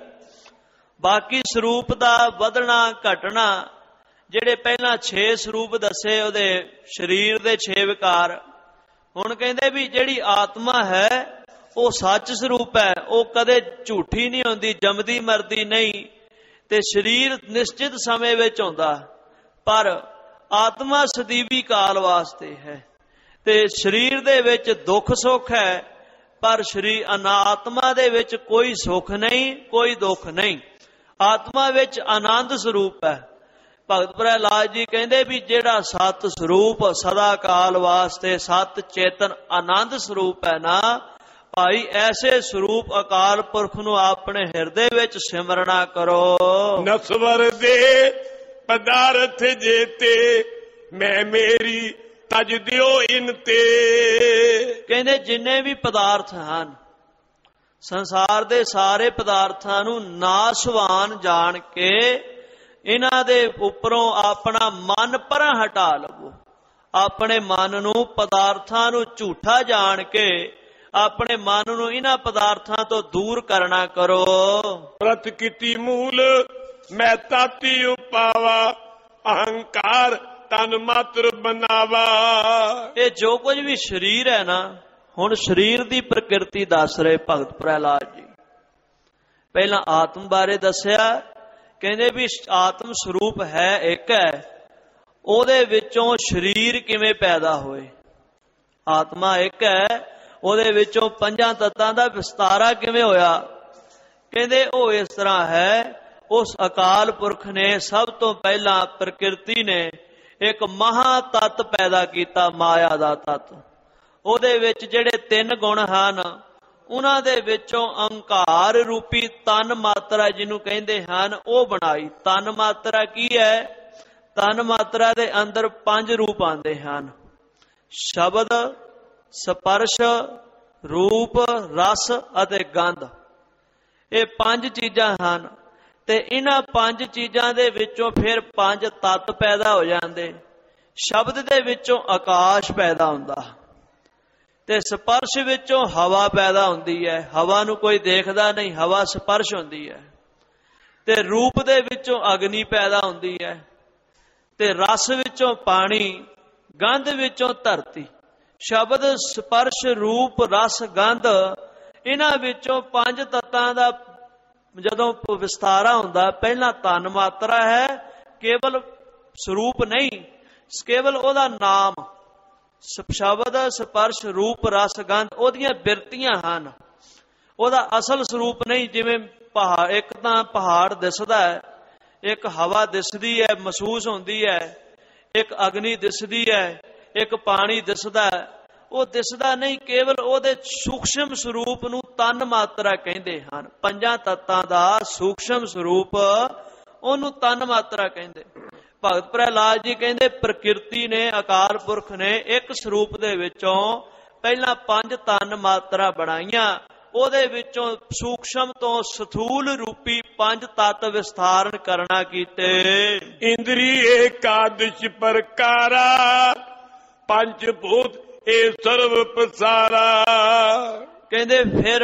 ਬਾਕੀ ਸਰੂਪ ਦਾ ਵਧਣਾ ਘਟਣਾ, ਜਿਹੜੇ ਪਹਿਲਾਂ ਛੇ ਸਰੂਪ ਦੱਸੇ ਉਹਦੇ ਸਰੀਰ ਦੇ ਛੇ ਵਿਕਾਰ, ਹੁਣ ਕਹਿੰਦੇ ਵੀ ਜਿਹੜੀ ਆਤਮਾ ਹੈ ਉਹ ਸੱਚ ਸਰੂਪ ਹੈ, ਉਹ ਕਦੇ ਝੂਠੀ ਨਹੀਂ ਹੁੰਦੀ, ਜੰਮਦੀ ਮਰਦੀ ਨਹੀਂ। ਤੇ ਸਰੀਰ ਨਿਸ਼ਚਿਤ ਸਮੇਂ ਵਿੱਚ ਹੁੰਦਾ, ਪਰ ਆਤਮਾ ਸਦੀਵੀ ਕਾਲ ਵਾਸਤੇ ਹੈ। ਤੇ ਸਰੀਰ ਦੇ ਵਿੱਚ ਦੁੱਖ ਸੁੱਖ ਹੈ, ਪਰ ਸ਼ਰੀਰ ਅਨਾਤਮਾ ਦੇ ਵਿੱਚ ਕੋਈ ਸੁੱਖ ਨਹੀਂ, ਕੋਈ ਦੁੱਖ ਨਹੀਂ। ਆਤਮਾ ਵਿੱਚ ਆਨੰਦ ਸਰੂਪ ਹੈ। ਭਗਤ ਪ੍ਰਹਿਲਾਦ ਜੀ ਕਹਿੰਦੇ ਵੀ ਜਿਹੜਾ ਸਤ ਸਰੂਪ ਸਦਾ ਕਾਲ ਵਾਸਤੇ ਸਤ ਚੇਤਨ ਆਨੰਦ ਸਰੂਪ ਹੈ ਨਾ ਭਾਈ, ਐਸੇ ਸਰੂਪ ਅਕਾਲ ਪੁਰਖ ਨੂੰ ਆਪਣੇ ਹਿਰਦੇ ਵਿੱਚ ਸਿਮਰਨਾ ਕਰੋ। ਨਸਵਰ ਦੇ ਪਦਾਰਥ ਜੇਤੇ, ਮੈਂ ਮੇਰੀ ਤਜ ਦਿਓ ਇਨ ਤੇ। ਕਹਿੰਦੇ ਜਿੰਨੇ ਵੀ ਪਦਾਰਥ ਹਨ ਸੰਸਾਰ ਦੇ, ਸਾਰੇ ਪਦਾਰਥਾਂ ਨੂੰ ਨਾਸ਼ਵਾਨ ਜਾਣ ਕੇ ਇਹਨਾਂ ਦੇ ਉੱਪਰੋਂ ਆਪਣਾ ਮਨ ਪਰਾਂ ਹਟਾ ਲਵੋ। ਆਪਣੇ ਮਨ ਨੂੰ, ਪਦਾਰਥਾਂ ਨੂੰ ਝੂਠਾ ਜਾਣ ਕੇ ਆਪਣੇ ਮਨ ਨੂੰ ਇਹਨਾਂ ਪਦਾਰਥਾਂ ਤੋਂ ਦੂਰ ਕਰਨਾ ਕਰੋ। ਪ੍ਰਤ ਕੀਤੀ ਮੂਲ ਮੈਂ ਤਾਤੀ ਉਪਾਵਾ, ਅਹੰਕਾਰ ਤਨ ਮਾਤਰ ਬਨਾਵਾ। ਇਹ ਜੋ ਕੁਝ ਵੀ ਸਰੀਰ ਹੈ ਨਾ, ਹੁਣ ਸਰੀਰ ਦੀ ਪ੍ਰਕਿਰਤੀ ਦੱਸ ਰਹੇ ਭਗਤ ਪ੍ਰਹਿਲਾਦ ਜੀ। ਪਹਿਲਾਂ ਆਤਮ ਬਾਰੇ ਦੱਸਿਆ, ਕਹਿੰਦੇ ਵੀ ਆਤਮ ਸਰੂਪ ਹੈ ਇੱਕ ਹੈ, ਉਹਦੇ ਵਿੱਚੋਂ ਸਰੀਰ ਕਿਵੇਂ ਪੈਦਾ ਹੋਏ। ਆਤਮਾ ਇੱਕ ਹੈ, ਉਹਦੇ ਵਿੱਚੋਂ ਪੰਜਾਂ ਤੱਤਾਂ ਦਾ ਵਿਸਤਾਰਾ ਕਿਵੇਂ ਹੋਇਆ। ਕਹਿੰਦੇ ਉਹ ਇਸ ਤਰ੍ਹਾਂ ਹੈ, ਉਸ ਅਕਾਲ ਪੁਰਖ ਨੇ ਸਭ ਤੋਂ ਪਹਿਲਾਂ ਪ੍ਰਕਿਰਤੀ ਨੇ ਇੱਕ ਮਹਾ ਤੱਤ ਪੈਦਾ ਕੀਤਾ, ਮਾਇਆ ਦਾ ਤੱਤ। ਉਹਦੇ ਵਿੱਚ ਜਿਹੜੇ ਤਿੰਨ ਗੁਣ ਹਨ, ਉਹਨਾਂ ਦੇ ਵਿੱਚੋਂ ਅਹੰਕਾਰ ਰੂਪੀ ਤਨ ਮਾਤਰਾ ਜਿਹਨੂੰ ਕਹਿੰਦੇ ਹਨ ਉਹ ਬਣਾਈ। ਤਨ ਮਾਤਰਾ ਕੀ ਹੈ? ਤਨ ਮਾਤਰਾ ਦੇ ਅੰਦਰ ਪੰਜ ਰੂਪ ਆਉਂਦੇ ਹਨ, ਸ਼ਬਦ, ਸਪਰਸ਼, ਰੂਪ, ਰਸ ਅਤੇ ਗੰਧ। ਇਹ ਪੰਜ ਚੀਜ਼ਾਂ ਹਨ ਤੇ ਇਹਨਾਂ ਪੰਜ ਚੀਜ਼ਾਂ ਦੇ ਵਿੱਚੋਂ ਫਿਰ ਪੰਜ ਤੱਤ ਪੈਦਾ ਹੋ ਜਾਂਦੇ। ਸ਼ਬਦ ਦੇ ਵਿੱਚੋਂ ਆਕਾਸ਼ ਪੈਦਾ ਹੁੰਦਾ ਤੇ ਸਪਰਸ਼ ਵਿੱਚੋਂ ਹਵਾ ਪੈਦਾ ਹੁੰਦੀ ਹੈ। ਹਵਾ ਨੂੰ ਕੋਈ ਦੇਖਦਾ ਨਹੀਂ, ਹਵਾ ਸਪਰਸ਼ ਹੁੰਦੀ ਹੈ। ਤੇ ਰੂਪ ਦੇ ਵਿੱਚੋਂ ਅਗਨੀ ਪੈਦਾ ਹੁੰਦੀ ਹੈ ਤੇ ਰਸ ਵਿੱਚੋਂ ਪਾਣੀ, ਗੰਧ ਵਿੱਚੋਂ ਧਰਤੀ। ਸ਼ਬਦ, ਸਪਰਸ਼, ਰੂਪ, ਰਸ, ਗੰਧ, ਇਹਨਾਂ ਵਿੱਚੋਂ ਪੰਜ ਤੱਤਾਂ ਦਾ ਜਦੋਂ ਵਿਸਤਾਰਾ ਹੁੰਦਾ, ਪਹਿਲਾਂ ਤਨ ਮਾਤਰਾ ਹੈ, ਕੇਵਲ ਸਰੂਪ ਨਹੀਂ, ਕੇਵਲ ਉਹਦਾ ਨਾਮ। ਸ਼ਬਦ, ਸਪਰਸ਼, ਰੂਪ, ਰਸ, ਗੰਧ ਉਹਦੀਆਂ ਬਿਰਤੀਆਂ ਹਨ, ਉਹਦਾ ਅਸਲ ਸਰੂਪ ਨਹੀਂ। ਜਿਵੇਂ ਪਹਾੜ, ਇੱਕ ਤਾਂ ਪਹਾੜ ਦਿਸਦਾ ਹੈ, ਇੱਕ ਹਵਾ ਦਿਸਦੀ ਹੈ, ਮਹਿਸੂਸ ਹੁੰਦੀ ਹੈ, ਇੱਕ ਅਗਨੀ ਦਿਸਦੀ ਹੈ, ਇੱਕ ਪਾਣੀ ਦਿਸਦਾ ਹੈ। ਉਹ ਦਿਸਦਾ ਨਹੀਂ, ਕੇਵਲ ਉਹਦੇ ਸੂਖਸ਼ਮ ਸਰੂਪ ਨੂੰ ਤਨ ਮਾਤਰਾ ਕਹਿੰਦੇ ਹਨ। ਪੰਜਾਂ ਤੱਤਾਂ ਦਾ ਸੂਖਸ਼ਮ ਸਰੂਪ ਉਹਨੂੰ ਤਨ ਮਾਤਰਾ ਕਹਿੰਦੇ। ਭਗਤ ਪ੍ਰਹਿਲਾਦ ਜੀ ਕਹਿੰਦੇ ਪ੍ਰਕਿਰਤੀ ਨੇ, ਅਕਾਲ ਪੁਰਖ ਨੇ ਇੱਕ ਸਰੂਪ ਦੇ ਵਿੱਚੋਂ ਪਹਿਲਾਂ ਪੰਜ ਤਨ ਮਾਤਰਾ ਬਣਾਈਆਂ, ਉਹਦੇ ਵਿੱਚੋਂ ਸੂਖਸ਼ਮ ਤੋਂ ਸਥੂਲ ਰੂਪੀ ਪੰਜ ਤੱਤ ਵਿਸਥਾਰਨ ਕਰਨਾ ਕੀਤੇ। ਇੰਦਰੀ ਏਕਾਦਸ਼ ਪ੍ਰਕਾਰਾ, ਪੰਜ ਭੂਤ ਇਹ ਸਰਵ ਪਸਾਰਾ। ਕਹਿੰਦੇ ਫਿਰ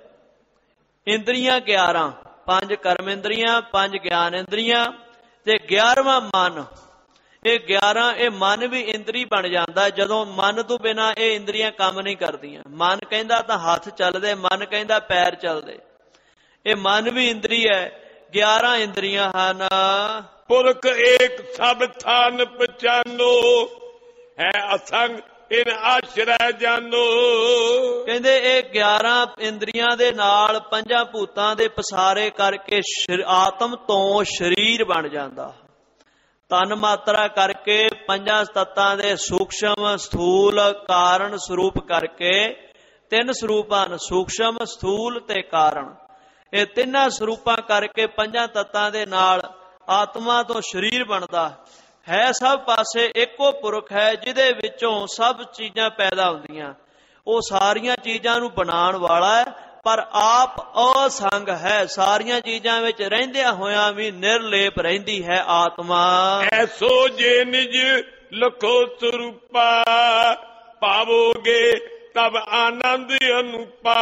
ਇੰਦਰੀਆਂ ਗਿਆਰਾਂ, ਪੰਜ ਕਰਮ ਇੰਦਰੀਆਂ, ਪੰਜ ਗਿਆਨ ਇੰਦਰੀਆਂ ਤੇ ਗਿਆਰਵਾਂ ਮਨ। ਇਹ ਗਿਆਰਾਂ, ਇਹ ਮਨ ਵੀ ਇੰਦਰੀ ਬਣ ਜਾਂਦਾ ਜਦੋਂ ਮਨ ਤੋਂ ਬਿਨਾਂ ਇਹ ਇੰਦਰੀਆਂ ਕੰਮ ਨਹੀਂ ਕਰਦੀਆਂ। ਮਨ ਕਹਿੰਦਾ ਤਾਂ ਹੱਥ ਚੱਲਦੇ, ਮਨ ਕਹਿੰਦਾ ਪੈਰ ਚੱਲਦੇ। ਇਹ ਮਨ ਵੀ ਇੰਦਰੀ ਹੈ। ਗਿਆਰਾਂ ਇੰਦਰੀਆਂ ਹਨ। ਪੁਰਖ ਏਕ ਸਭ ਥਾਨ ਪਛਾਨੋ, ਹੈ ਅਸੰਗ ਇਨ ਆਸ਼ਰੈ ਜਾਨੋ। ਕਹਿੰਦੇ ਇਹ ਗਿਆਰਾਂ ਇੰਦਰੀਆਂ ਦੇ ਨਾਲ ਪੰਜਾਂ ਭੂਤਾਂ ਦੇ ਪਸਾਰੇ ਕਰਕੇ ਆਤਮ ਤੋਂ ਸਰੀਰ ਬਣ ਜਾਂਦਾ। ਤਨ ਮਾਤਰਾ ਕਰਕੇ ਪੰਜਾਂ ਤੱਤਾਂ ਦੇ ਸੂਖਸ਼ਮ ਸਥੂਲ ਕਾਰਨ ਸਰੂਪ ਕਰਕੇ ਤਿੰਨ ਸਰੂਪ ਹਨ, ਸੂਖਸ਼ਮ ਸਥੂਲ ਤੇ ਕਾਰਨ। ਇਹ ਤਿੰਨਾਂ ਸਰੂਪਾਂ ਕਰਕੇ ਪੰਜਾਂ ਤੱਤਾਂ ਦੇ ਨਾਲ ਆਤਮਾ ਤੋਂ ਸਰੀਰ ਬਣਦਾ ਹੈ। ਸਭ ਪਾਸੇ ਇੱਕੋ ਪੁਰਖ ਹੈ ਜਿਹਦੇ ਵਿੱਚੋਂ ਸਭ ਚੀਜ਼ਾਂ ਪੈਦਾ ਹੁੰਦੀਆਂ। ਉਹ ਸਾਰੀਆਂ ਚੀਜ਼ਾਂ ਨੂੰ ਬਣਾਉਣ ਵਾਲਾ ਹੈ, ਪਰ ਆਪ ਅਸੰਗ ਹੈ। ਸਾਰੀਆਂ ਚੀਜ਼ਾਂ ਵਿੱਚ ਰਹਿੰਦਿਆਂ ਹੋਇਆਂ ਵੀ ਨਿਰਲੇਪ ਰਹਿੰਦੀ ਹੈ ਆਤਮਾ। ਐਸੋ ਜੇ ਨਿਜ ਲਖੋ ਸਰੂਪਾ ਪਾਵੋਗੇ ਤਬ ਆਨੰਦ ਅਨੂਪਾ।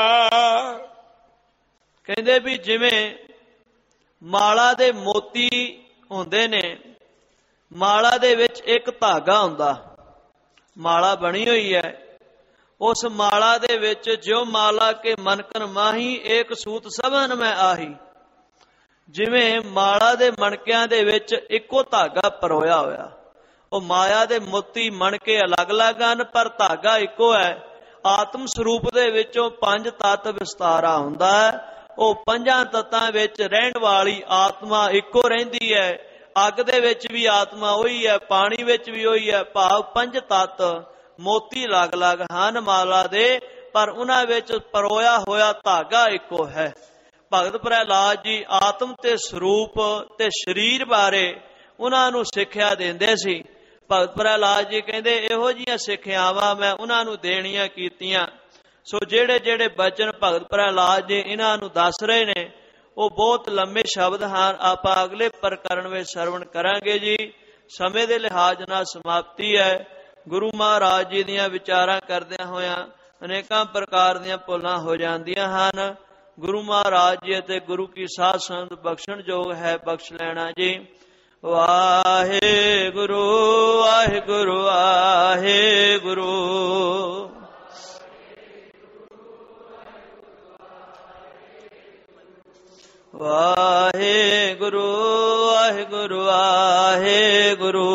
ਕਹਿੰਦੇ ਵੀ ਜਿਵੇਂ ਮਾਲਾ ਦੇ ਮੋਤੀ ਹੁੰਦੇ ਨੇ, ਮਾਲਾ ਦੇ ਵਿੱਚ ਇੱਕ ਧਾਗਾ ਹੁੰਦਾ, ਮਾਲਾ ਬਣੀ ਹੋਈ ਹੈ। ਉਸ ਮਾਲਾ ਦੇ ਵਿੱਚ ਜੋ ਮਾਲਾ ਕੇ ਮਨਕਨ ਮਾਹੀ ਏਕ ਸੂਤ ਸਭਨ ਮੈਂ ਆਹੀ। ਜਿਵੇਂ ਮਾਲਾ ਦੇ ਮਣਕਿਆਂ ਦੇ ਵਿੱਚ ਇੱਕੋ ਧਾਗਾ ਪਰੋਇਆ ਹੋਇਆ। ਉਹ ਮਾਇਆ ਦੇ ਮੋਤੀ ਮਣਕੇ ਅਲੱਗ-ਅਲੱਗ ਹਨ, ਪਰ ਧਾਗਾ ਇੱਕੋ ਹੈ। ਆਤਮ ਸਰੂਪ ਦੇ ਵਿੱਚੋਂ ਪੰਜ ਤੱਤ ਵਿਸਤਾਰਾ ਹੁੰਦਾ ਹੈ। ਉਹ ਪੰਜਾਂ ਤੱਤਾਂ ਵਿੱਚ ਰਹਿਣ ਵਾਲੀ ਆਤਮਾ ਇੱਕੋ ਰਹਿੰਦੀ ਹੈ। ਅੱਗ ਦੇ ਵਿੱਚ ਵੀ ਆਤਮਾ ਉਹੀ ਹੈ, ਪਾਣੀ ਵਿੱਚ ਵੀ ਉਹੀ ਹੈ। ਭਾਵ ਪੰਜ ਤੱਤ ਮੋਤੀ ਅਲੱਗ-ਅਲੱਗ ਹਨ ਮਾਲਾ ਦੇ, ਪਰ ਉਹਨਾਂ ਵਿੱਚ ਪਰੋਇਆ ਹੋਇਆ ਧਾਗਾ ਇੱਕੋ ਹੈ। ਭਗਤ ਪ੍ਰਹਿਲਾਦ ਜੀ ਆਤਮ ਤੇ ਸਰੂਪ ਤੇ ਸਰੀਰ ਬਾਰੇ ਉਹਨਾਂ ਨੂੰ ਸਿੱਖਿਆ ਦਿੰਦੇ ਸੀ। ਭਗਤ ਪ੍ਰਹਿਲਾਦ ਜੀ ਕਹਿੰਦੇ ਇਹੋ ਜਿਹੀਆਂ ਸਿੱਖਿਆਵਾਂ ਮੈਂ ਉਹਨਾਂ ਨੂੰ ਦੇਣੀਆਂ ਕੀਤੀਆਂ। ਸੋ ਜਿਹੜੇ ਜਿਹੜੇ ਬਚਨ ਭਗਤ ਪ੍ਰਹਿਲਾਦ ਜੀ ਇਹਨਾਂ ਨੂੰ ਦੱਸ ਰਹੇ ਨੇ ਉਹ ਬਹੁਤ ਲੰਮੇ ਸ਼ਬਦ ਹਨ। ਆਪਾਂ ਅਗਲੇ ਪ੍ਰਕਰਨ ਵਿੱਚ ਸਰਵਣ ਕਰਾਂਗੇ ਜੀ। ਸਮੇਂ ਦੇ ਲਿਹਾਜ਼ ਨਾਲ ਸਮਾਪਤੀ ਹੈ। ਗੁਰੂ ਮਹਾਰਾਜ ਜੀ ਦੀਆਂ ਵਿਚਾਰਾਂ ਕਰਦਿਆਂ ਹੋਇਆਂ ਅਨੇਕਾਂ ਪ੍ਰਕਾਰ ਦੀਆਂ ਭੁੱਲਾਂ ਹੋ ਜਾਂਦੀਆਂ ਹਨ। ਗੁਰੂ ਮਹਾਰਾਜ ਜੀ ਅਤੇ ਗੁਰੂ ਕੀ ਸਾਧ ਸੰਗਤ ਬਖਸ਼ਣ ਯੋਗ ਹੈ, ਬਖਸ਼ ਲੈਣਾ ਜੀ। ਵਾਹਿਗੁਰੂ ਵਾਹਿਗੁਰੂ ਵਾਹਿਗੁਰੂ। ਵਾਹਿਗੁਰੂ ਵਾਹਿਗੁਰੂ ਵਾਹਿਗੁਰੂ।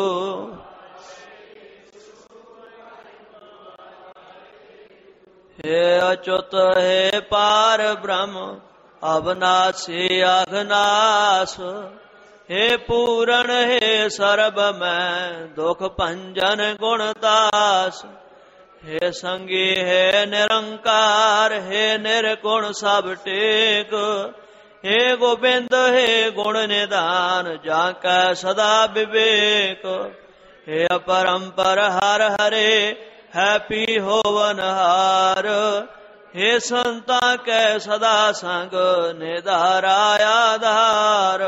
हे अच्युत हे पार ब्रह्म अविनाशी अघनाश। हे पूरण हे सर्ब मैं दुख भंजन गुणदास। हे संगी हे निरंकार हे निर्गुण सब टेक। हे गोबिंद हे गुण निधान जाकै सदा विवेक। हे अपरंपर हर हरे है पी होवन हार। हे संता कै सदा संग निधारा आधार।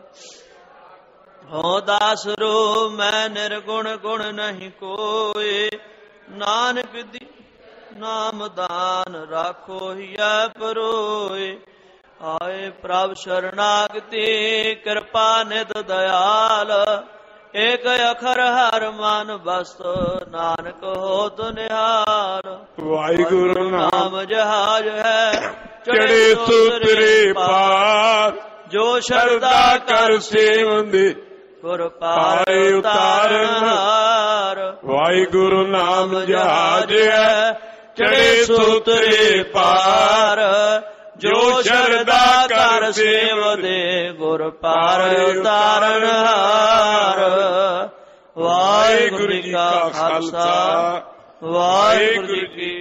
हो दास रो मैं निर्गुण गुण नहीं कोई। नानक दी नाम दान राखो हिया परोए। आए प्रभ शरणागति कृपा निध दयाल। एक अखर हर मन बस नानक होत निहाल। वाहिगुरु नाम जहाज है चढ़े सूत्रे पार। जो शरदा कर सेवंदे गुर पाए उतारनहार। वाहिगुरु नाम जहाज है चढ़े सूत्रे पार। जो शरदा कर सेवदे गुर पार उतारनहार। वाहिगुरु जी का खालसा वाहिगुरु जी की